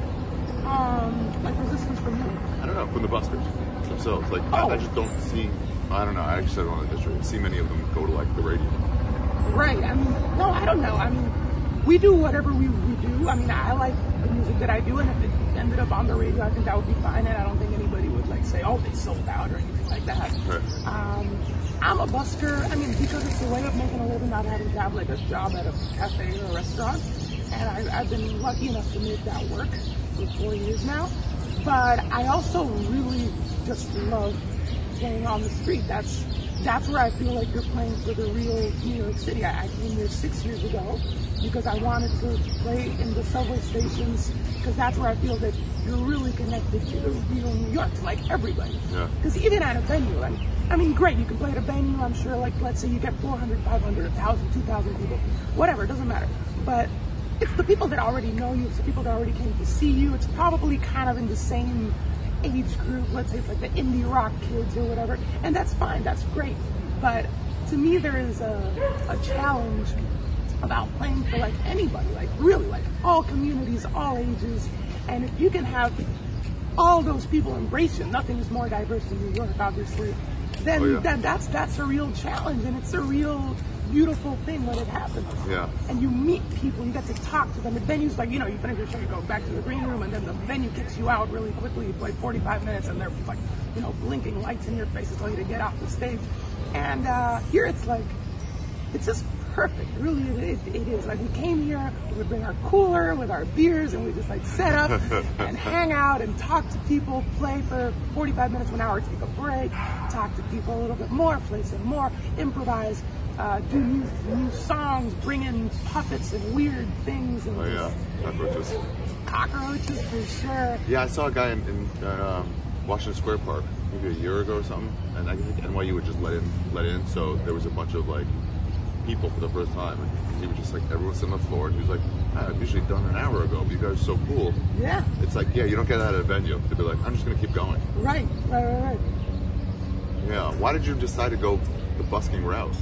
Like resistance from who? I don't know, from the buskers themselves. Like, I just don't see, I don't know, I actually said it on the history, I see many of them go to like the radio. Right, I mean, no, I don't know. I mean, we do whatever we do. I mean, I like the music that I do, and if it ended up on the radio, I think that would be fine, and I don't think anybody would like say, oh, they sold out or anything like that. Right. I'm a busker, I mean, because it's a way of making a living, not having to have like a job at a cafe or a restaurant, and I've been lucky enough to make that work for 4 years now. But I also really just love playing on the street. That's where I feel like you're playing for the real New York City. I came here 6 years ago because I wanted to play in the subway stations, because that's where I feel that you're really connected to the real New York, to like everybody. Because even at a venue, I mean, great, you can play at a venue, I'm sure, like, let's say you get 400, 500, 1,000, 2,000 people, whatever, it doesn't matter. But it's the people that already know you, it's the people that already came to see you, it's probably kind of in the same age group, let's say it's like the indie rock kids or whatever, and that's fine, that's great. But to me, there is a challenge about playing for like anybody, like really like all communities, all ages, and if you can have all those people embrace you, nothing is more diverse than New York, obviously, then that's a real challenge, and it's a real beautiful thing when it happens. Yeah. And you meet people, you get to talk to them. The venue's like, you finish your show, you go back to the green room, and then the venue kicks you out really quickly. You play 45 minutes, and they're like, blinking lights in your face to tell you to get off the stage. And here it's like, it's just perfect. Really, it is. Like, we came here, we would bring our cooler with our beers, and we just like set up and hang out and talk to people, play for 45 minutes, 1 hour, take a break, talk to people a little bit more, play some more, improvise, do new songs, bring in puppets and weird things. And cockroaches. Cockroaches for sure. Yeah, I saw a guy in Washington Square Park maybe a year ago or something, and I think NYU would just let in. So there was a bunch of like people for the first time, and he was just like, everyone's sitting on the floor, and he was like, I've usually done an hour ago, but you guys are so cool. Yeah. It's like, you don't get that at a venue to be like, I'm just gonna keep going. Right. Yeah. Why did you decide to go the busking route?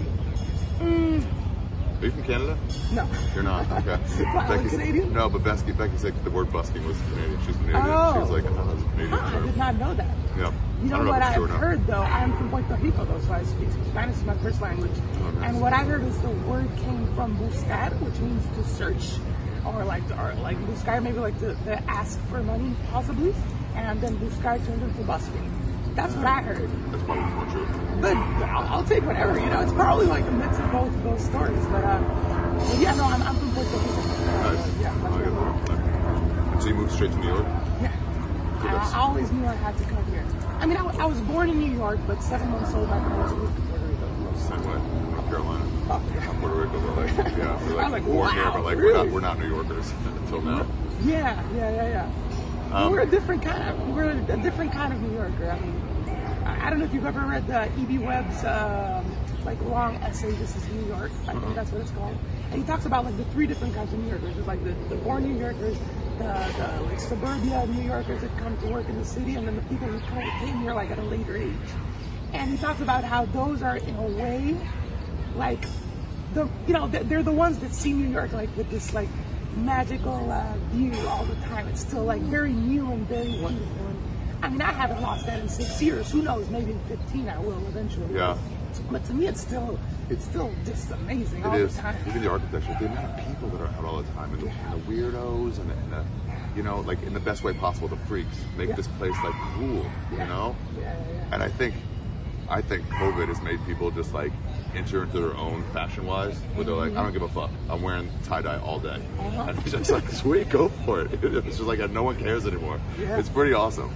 Are you from Canada? No. You're not? Okay. Becky, Canadian? No, but Becky said the word busking was Canadian. She's Canadian. Oh. She was like, oh, that's a Canadian term. I did not know that. Yeah. You know what I've heard, though? I'm from Puerto Rico, though, so I speak Spanish is my first language. Oh, nice. And what I heard is the word came from buscar, which means to search. or like Blue Sky, maybe like to ask for money possibly, and then Blue Sky turned into busking. That's what I heard. That's probably more true. But I'll take whatever, you know. It's probably like a mix of both of those stories. But yeah, no, I'm from Puerto Rico. Nice. Yeah, that's where I'm from. So you moved straight to New York? Yeah. I always knew I had to come here. I mean, I was born in New York, but 7 months old, my parents moved to Puerto Rico. Same way. North Carolina. Oh, yeah. Puerto Rico, but like, yeah, we're I'm like like, born wow, here, but like really? we're not New Yorkers until now. Yeah. We're a different kind of New Yorker. I mean, I don't know if you've ever read E.B. Webb's like long essay, This is New York. I think that's what it's called. And he talks about like the 3 different kinds of New Yorkers. There's like the born New Yorkers, the like suburbia New Yorkers that come to work in the city, and then the people who came here like at a later age. And he talks about how those are in a way like they're the ones that see New York like with this like magical view all the time. It's still like very new and very wonderful. I mean, I haven't lost that in 6 years. Who knows? Maybe in 15 I will eventually. Yeah. But to me, it's still just amazing all It is. the time. Even the architecture, the amount of people that are out all the time, and the weirdos, and the you know, like in the best way possible, the freaks make this place like cool, you know. Yeah. And I think COVID has made people just like enter into their own fashion-wise, where they're like, I don't give a fuck. I'm wearing tie-dye all day. And it's just like, sweet, go for it. It's just like no one cares anymore. Yeah. It's pretty awesome.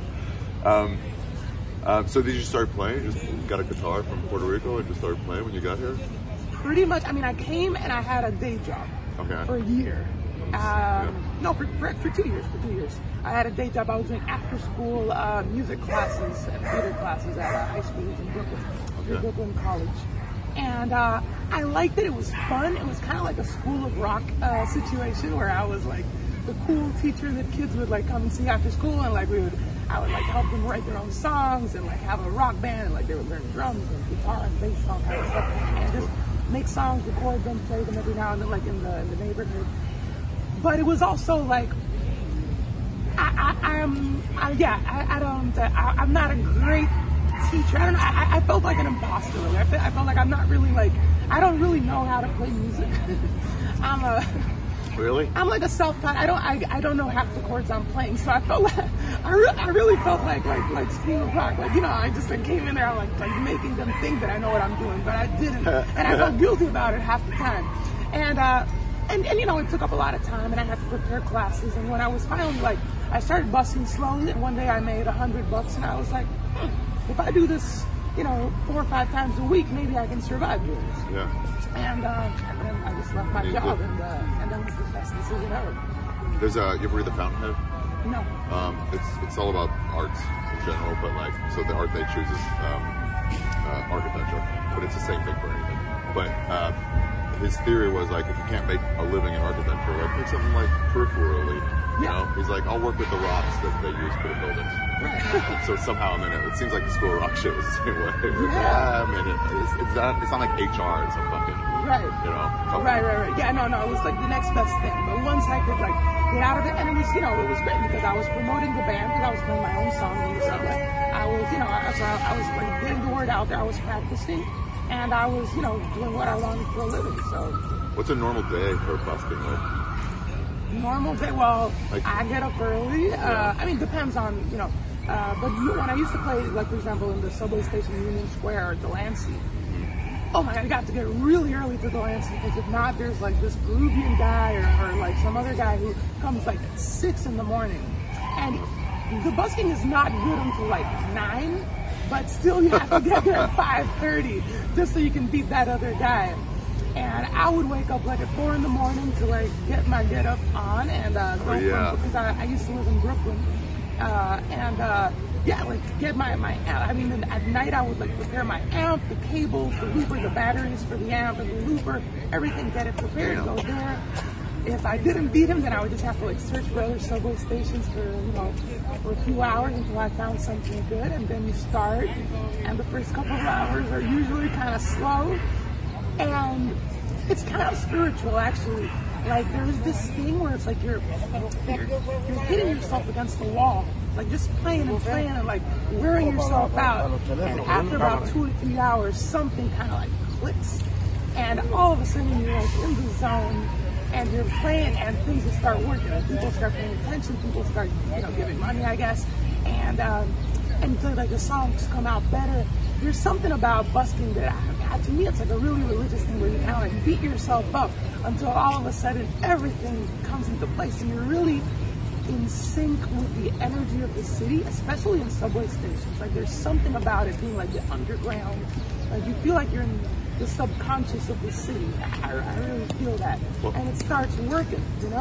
So did you start playing? You just got a guitar from Puerto Rico and just started playing when you got here? Pretty much. I mean, I came and I had a day job for a year. No, for 2 years. For 2 years, I had a day job. I was doing after-school music classes and theater classes at high schools in Brooklyn, Brooklyn College. And I liked it. It was fun. It was kind of like a School of Rock situation where I was like the cool teacher that kids would like come and see after school, and like I would like help them write their own songs and like have a rock band, and like they would learn drums and guitar and bass, all kind of stuff, and just make songs, record them, play them every now and then, like in the neighborhood. But it was also like I'm not a great teacher. I don't know. I felt like an imposter. Really. I felt like I'm not really like I don't really know how to play music. Really? I'm like a self-taught. I don't know half the chords I'm playing, so I felt like I really felt like School of Rock. Like, you know, I just came in there like making them think that I know what I'm doing, but I didn't, and I felt guilty about it half the time. And you know, it took up a lot of time, and I had to prepare classes. And when I was finally like, I started busking slowly, and one day I made $100, and I was like, if I do this, you know, 4 or 5 times a week, maybe I can survive doing this. Yeah. And then I just left my job, and that was the best decision ever. There's you ever read The Fountainhead? No. It's all about arts in general, but like, so the art they choose is architecture, but it's the same thing for anything. But his theory was like, if you can't make a living in architecture, like make something like peripherally. You know, he's like, I'll work with the rocks that they use for the buildings. So somehow, it seems like the School of Rock shit was the same way. Yeah. I mean, it's not like HR. It's a fucking, you know. Right. Yeah, no, it was like the next best thing. But once I could like get out of it, and it was, you know, it was great because I was promoting the band, because I was playing my own songs and stuff. Like, I was, you know, I was like getting the word out there. I was practicing, and I was, you know, doing what I wanted for a living. So. What's a normal day for busking like? Normal day, well, I get up early. I mean, depends on, you know. But when I used to play, like, for example, in the subway station, Union Square, or Delancey, oh my God, I got to get really early to Delancey, because if not, there's like this Peruvian guy or like some other guy who comes like at 6 in the morning. And the busking is not good until like 9, but still you have to get there at 5:30 just so you can beat that other guy. And I would wake up like at 4 in the morning to like get my get up on and go from, because I used to live in Brooklyn. Like get my amp. I mean, at night I would like prepare my amp, the cables, the looper, the batteries for the amp and the looper, everything, get it prepared, go there. If I didn't beat him, then I would just have to like search for other subway stations for, you know, for a few hours until I found something good, and then you start. And the first couple of hours are usually kind of slow. And it's kind of spiritual, actually. Like, there's this thing where it's like you're hitting yourself against the wall. Like, just playing and, like, wearing yourself out. And after about 2 or 3 hours, something kind of, like, clicks. And all of a sudden, you're, like, in the zone. and you're playing, and things will start working. And people start paying attention. People start, giving money, I guess, and so like the songs come out better. There's something about busking that, to me, it's like a really religious thing where you kind of like beat yourself up until all of a sudden everything comes into place, and you're really in sync with the energy of the city, especially in subway stations. Like there's something about it being like the underground. Like you feel like you're in the subconscious of the city. I really feel that, and it starts working,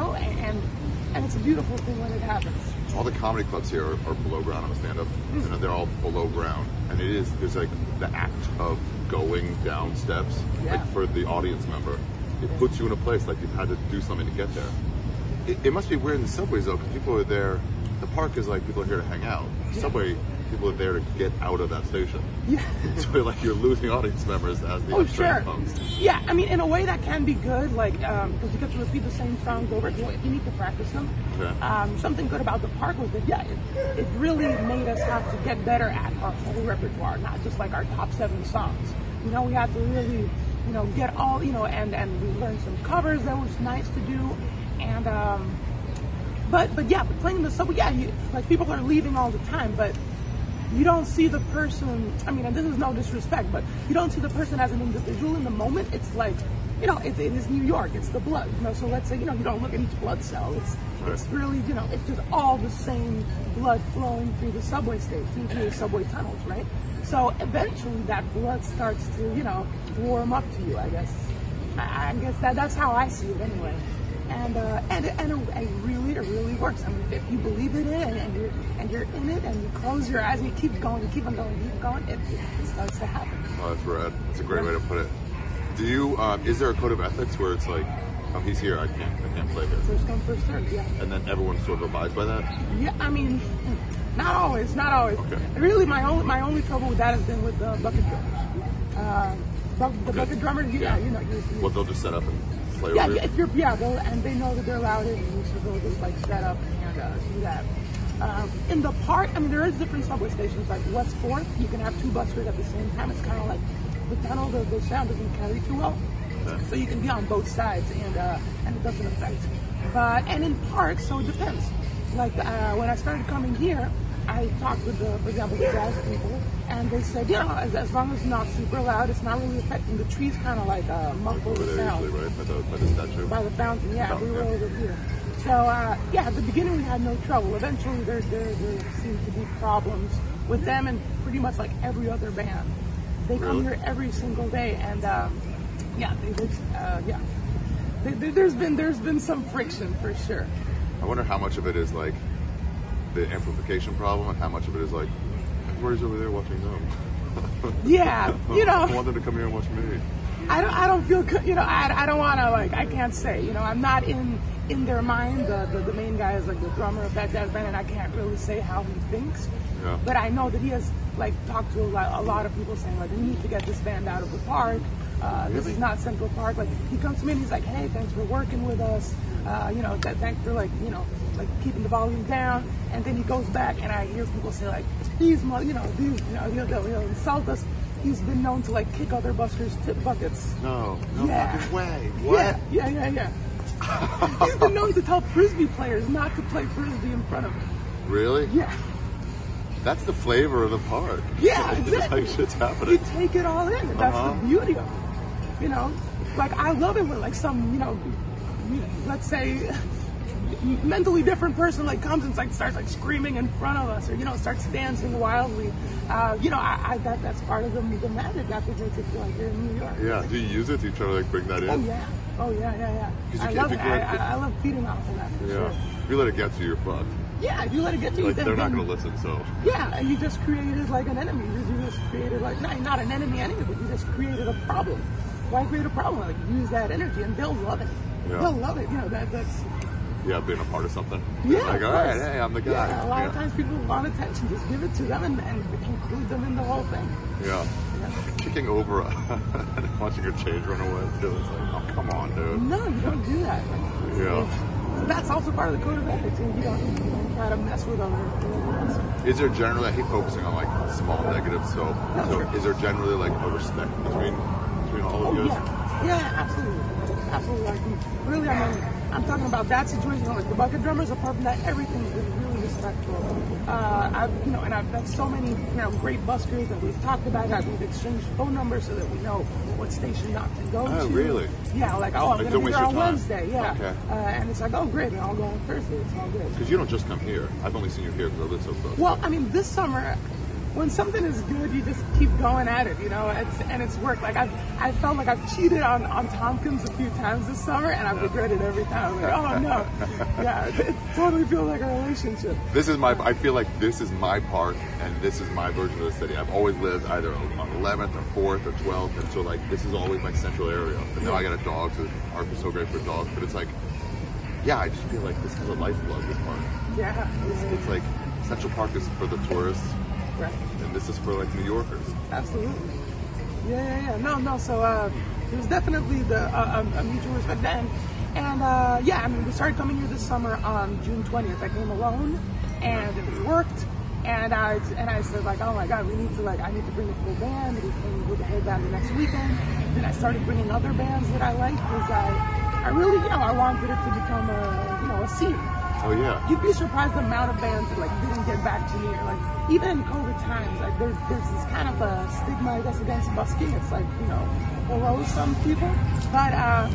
and it's a beautiful thing when it happens. All the comedy clubs here are below ground on a stand-up, and they're all below ground. And there's like the act of going down steps, like for the audience member. It puts you in a place like you've had to do something to get there. It must be weird in the subways though, because people are there. The park is like people are here to hang out. Subway, people are there to get out of that station. Yeah. So like you're losing audience members as the train comes. Yeah, I mean, in a way that can be good, like because you get to repeat the same songs over again if you need to practice them. Okay. Something good about the park was that it really made us have to get better at our whole repertoire, not just like our top 7 songs. We had to really, get all, and we learned some covers that was nice to do. And but playing in the subway, like people are leaving all the time, but you don't see the person. I mean, and this is no disrespect, but you don't see the person as an individual in the moment. It's like, it is New York. It's the blood. So let's say, you don't look at each blood cell. It's really, it's just all the same blood flowing through the subway station, through the subway tunnels, right? So eventually that blood starts to, warm up to you. I guess that's how I see it anyway. And it really works. I mean, if you believe in it and you're in it and you close your eyes and you keep going, it starts to happen. Oh, that's rad. That's a great way to put it. Do you? Is there a code of ethics where it's like, oh, he's here, I can't play here? First come, first served, yeah. And then everyone sort of abides by that? Yeah, I mean, not always. Okay. Really, my only trouble with that has been with the bucket drummers. The bucket drummers, Well, they'll just set up and play over it? And they know that they're allowed in, so they'll just like set up and do that. In the park, I mean, there is different subway stations, like West 4th, you can have 2 buskers at the same time. It's kind of like the tunnel, the sound doesn't carry too well. So you can be on both sides and it doesn't affect. And in parks, so it depends. Like when I started coming here, I talked with for example, the jazz people, and they said, as long as it's not super loud, it's not really affecting the trees. Kind of like muffle the sound. Usually, right? By the statue. By the fountain, we were over here. So at the beginning we had no trouble. Eventually there seemed to be problems with them and pretty much like every other band. They come here every single day, and there's been some friction for sure. I wonder how much of it is like the amplification problem, and how much of it is like everybody's over there watching them. I want them to come here and watch me. I don't feel good. I don't want to I can't say. I'm not in their mind. The main guy is like the drummer of that jazz band, and I can't really say how he thinks. Yeah. But I know that he has talked to a lot of people saying we need to get this band out of the park. This is not Central Park. He comes to me and he's like, hey, thanks for working with us. Thanks for keeping the volume down. And then he goes back and I hear people say he'll insult us. He's been known to kick other buskers' tip buckets. No fucking way. What? Yeah. He's been known to tell Frisbee players not to play Frisbee in front of him. Really? Yeah. That's the flavor of the park. Yeah, exactly. Shit's happening. You take it all in. That's the beauty of it. I love it when some, let's say, mentally different person comes and starts screaming in front of us, or starts dancing wildly. That's part of the magic. That's what makes it feel like you're in New York. Yeah. Do you use it? Do you try to bring that in? Oh yeah. I love it. I love feeding off of that. For sure. If you let it get to you, you're fucked. Yeah, if you let it get to you, they're not going to listen. So yeah, and you just created an enemy. You just created not an enemy, but you just created a problem. Why create a problem? Use that energy, and they'll love it. Yeah. They'll love it. That's. Yeah, being a part of something. Yeah, all right, hey, I'm the guy. Yeah, a lot of times people want attention. Just give it to them and include them in the whole thing. Yeah. Kicking over and watching your change run away too. It's oh, come on, dude. No, you don't do that. That's also part of the code of ethics. You don't try to mess with others. Is there generally, I hate focusing on small negatives, so is there generally a respect between all of you guys? Yeah. Yeah, absolutely. Absolutely. Like, really, I mean, I'm talking about that situation. Like the bucket drummers, apart from that, everything's been really respectful. I've met so many, great buskers that we've talked about. We've exchanged phone numbers so that we know what station not to go to. Oh, really? Yeah, like, I'm going to be there on Wednesday. Yeah. Okay. And it's like, oh, great, and I'll go on Thursday. It's all good. Because you don't just come here. I've only seen you here because I live so close. Well, I mean, this summer, when something is good, you just keep going at it, and it's worked. Like I felt like I've cheated on Tompkins a few times this summer, and I've regretted every time. Like, oh no, yeah, it totally feels like a relationship. I feel like this is my park, and this is my version of the city. I've always lived either on 11th or 4th or 12th, and so like this is always my central area. And now I got a dog, so the park is so great for dogs. But it's like, yeah, I just feel like this is a lifeblood. This park. Yeah. It's like Central Park is for the tourists. Right. And this is for like New Yorkers. Absolutely. Yeah. No. So it was definitely a mutual respect then. And I mean, we started coming here this summer on June 20th. I came alone, and it worked. And I said like, oh my God, I need to bring a full band. We came with the whole band the next weekend. Then I started bringing other bands that I liked because I really, I wanted it to become a scene. Oh yeah. You'd be surprised the amount of bands that didn't get back to me. Like even in COVID times, like there's this kind of a stigma, I guess, against busking. It's like below some people. But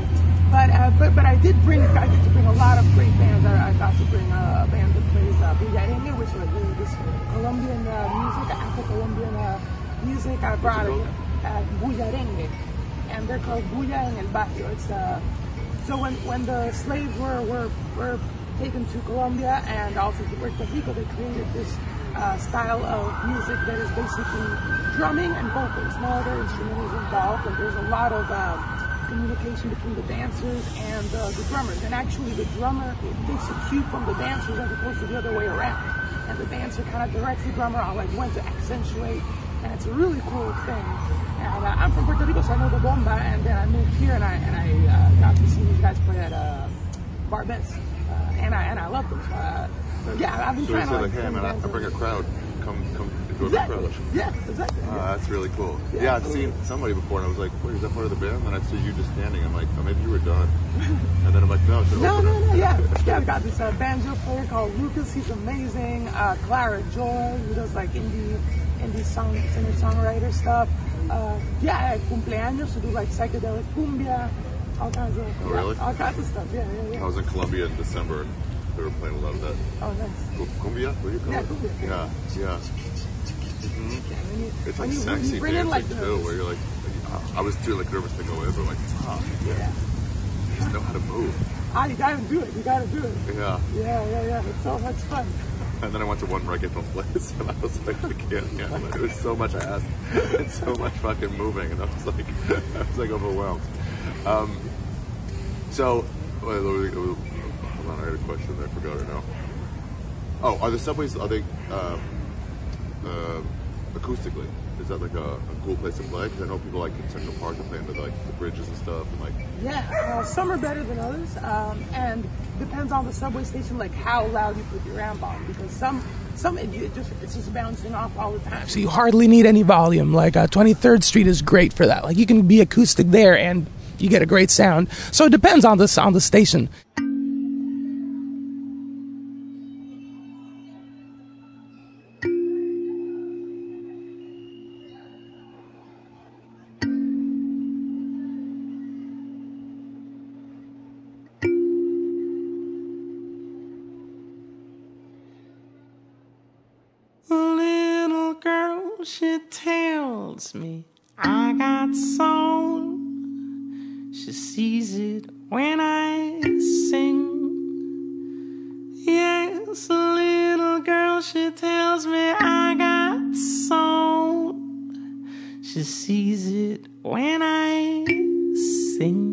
I did to bring a lot of great bands. I got to bring a band that plays Bullarengue, which is really this Colombian music, Afro-Colombian music. I brought Bullarengue, and they're called Bulla en el Barrio. It's so when the slaves were taken to Colombia and also to Puerto Rico, they created this style of music that is basically drumming and vocals. No other instrument is involved, and there's a lot of communication between the dancers and the drummers. And actually, the drummer takes a cue from the dancers as opposed to the other way around. And the dancer kind of directs the drummer on when to accentuate, and it's a really cool thing. And I'm from Puerto Rico, so I know the bomba, and then I moved here and I got to see these guys play at Barbès. And I love them. So yeah, I've been trying to like, hey man, I bring a crowd. Come join the crowd. Yeah, exactly. That's really cool. Yeah, I've seen somebody before, and I was like, wait, is that part of the band? And I see you just standing. I'm like, oh, maybe you were done. And then I'm like, no, it's an opener. Yeah, I got this banjo player called Lucas. He's amazing. Clara Joy, who does like indie singer-songwriter stuff. Cumpleaños, who do like psychedelic cumbia. All kinds of all kinds of stuff. Yeah. I was in Colombia in December. They were playing a lot of that. Oh, nice. Cumbia? What do you call it? Cumbia. Yeah. It's like you sexy bring in, dancing too, where you're like, I was too nervous to go in, but I'm like, yeah. You just know how to move. You gotta do it. Yeah. It's so much fun. And then I went to one reggaeton place, and I was like, I can't handle it. It was so much ass and so much fucking moving, and I was like overwhelmed. Hold on, I had a question. I forgot it now. Oh, are the subways, acoustically? Is that like a cool place to play? Because I know people like in Central Park to play into like the bridges and stuff. And yeah, some are better than others, and depends on the subway station, like how loud you put your amp on. Because some it's just bouncing off all the time, so you hardly need any volume. Like 23rd Street is great for that. Like you can be acoustic there and you get a great sound. So it depends on the station. Little girl, she tells me I got soul. She sees it when I sing. Yes, little girl, she tells me I got soul. She sees it when I sing.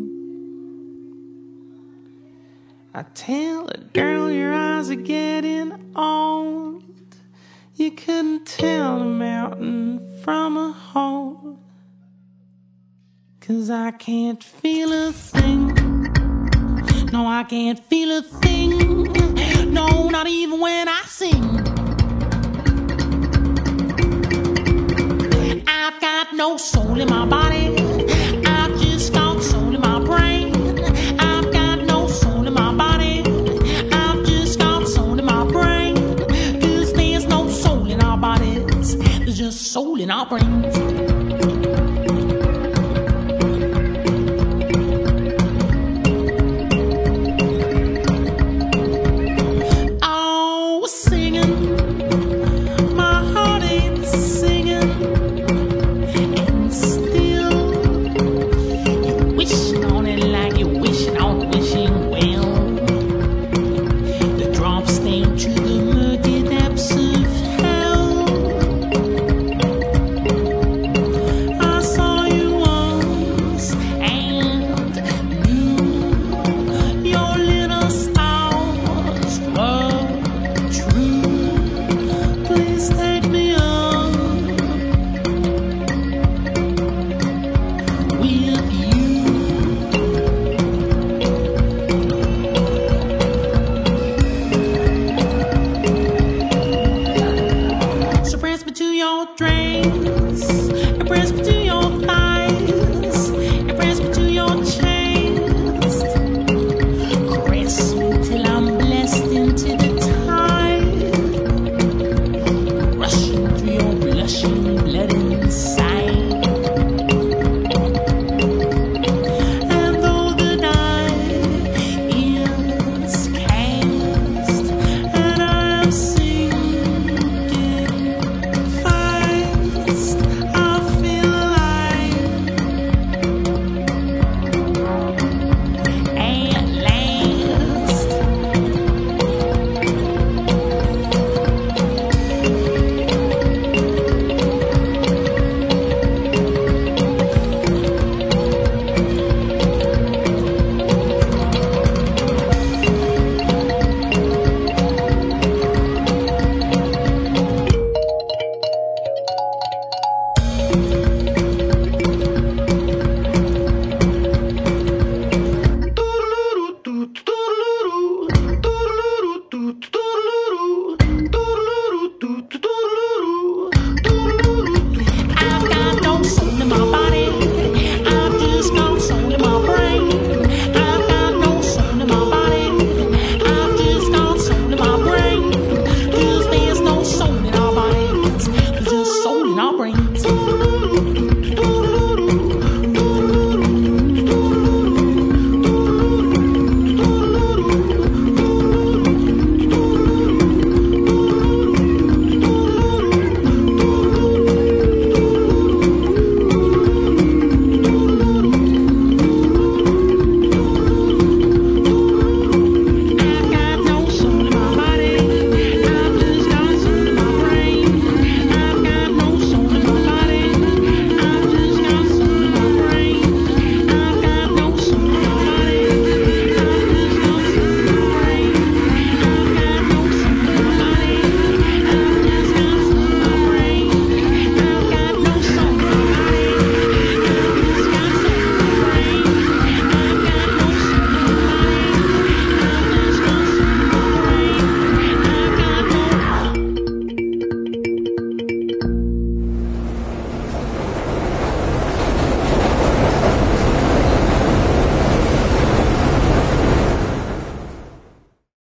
I tell her, girl, your eyes are getting old. You couldn't tell a mountain from a hole. 'Cause I can't feel a thing. No, I can't feel a thing. No, not even when I sing. I've got no soul in my body. I've just got soul in in our brains.